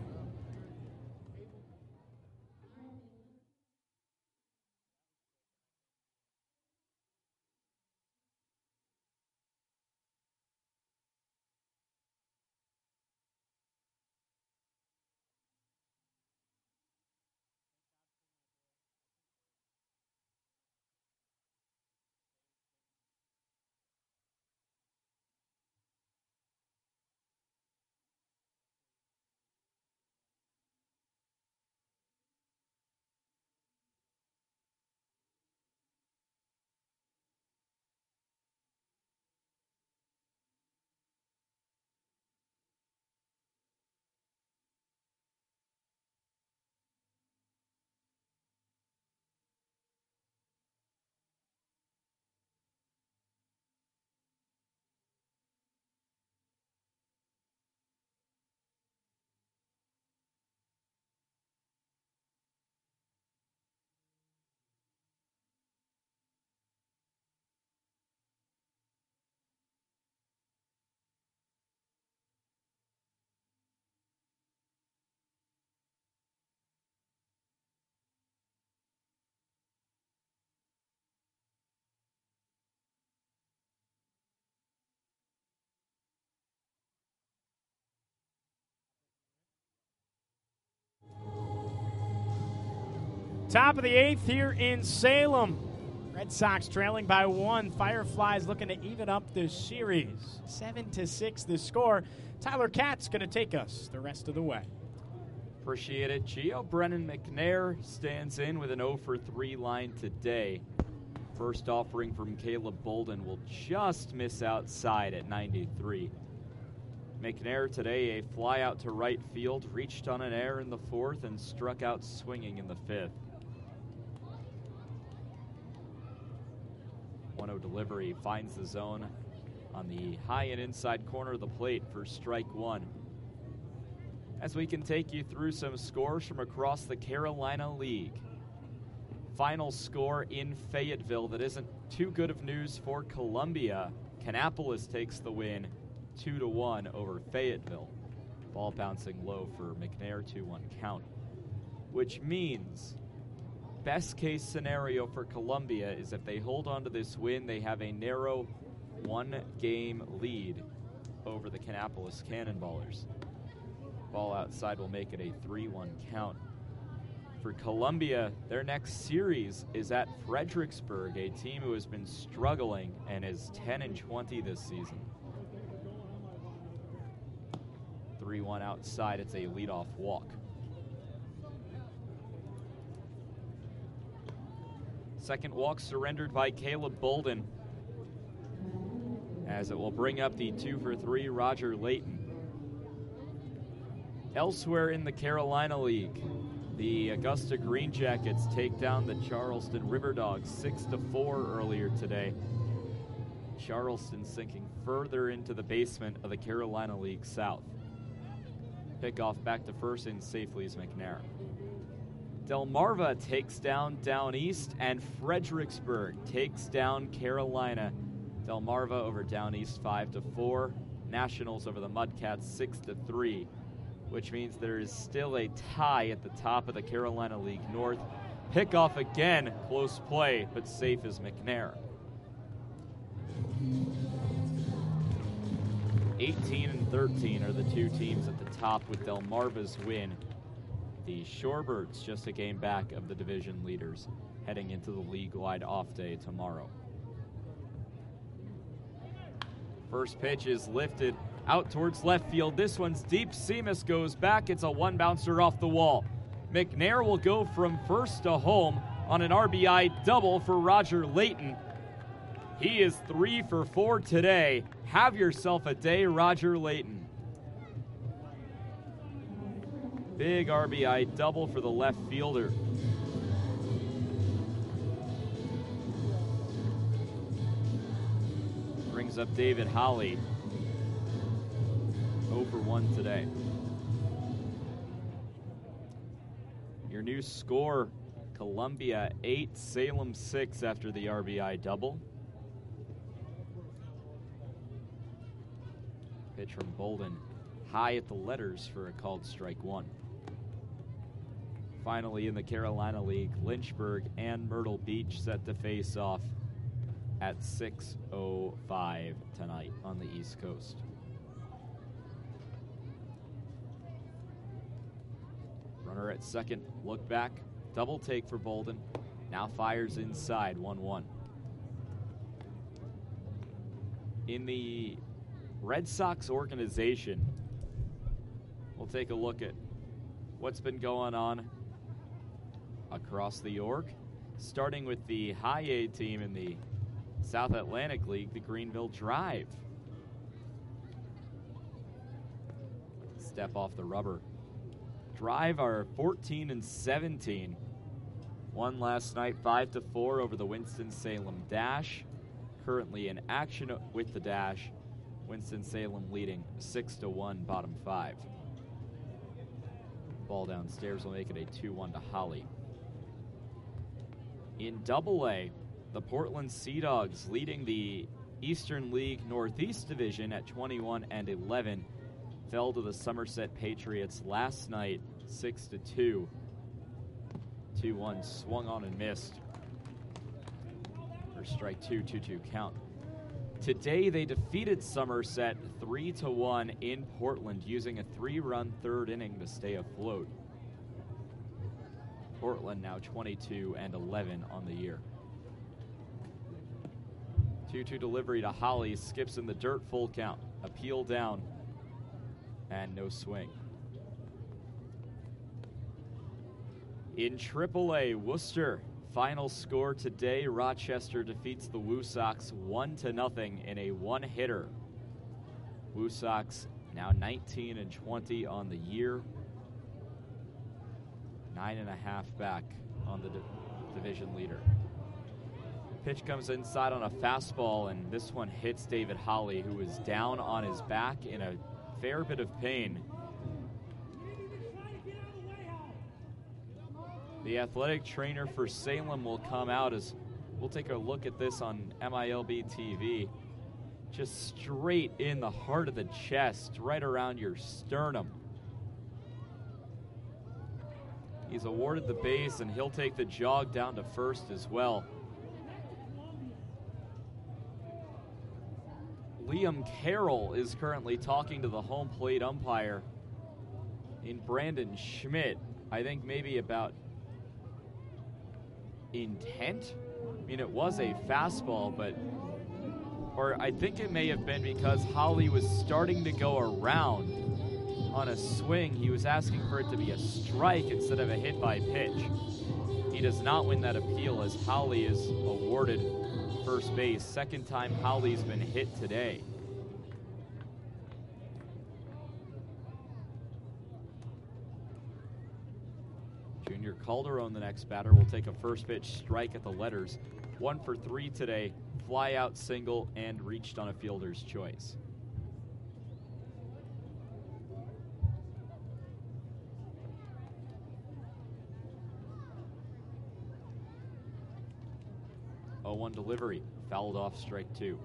S2: Top of the eighth here in Salem. Red Sox trailing by one. Fireflies looking to even up this series. Seven to six the score. Tyler Katz going to take us the rest of the way.
S1: Appreciate it. Gio Brennan McNair stands in with an oh for three line today. First offering from Caleb Bolden will just miss outside at ninety-three. McNair today a fly out to right field, reached on an error in the fourth and struck out swinging in the fifth. one oh delivery finds the zone on the high and inside corner of the plate for strike one. As we can take you through some scores from across the Carolina League. Final score in Fayetteville that isn't too good of news for Columbia. Kannapolis takes the win two to one over Fayetteville. Ball bouncing low for McNair, two one count. Which means best case scenario for Columbia is if they hold on to this win, they have a narrow one-game lead over the Kannapolis Cannonballers. Ball outside will make it a three one count. For Columbia, their next series is at Fredericksburg, a team who has been struggling and is ten and twenty this season. three one outside, it's a leadoff walk. Second walk surrendered by Caleb Bolden, as it will bring up the two for three Roger Layton. Elsewhere in the Carolina League, the Augusta Green Jackets take down the Charleston River Dogs six to four earlier today. Charleston sinking further into the basement of the Carolina League South. Pickoff back to first in safely is McNair. Delmarva takes down Down East, and Fredericksburg takes down Carolina. Delmarva over Down East five to four. Nationals over the Mudcats six to three, which means there is still a tie at the top of the Carolina League North. Pickoff again, close play, but safe is McNair. eighteen and thirteen are the two teams at the top with Delmarva's win. The Shorebirds just a game back of the division leaders heading into the league-wide off day tomorrow. First pitch is lifted out towards left field. This one's deep. Seamus goes back. It's a one-bouncer off the wall. McNair will go from first to home on an R B I double for Roger Layton. He is three for four today. Have yourself a day, Roger Layton. Big R B I double for the left fielder. Brings up David Holly. oh for one today. Your new score, Columbia eight, Salem six after the R B I double. Pitch from Bolden, high at the letters for a called strike one. Finally in the Carolina League, Lynchburg and Myrtle Beach set to face off at six oh five tonight on the East Coast. Runner at second, look back, double take for Bolden. Now fires inside, one one. In the Red Sox organization, we'll take a look at what's been going on across the org, starting with the high A team in the South Atlantic League, the Greenville Drive. Step off the rubber. Drive are fourteen and seventeen. Won last night five to four over the Winston-Salem Dash. Currently in action with the Dash. Winston-Salem leading six to one, bottom five. Ball downstairs will make it a two one to Holly. In Double A, the Portland Sea Dogs leading the Eastern League Northeast Division at twenty-one and eleven. Fell to the Somerset Patriots last night, six to two. two one swung on and missed. For strike two, two two count. Today they defeated Somerset three to one in Portland using a three-run third inning to stay afloat. Portland now twenty-two and eleven on the year. two two delivery to Holly, skips in the dirt, full count. Appeal down, and no swing. In triple A, Worcester, final score today, Rochester defeats the Woo Sox one to nothing in a one-hitter. Woo Sox now nineteen and twenty on the year. Nine and a half back on the di- division leader. Pitch comes inside on a fastball, and this one hits David Holly, who is down on his back in a fair bit of pain. The athletic trainer for Salem will come out as we'll take a look at this on M I L B T V. Just straight in the heart of the chest, right around your sternum. He's awarded the base, and he'll take the jog down to first as well. Liam Carroll is currently talking to the home plate umpire in Brandon Schmidt. I think maybe about intent. I mean, it was a fastball, but, or I think it may have been because Holly was starting to go around on a swing. He was asking for it to be a strike instead of a hit by pitch. He does not win that appeal as Holly is awarded first base. Second time Holly's been hit today. Junior Calderon, the next batter, will take a first pitch strike at the letters. One for three today, fly out single, and reached on a fielder's choice. oh one delivery, fouled off, strike two.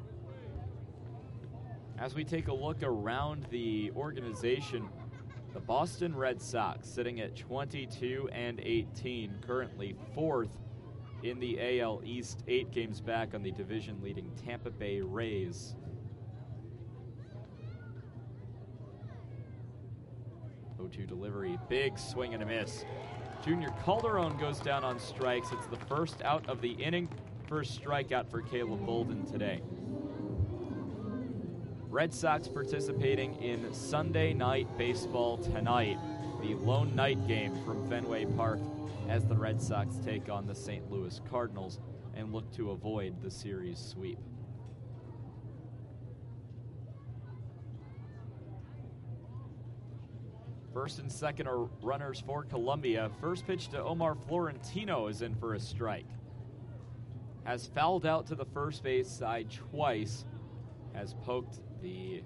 S1: As we take a look around the organization, the Boston Red Sox sitting at twenty-two and eighteen, currently fourth in the A L East, eight games back on the division-leading Tampa Bay Rays. oh two delivery, big swing and a miss. Junior Calderon goes down on strikes. It's the first out of the inning. First strikeout for Caleb Bolden today. Red Sox participating in Sunday Night Baseball tonight, the lone night game from Fenway Park, as the Red Sox take on the Saint Louis Cardinals and look to avoid the series sweep. First and second are runners for Columbia. First pitch to Omar Florentino is in for a strike. Has fouled out to the first base side twice. Has poked the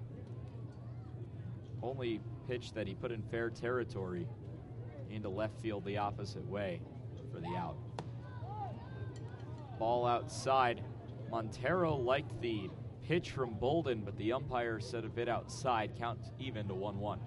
S1: only pitch that he put in fair territory into left field the opposite way for the out. Ball outside. Montero liked the pitch from Bolden, but the umpire said a bit outside. Count even to one one.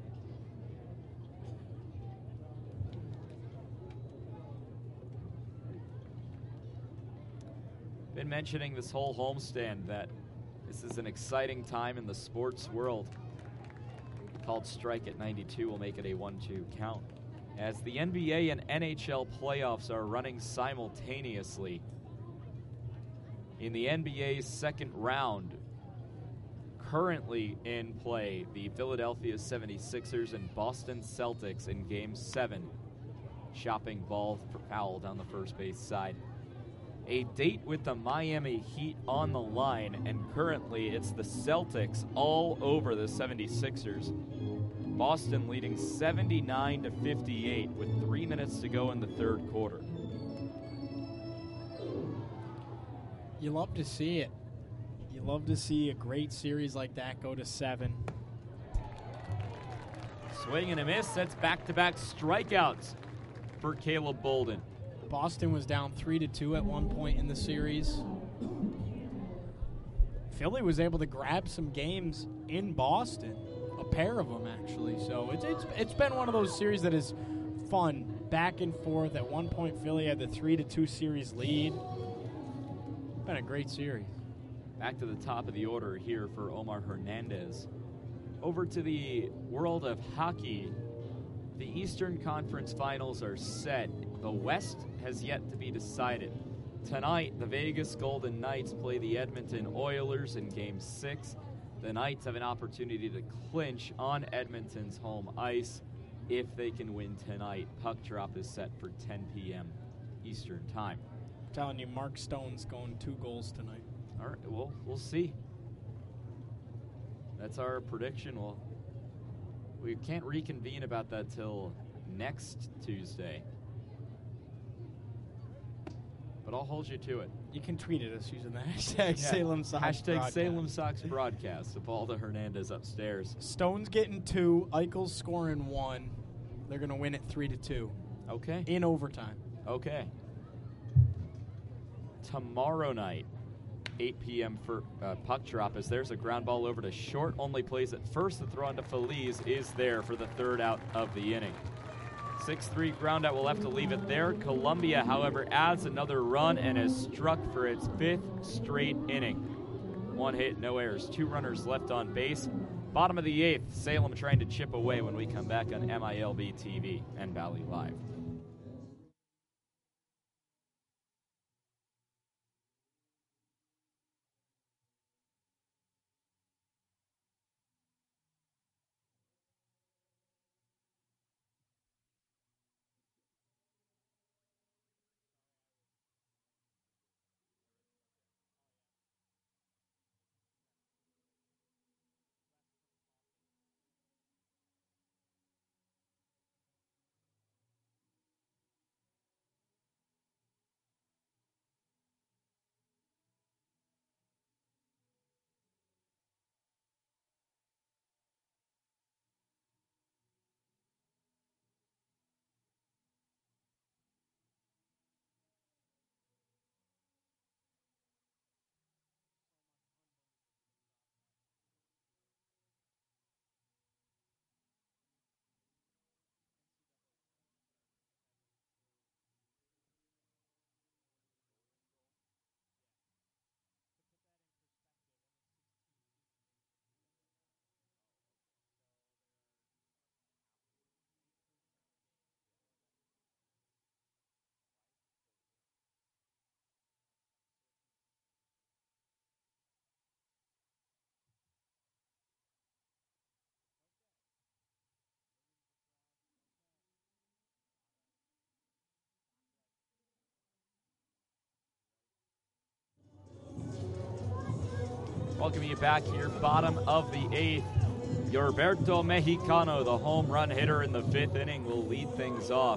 S1: Been mentioning this whole homestand that this is an exciting time in the sports world. Called strike at ninety-two will make it a one two count. As the N B A and N H L playoffs are running simultaneously. In the N B A's second round, currently in play, the Philadelphia seventy-sixers and Boston Celtics in Game seven. Chopping ball for foul down the first base side. A date with the Miami Heat on the line, and currently it's the Celtics all over the seventy-sixers. Boston leading seventy-nine to fifty-eight with three minutes to go in the third quarter.
S2: You love to see it. You love to see a great series like that go to seven.
S1: Swing and a miss. That's back-to-back strikeouts for Caleb Bolden.
S2: Boston was down three to two at one point in the series. Philly was able to grab some games in Boston, a pair of them actually. So it's it's it's been one of those series that is fun, back and forth. At one point, Philly had the three to two series lead. Been a great series.
S1: Back to the top of the order here for Omar Hernandez. Over to the world of hockey. The Eastern Conference Finals are set. The West has yet to be decided. Tonight, the Vegas Golden Knights play the Edmonton Oilers in Game six. The Knights have an opportunity to clinch on Edmonton's home ice if they can win tonight. Puck drop is set for ten p.m. Eastern Time.
S2: I'm telling you, Mark Stone's going two goals tonight.
S1: All right, well, we'll see. That's our prediction. Well, we can't reconvene about that till next Tuesday. But I'll hold you to it.
S2: You can tweet at us using the hashtag
S1: Yeah.
S2: Salem Sox
S1: Hashtag
S2: broadcast.
S1: Salem Sox broadcast. Balda Hernandez upstairs.
S2: Stone's getting two. Eichel's scoring one. They're going to win it three to two
S1: Okay.
S2: in overtime.
S1: Okay. Tomorrow night, eight p.m. for uh, puck drop, as there's a ground ball over to short. Only plays at first. The throw on to Feliz is there for the third out of the inning. six three ground out will have to leave it there. Columbia, however, adds another run and has struck for its fifth straight inning. One hit, no errors, two runners left on base. Bottom of the eighth, Salem trying to chip away when we come back on M I L B T V and Valley Live. welcoming you back here, bottom of the eighth. Yorberto Mexicano, the home run hitter in the fifth inning, will lead things off.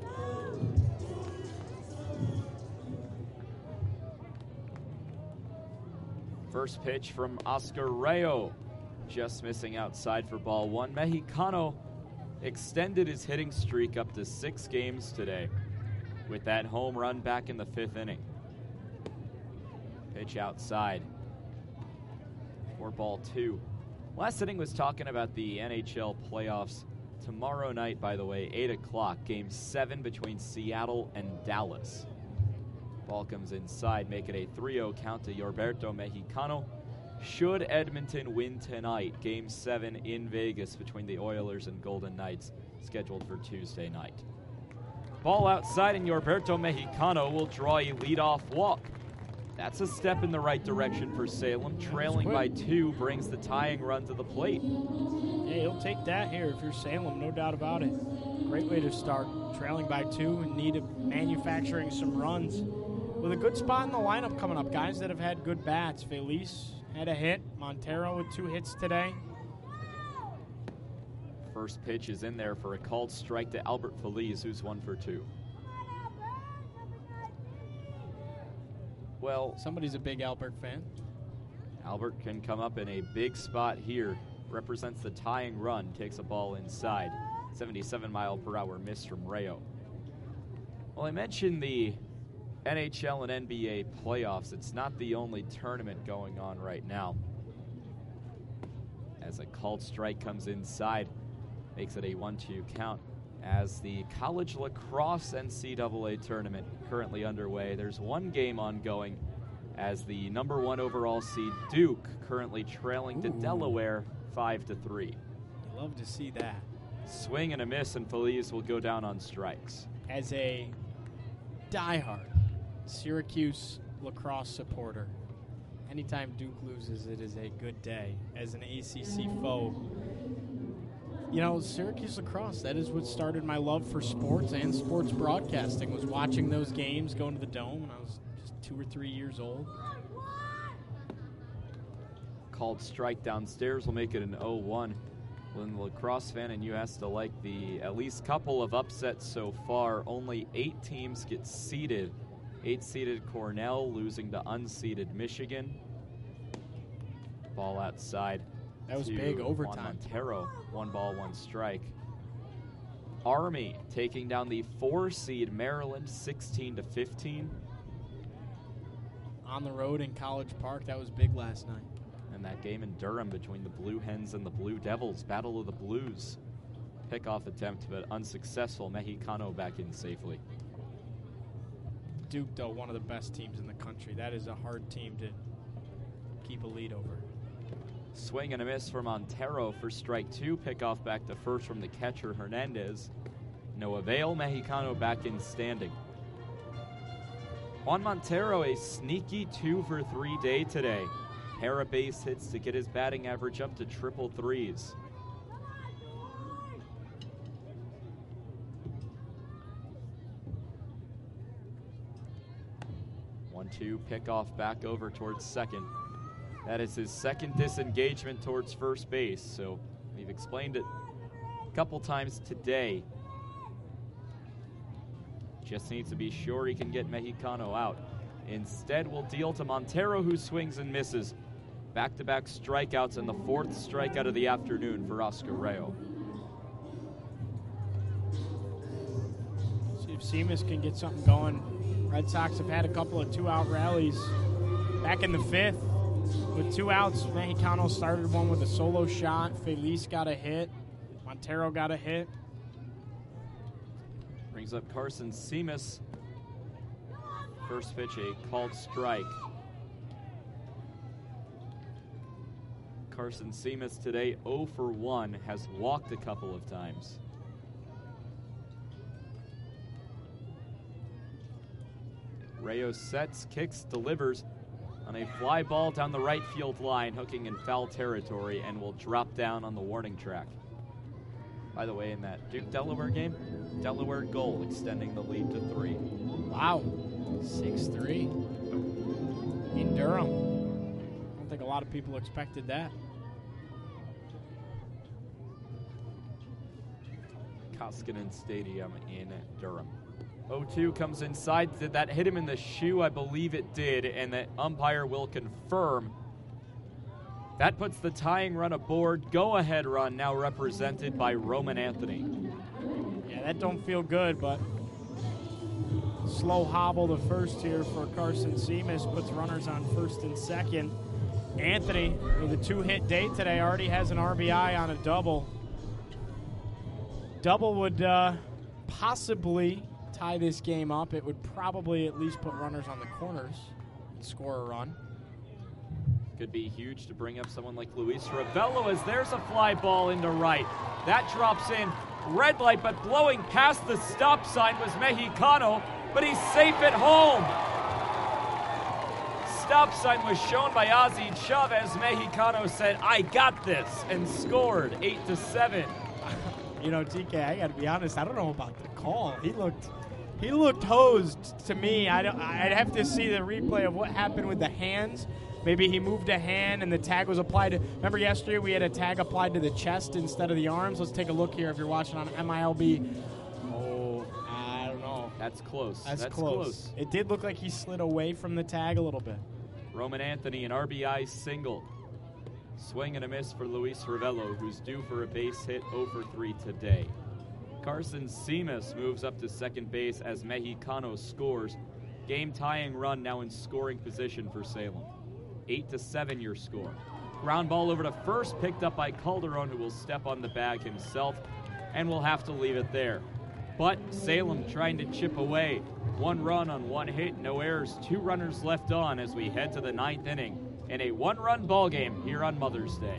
S1: First pitch from Oscar Rayo, just missing outside for ball one. Mexicano extended his hitting streak up to six games today with that home run back in the fifth inning. Pitch outside for ball two. Last inning was talking about the N H L playoffs. Tomorrow night, by the way, eight o'clock, game seven between Seattle and Dallas. Ball comes inside, make it a three oh count to Yorberto Mexicano. Should Edmonton win tonight, game seven in Vegas between the Oilers and Golden Knights, scheduled for Tuesday night. Ball outside, and Yorberto Mexicano will draw a leadoff walk. That's a step in the right direction for Salem. Trailing by two brings the tying run to the plate.
S2: Yeah, he'll take that here if you're Salem, no doubt about it. Great way to start. Trailing by two in need of manufacturing some runs. With a good spot in the lineup coming up. Guys that have had good bats. Feliz had a hit. Montero with two hits today.
S1: First pitch is in there for a called strike to Albert Feliz, who's one for two. Well,
S2: somebody's a big Albert fan.
S1: Albert can come up in a big spot here. Represents the tying run. Takes a ball inside. seventy-seven mile per hour miss from Rayo. Well, I mentioned the N H L and N B A playoffs. It's not the only tournament going on right now. As a called strike comes inside, makes it a one two count. As the college lacrosse N C double A tournament currently underway, there's one game ongoing as the number one overall seed Duke currently trailing to
S2: Ooh.
S1: Delaware five to three.
S2: You love to see that.
S1: Swing and a miss, and Feliz will go down on strikes.
S2: As a diehard Syracuse lacrosse supporter, anytime Duke loses, it is a good day. As an A C C foe, you know, Syracuse lacrosse, that is what started my love for sports and sports broadcasting, was watching those games, going to the Dome when I was just two or three years old.
S1: Called strike downstairs will make it an oh one. When the lacrosse fan and you has to like the at least couple of upsets so far, only eight teams get seeded. Eight-seeded Cornell losing to unseeded Michigan. Ball outside.
S2: That was
S1: to
S2: big
S1: Juan
S2: overtime.
S1: Montero, one ball, one strike. Army taking down the four-seed Maryland, sixteen to fifteen.
S2: On the road in College Park, that was big last night.
S1: And that game in Durham between the Blue Hens and the Blue Devils, Battle of the Blues. Pickoff attempt, but unsuccessful. Mexicano back in safely.
S2: Duke, though, one of the best teams in the country. That is a hard team to keep a lead over.
S1: Swing and a miss for Montero for strike two. Pickoff back to first from the catcher, Hernandez. No avail. Mexicano back in standing. Juan Montero, a sneaky two for three day today. Pair of base hits to get his batting average up to triple threes. one two, pickoff back over towards second. That is his second disengagement towards first base, so we've explained it a couple times today. Just needs to be sure he can get Mexicano out. Instead, we'll deal to Montero, who swings and misses. Back-to-back strikeouts and the fourth strikeout of the afternoon for Oscar Rayo.
S2: See if Seamus can get something going. Red Sox have had a couple of two-out rallies. Back in the fifth, with two outs, Mexicano started one with a solo shot. Feliz got a hit. Montero got a hit.
S1: Brings up Carson Seamus. First pitch, a called strike. Carson Seamus today oh for one, has walked a couple of times. Rayo sets, kicks, delivers on a fly ball down the right field line, hooking in foul territory, and will drop down on the warning track. By the way, in that Duke-Delaware game, Delaware goal extending the lead to three.
S2: Wow, six three in Durham. I don't think a lot of people expected that.
S1: Koskinen Stadium in Durham. oh two comes inside. Did that hit him in the shoe? I believe it did, and the umpire will confirm. That puts the tying run aboard. Go-ahead run now represented by Roman Anthony.
S2: Yeah, that don't feel good, but slow hobble to first here for Carson Seamus. Puts runners on first and second. Anthony, with a two-hit day today, already has an R B I on a double. Double would uh, possibly tie this game up. It would probably at least put runners on the corners and score a run.
S1: Could be huge to bring up someone like Luis Ravello, as there's a fly ball into right. That drops in. Red light, but blowing past the stop sign was Mexicano, but he's safe at home. Stop sign was shown by Ozzie Chavez. Mexicano said, I got this, and scored eight to seven.
S2: You know, T K, I got to be honest, I don't know about the call. He looked he looked hosed to me. I don't, I'd have to see the replay of what happened with the hands. Maybe he moved a hand and the tag was applied to. Remember yesterday we had a tag applied to the chest instead of the arms? Let's take a look here if you're watching on M I L B. Oh, I don't know.
S1: That's close.
S2: That's,
S1: That's
S2: close.
S1: close.
S2: It did look like he slid away from the tag a little bit.
S1: Roman Anthony, an R B I single. Swing and a miss for Luis Ravello, who's due for a base hit oh for three today. Carson Seamus moves up to second base as Mexicano scores. Game-tying run now in scoring position for Salem. eight to seven your score. Ground ball over to first, picked up by Calderon, who will step on the bag himself, and will have to leave it there. But Salem trying to chip away. One run on one hit, no errors, two runners left on as we head to the ninth inning in a one-run ball game here on Mother's Day.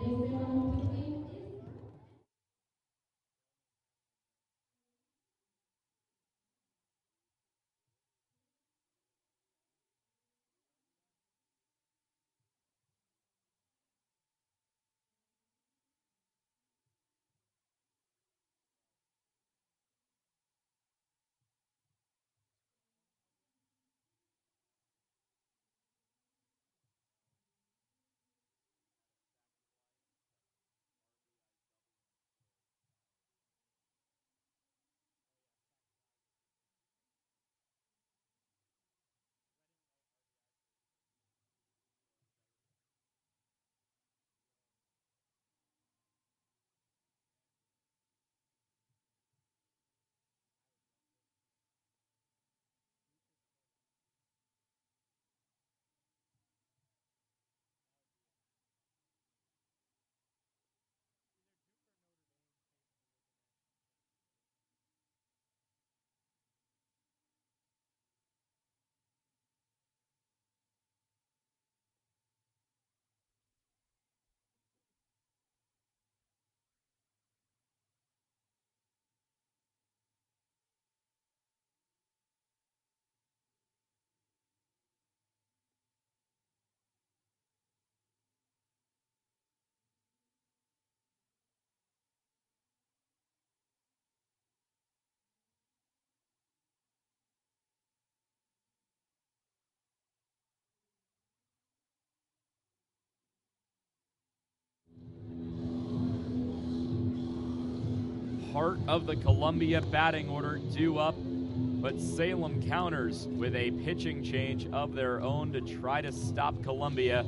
S1: Part of the Columbia batting order due up, but Salem counters with a pitching change of their own to try to stop Columbia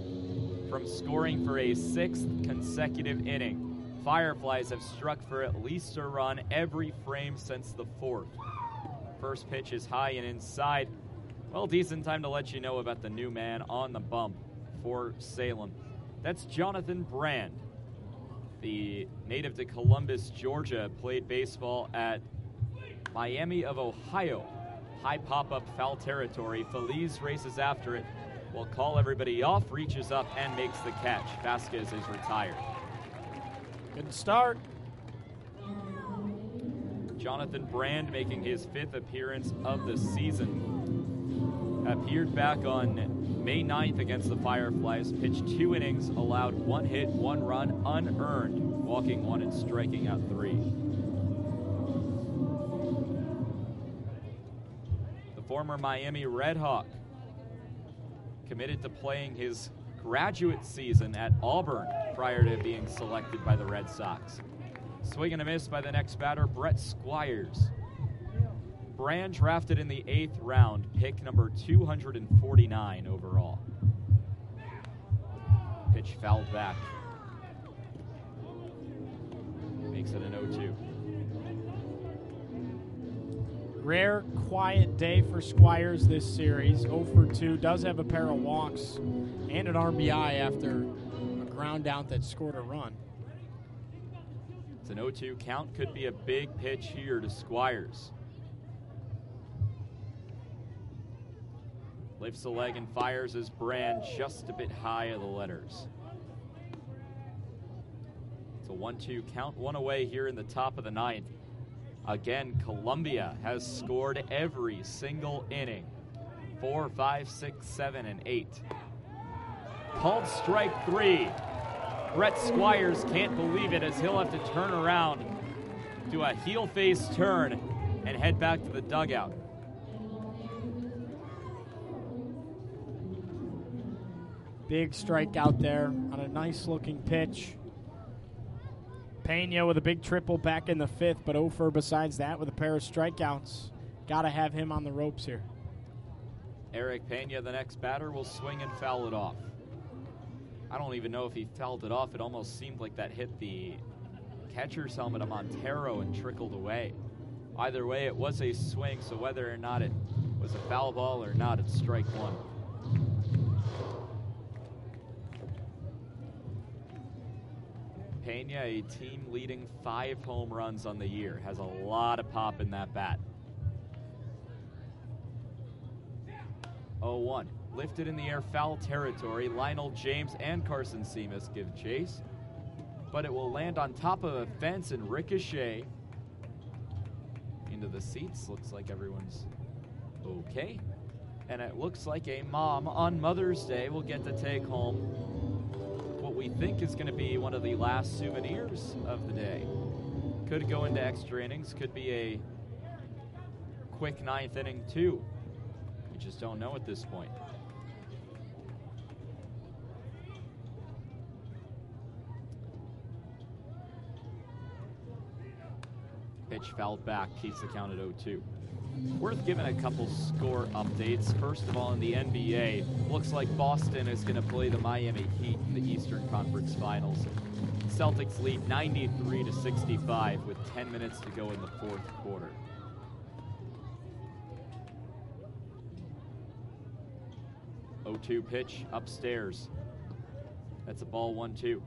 S1: from scoring for a sixth consecutive inning. Fireflies have struck for at least a run every frame since the fourth. First pitch is high and inside. Well, decent time to let you know about the new man on the bump for Salem. That's Jonathan Brand. The native to Columbus, Georgia, played baseball at Miami of Ohio. High pop-up foul territory. Feliz races after it. Will call everybody off, reaches up, and makes the catch. Vasquez is retired.
S2: Good start.
S1: Jonathan Brand making his fifth appearance of the season. Appeared back on May ninth against the Fireflies, pitched two innings, allowed one hit, one run, unearned, walking one and striking out three. The former Miami Red Hawk committed to playing his graduate season at Auburn prior to being selected by the Red Sox. Swing and a miss by the next batter, Brett Squires. Brand drafted in the eighth round, pick number two hundred forty-nine overall. Pitch fouled back. Makes it an oh two.
S2: Rare, quiet day for Squires this series. oh for two, does have a pair of walks and an R B I after a ground out that scored a run.
S1: It's an oh two count. Could be a big pitch here to Squires. Lifts the leg and fires his Brand just a bit high of the letters. It's a one two count, one away here in the top of the ninth. Again, Columbia has scored every single inning. Four, five, six, seven, and eight. Called strike three. Brett Squires can't believe it as he'll have to turn around, do a heel face turn, and head back to the dugout.
S2: Big strike out there on a nice looking pitch. Pena with a big triple back in the fifth, but oh for besides that with a pair of strikeouts. Got to have him on the ropes here.
S1: Eric Pena, the next batter, will swing and foul it off. I don't even know if he fouled it off. It almost seemed like that hit the catcher's helmet of Montero and trickled away. Either way, it was a swing, so whether or not it was a foul ball or not, it's strike one. Pena, a team leading five home runs on the year, has a lot of pop in that bat. oh one. Lifted in the air, foul territory. Lionel James and Carson Seamus give chase, but it will land on top of a fence and ricochet into the seats. Looks like everyone's okay. And it looks like a mom on Mother's Day will get to take home what we think is going to be one of the last souvenirs of the day. Could go into extra innings, could be a quick ninth inning too. We just don't know at this point. Pitch fouled back, keeps the count at oh two. Worth giving a couple score updates. First of all, in the N B A, looks like Boston is going to play the Miami Heat in the Eastern Conference Finals. Celtics lead ninety-three to sixty-five with ten minutes to go in the fourth quarter. oh two pitch upstairs. That's a ball one two.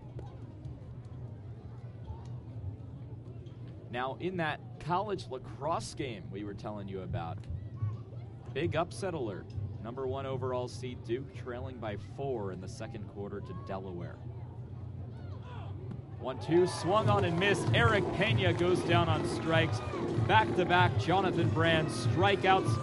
S1: Now, in that college lacrosse game we were telling you about, big upset alert. Number one overall seed Duke trailing by four in the second quarter to Delaware. one two, swung on and missed. Eric Pena goes down on strikes. Back-to-back Jonathan Brand strikeouts.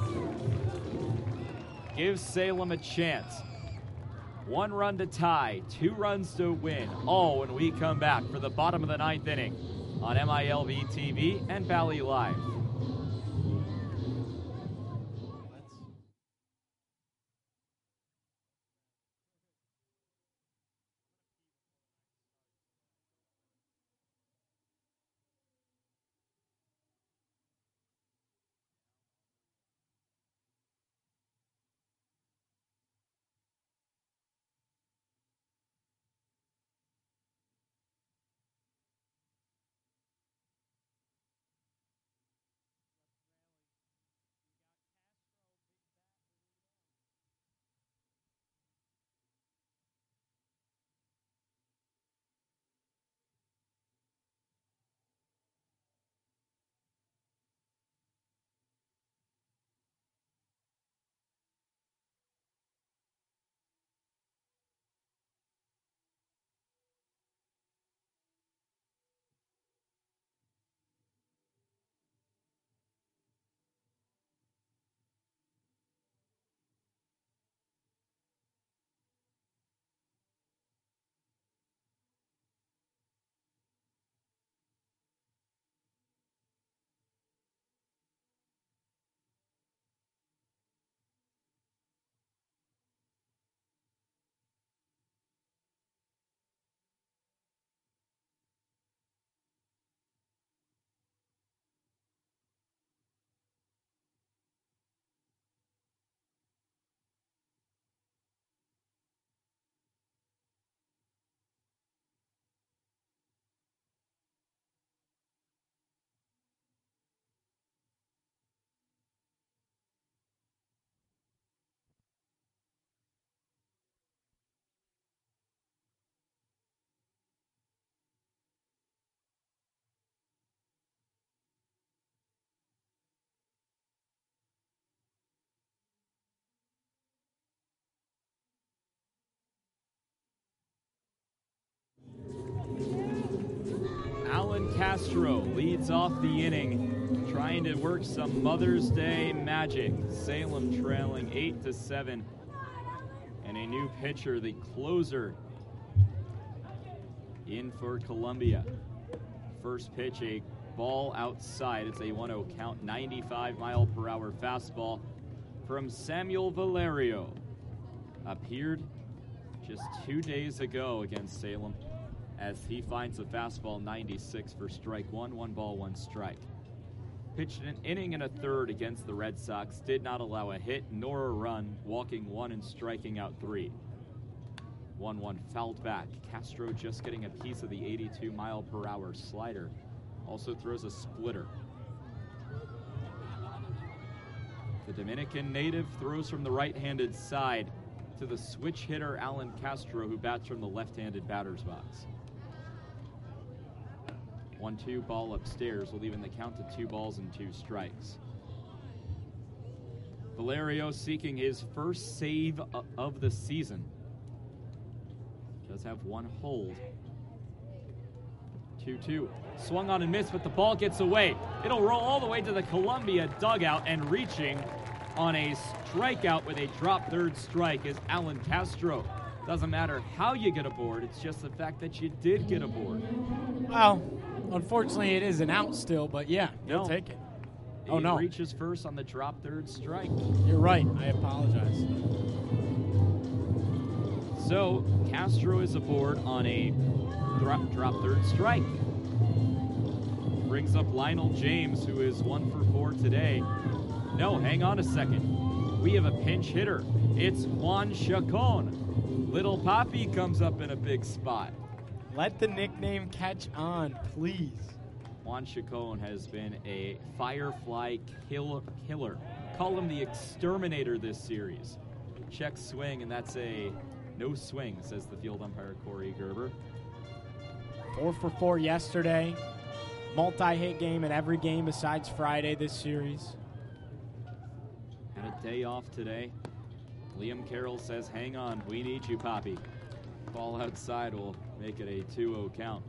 S1: Gives Salem a chance. One run to tie, two runs to win. All when we come back for the bottom of the ninth inning on M I L B T V and Valley Live. Castro leads off the inning, trying to work some Mother's Day magic. Salem trailing eight to seven. And a new pitcher, the closer, in for Columbia. First pitch, a ball outside. It's a one oh count, ninety-five mile per hour fastball from Samuel Valerio. Appeared just two days ago against Salem as he finds the fastball ninety-six for strike one, one ball, one strike. Pitched an inning and a third against the Red Sox, did not allow a hit nor a run, walking one and striking out three. one one fouled back. Castro just getting a piece of the eighty-two mile per hour slider. Also throws a splitter. The Dominican native throws from the right-handed side to the switch hitter Alan Castro, who bats from the left-handed batter's box. one two ball upstairs will even the count to two balls and two strikes. Valerio seeking his first save of the season. Does have one hold. two two. Swung on and missed, but the ball gets away. It'll roll all the way to the Columbia dugout, and reaching on a strikeout with a drop third strike is Alan Castro. Doesn't matter how you get aboard, it's just the fact that you did get aboard.
S2: Well, unfortunately it is an out still, but yeah,
S1: No.
S2: you'll take it.
S1: He
S2: Oh, no.
S1: reaches first on the drop third strike.
S2: You're right. I apologize.
S1: So Castro is aboard on a drop, drop third strike. Brings up Lionel James, who is one for four today. No, hang on a second. We have a pinch hitter. It's Juan Chacon. Little Poppy comes up in a big spot.
S2: Let the nickname catch on, please.
S1: Juan Chacon has been a Firefly kill, killer. Call him the exterminator this series. Check swing, and that's a no swing, says the field umpire Corey Gerber.
S2: Four for four yesterday. Multi-hit game at every game besides Friday this series.
S1: Had a day off today. Liam Carroll says, hang on, we need you, Poppy. Ball outside will make it a two oh count.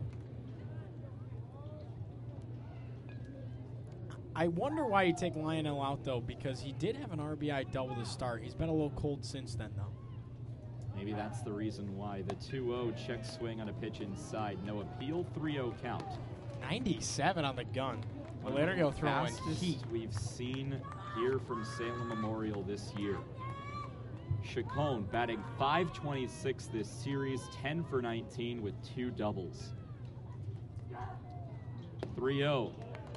S2: I wonder why you take Lionel out, though, because he did have an R B I double to start. He's been a little cold since then, though.
S1: Maybe that's the reason why. The two oh check swing on a pitch inside. No appeal, three oh count.
S2: ninety-seven on the gun. Valerio throwing
S1: Fastest
S2: heat.
S1: we've seen here from Salem Memorial this year. Chacon batting five twenty-six this series, ten for nineteen with two doubles. three oh.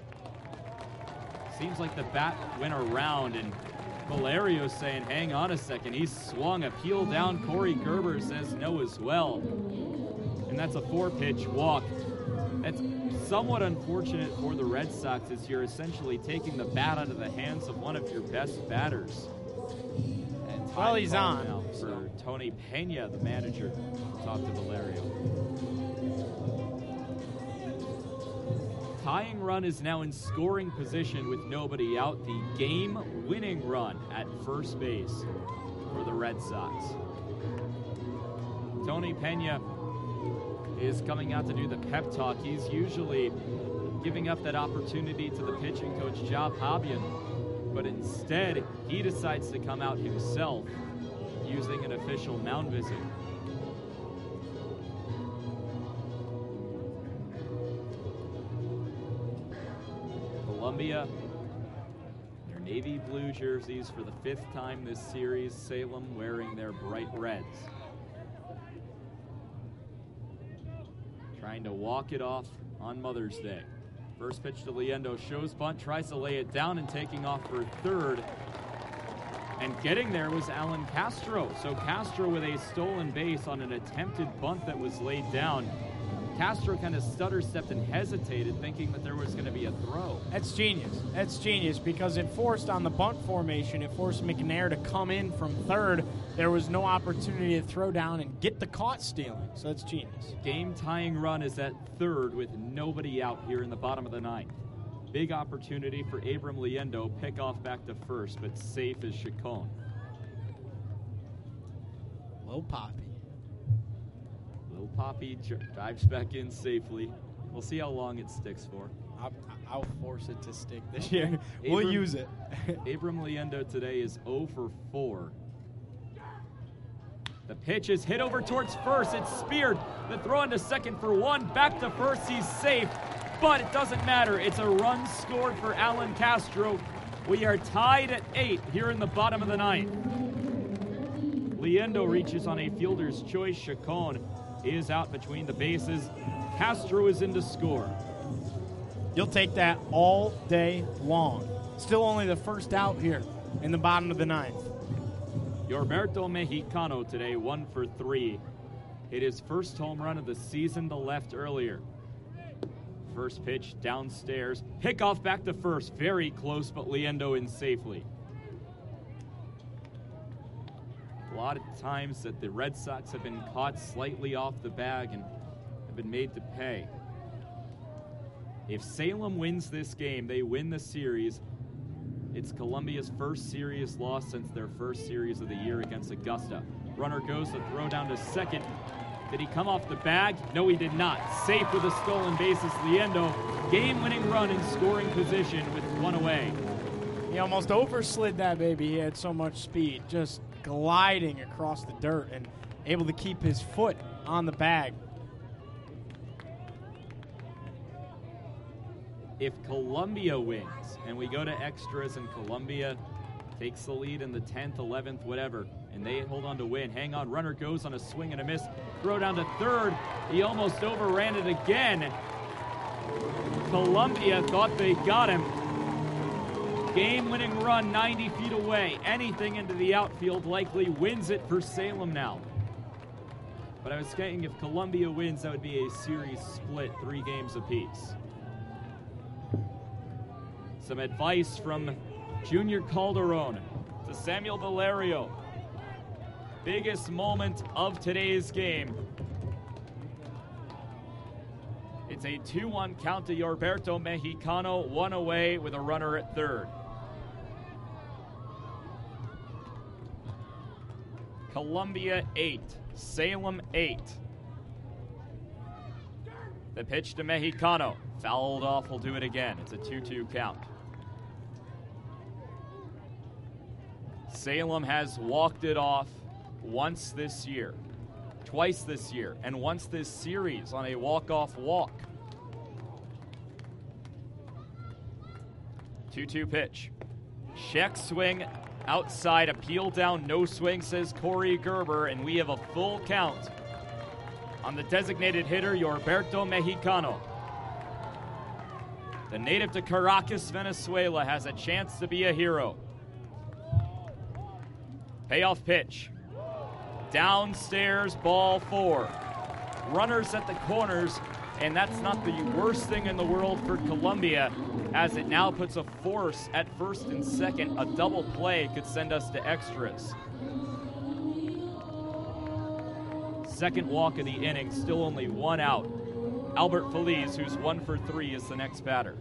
S1: Seems like the bat went around, and Valerio saying, hang on a second. He swung a peel down. Corey Gerber says no as well. And that's a four-pitch walk. That's somewhat unfortunate for the Red Sox, as you're essentially taking the bat out of the hands of one of your best batters. And
S2: Well, he's
S1: time
S2: on.
S1: now for Tony Pena, the manager, to talk to Valerio. Tying run is now in scoring position with nobody out. The game-winning run at first base for the Red Sox. Tony Pena is coming out to do the pep talk. He's usually giving up that opportunity to the pitching coach, Job Hobbian, but instead he decides to come out himself using an official mound visit. Columbia, their navy blue jerseys for the fifth time this series. Salem wearing their bright reds. Trying to walk it off on Mother's Day. First pitch to Liendo, shows bunt, tries to lay it down, and taking off for third. And getting there was Alan Castro. So Castro with a stolen base on an attempted bunt that was laid down. Castro kind of stutter-stepped and hesitated, thinking that there was going to be a throw.
S2: That's genius. That's genius because it forced on the bunt formation, it forced McNair to come in from third. There was no opportunity to throw down and get the caught stealing. So that's genius.
S1: Game-tying run is at third with nobody out here in the bottom of the ninth. Big opportunity for Abram Liendo, pick off back to first, but safe as Chacon.
S2: Lil Poppy.
S1: Little Poppy j- dives back in safely. We'll see how long it sticks for.
S2: I'll, I'll force it to stick this year. We'll
S1: Abram,
S2: use it.
S1: Abram Liendo today is zero for four. The pitch is hit over towards first. It's speared. The throw into second for one. Back to first. He's safe. But it doesn't matter. It's a run scored for Alan Castro. We are tied at eight here in the bottom of the ninth. Liendo reaches on a fielder's choice. Chacon is out between the bases. Castro is in to score.
S2: You'll take that all day long. Still only the first out here in the bottom of the ninth.
S1: Yorberto Mexicano today, one for three. Hit his first home run of the season to left earlier. First pitch downstairs. Pickoff back to first. Very close, but Liendo in safely. A lot of times that the Red Sox have been caught slightly off the bag and have been made to pay. If Salem wins this game, they win the series. It's Columbia's first serious loss since their first series of the year against Augusta. Runner goes to throw down to second. Did he come off the bag? No, he did not. Safe with a stolen bases. Liendo, game-winning run in scoring position with one away.
S2: He almost overslid that baby. He had so much speed, just gliding across the dirt and able to keep his foot on the bag.
S1: If Columbia wins and we go to extras and Columbia takes the lead in the tenth, eleventh, whatever, and they hold on to win, hang on, runner goes on a swing and a miss, throw down to third, he almost overran it again. Columbia thought they got him. Game-winning run ninety feet away, anything into the outfield likely wins it for Salem now. But I was saying if Columbia wins, that would be a series split, three games apiece. Some advice from Junior Calderon to Samuel Valerio. Biggest moment of today's game. It's a two one count to Yorberto Mexicano, one away with a runner at third. Columbia eight, Salem eight. The pitch to Mexicano. Fouled off, will do it again. It's a two two count. Salem has walked it off once this year, twice this year, and once this series on a walk-off walk. two two pitch. Check swing outside, appeal down, no swing, says Corey Gerber, and we have a full count on the designated hitter, Yorberto Mexicano. The native to Caracas, Venezuela, has a chance to be a hero. Payoff pitch. Downstairs, ball four. Runners at the corners, and that's not the worst thing in the world for Columbia, as it now puts a force at first and second. A double play could send us to extras. Second walk of the inning, still only one out. Albert Feliz, who's one for three, is the next batter.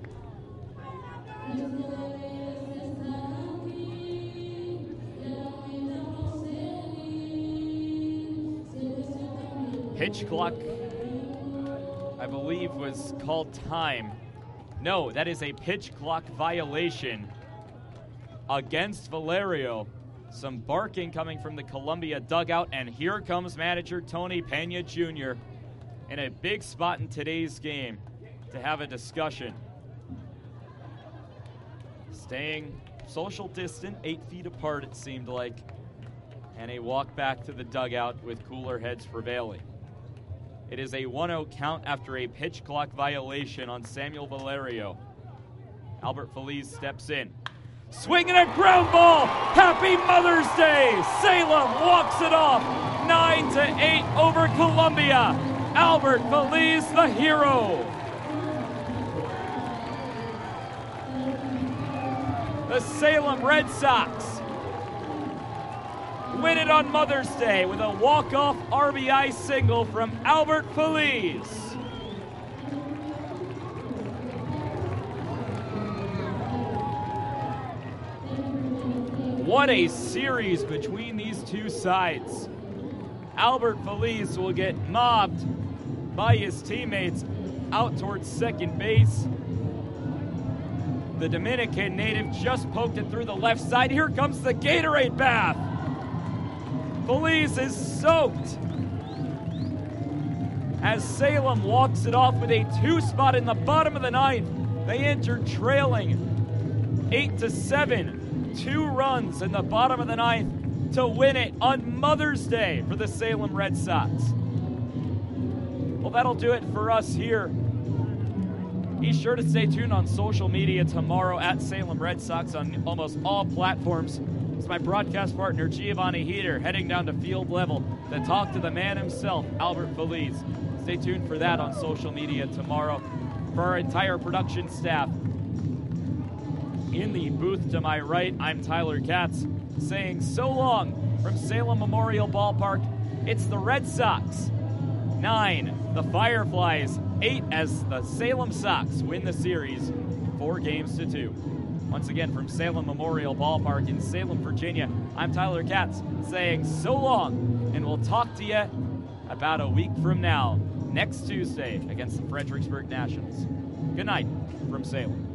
S1: Pitch clock, I believe, was called time. No, that is a pitch clock violation against Valerio. Some barking coming from the Columbia dugout, and here comes manager Tony Pena Junior in a big spot in today's game to have a discussion. Staying social distant, eight feet apart it seemed like, and a walk back to the dugout with cooler heads prevailing. It is a one oh count after a pitch clock violation on Samuel Valerio. Albert Feliz steps in. Swinging a ground ball. Happy Mother's Day. Salem walks it off. Nine to eight over Columbia. Albert Feliz, the hero. The Salem Red Sox win it on Mother's Day with a walk-off R B I single from Albert Feliz. What a series between these two sides. Albert Feliz will get mobbed by his teammates out towards second base. The Dominican native just poked it through the left side. Here comes the Gatorade bath. Feliz is soaked as Salem walks it off with a two spot in the bottom of the ninth. They entered trailing eight to seven, two runs in the bottom of the ninth to win it on Mother's Day for the Salem Red Sox. Well, that'll do it for us here. Be sure to stay tuned on social media tomorrow at Salem Red Sox on almost all platforms. It's my broadcast partner, Giovanni Heater, heading down to field level to talk to the man himself, Albert Feliz. Stay tuned for that on social media tomorrow. For our entire production staff, in the booth to my right, I'm Tyler Katz, saying so long from Salem Memorial Ballpark. It's the Red Sox, nine, the Fireflies, eight, as the Salem Sox win the series, four games to two. Once again, from Salem Memorial Ballpark in Salem, Virginia, I'm Tyler Katz, saying so long, and we'll talk to you about a week from now, next Tuesday, against the Fredericksburg Nationals. Good night from Salem.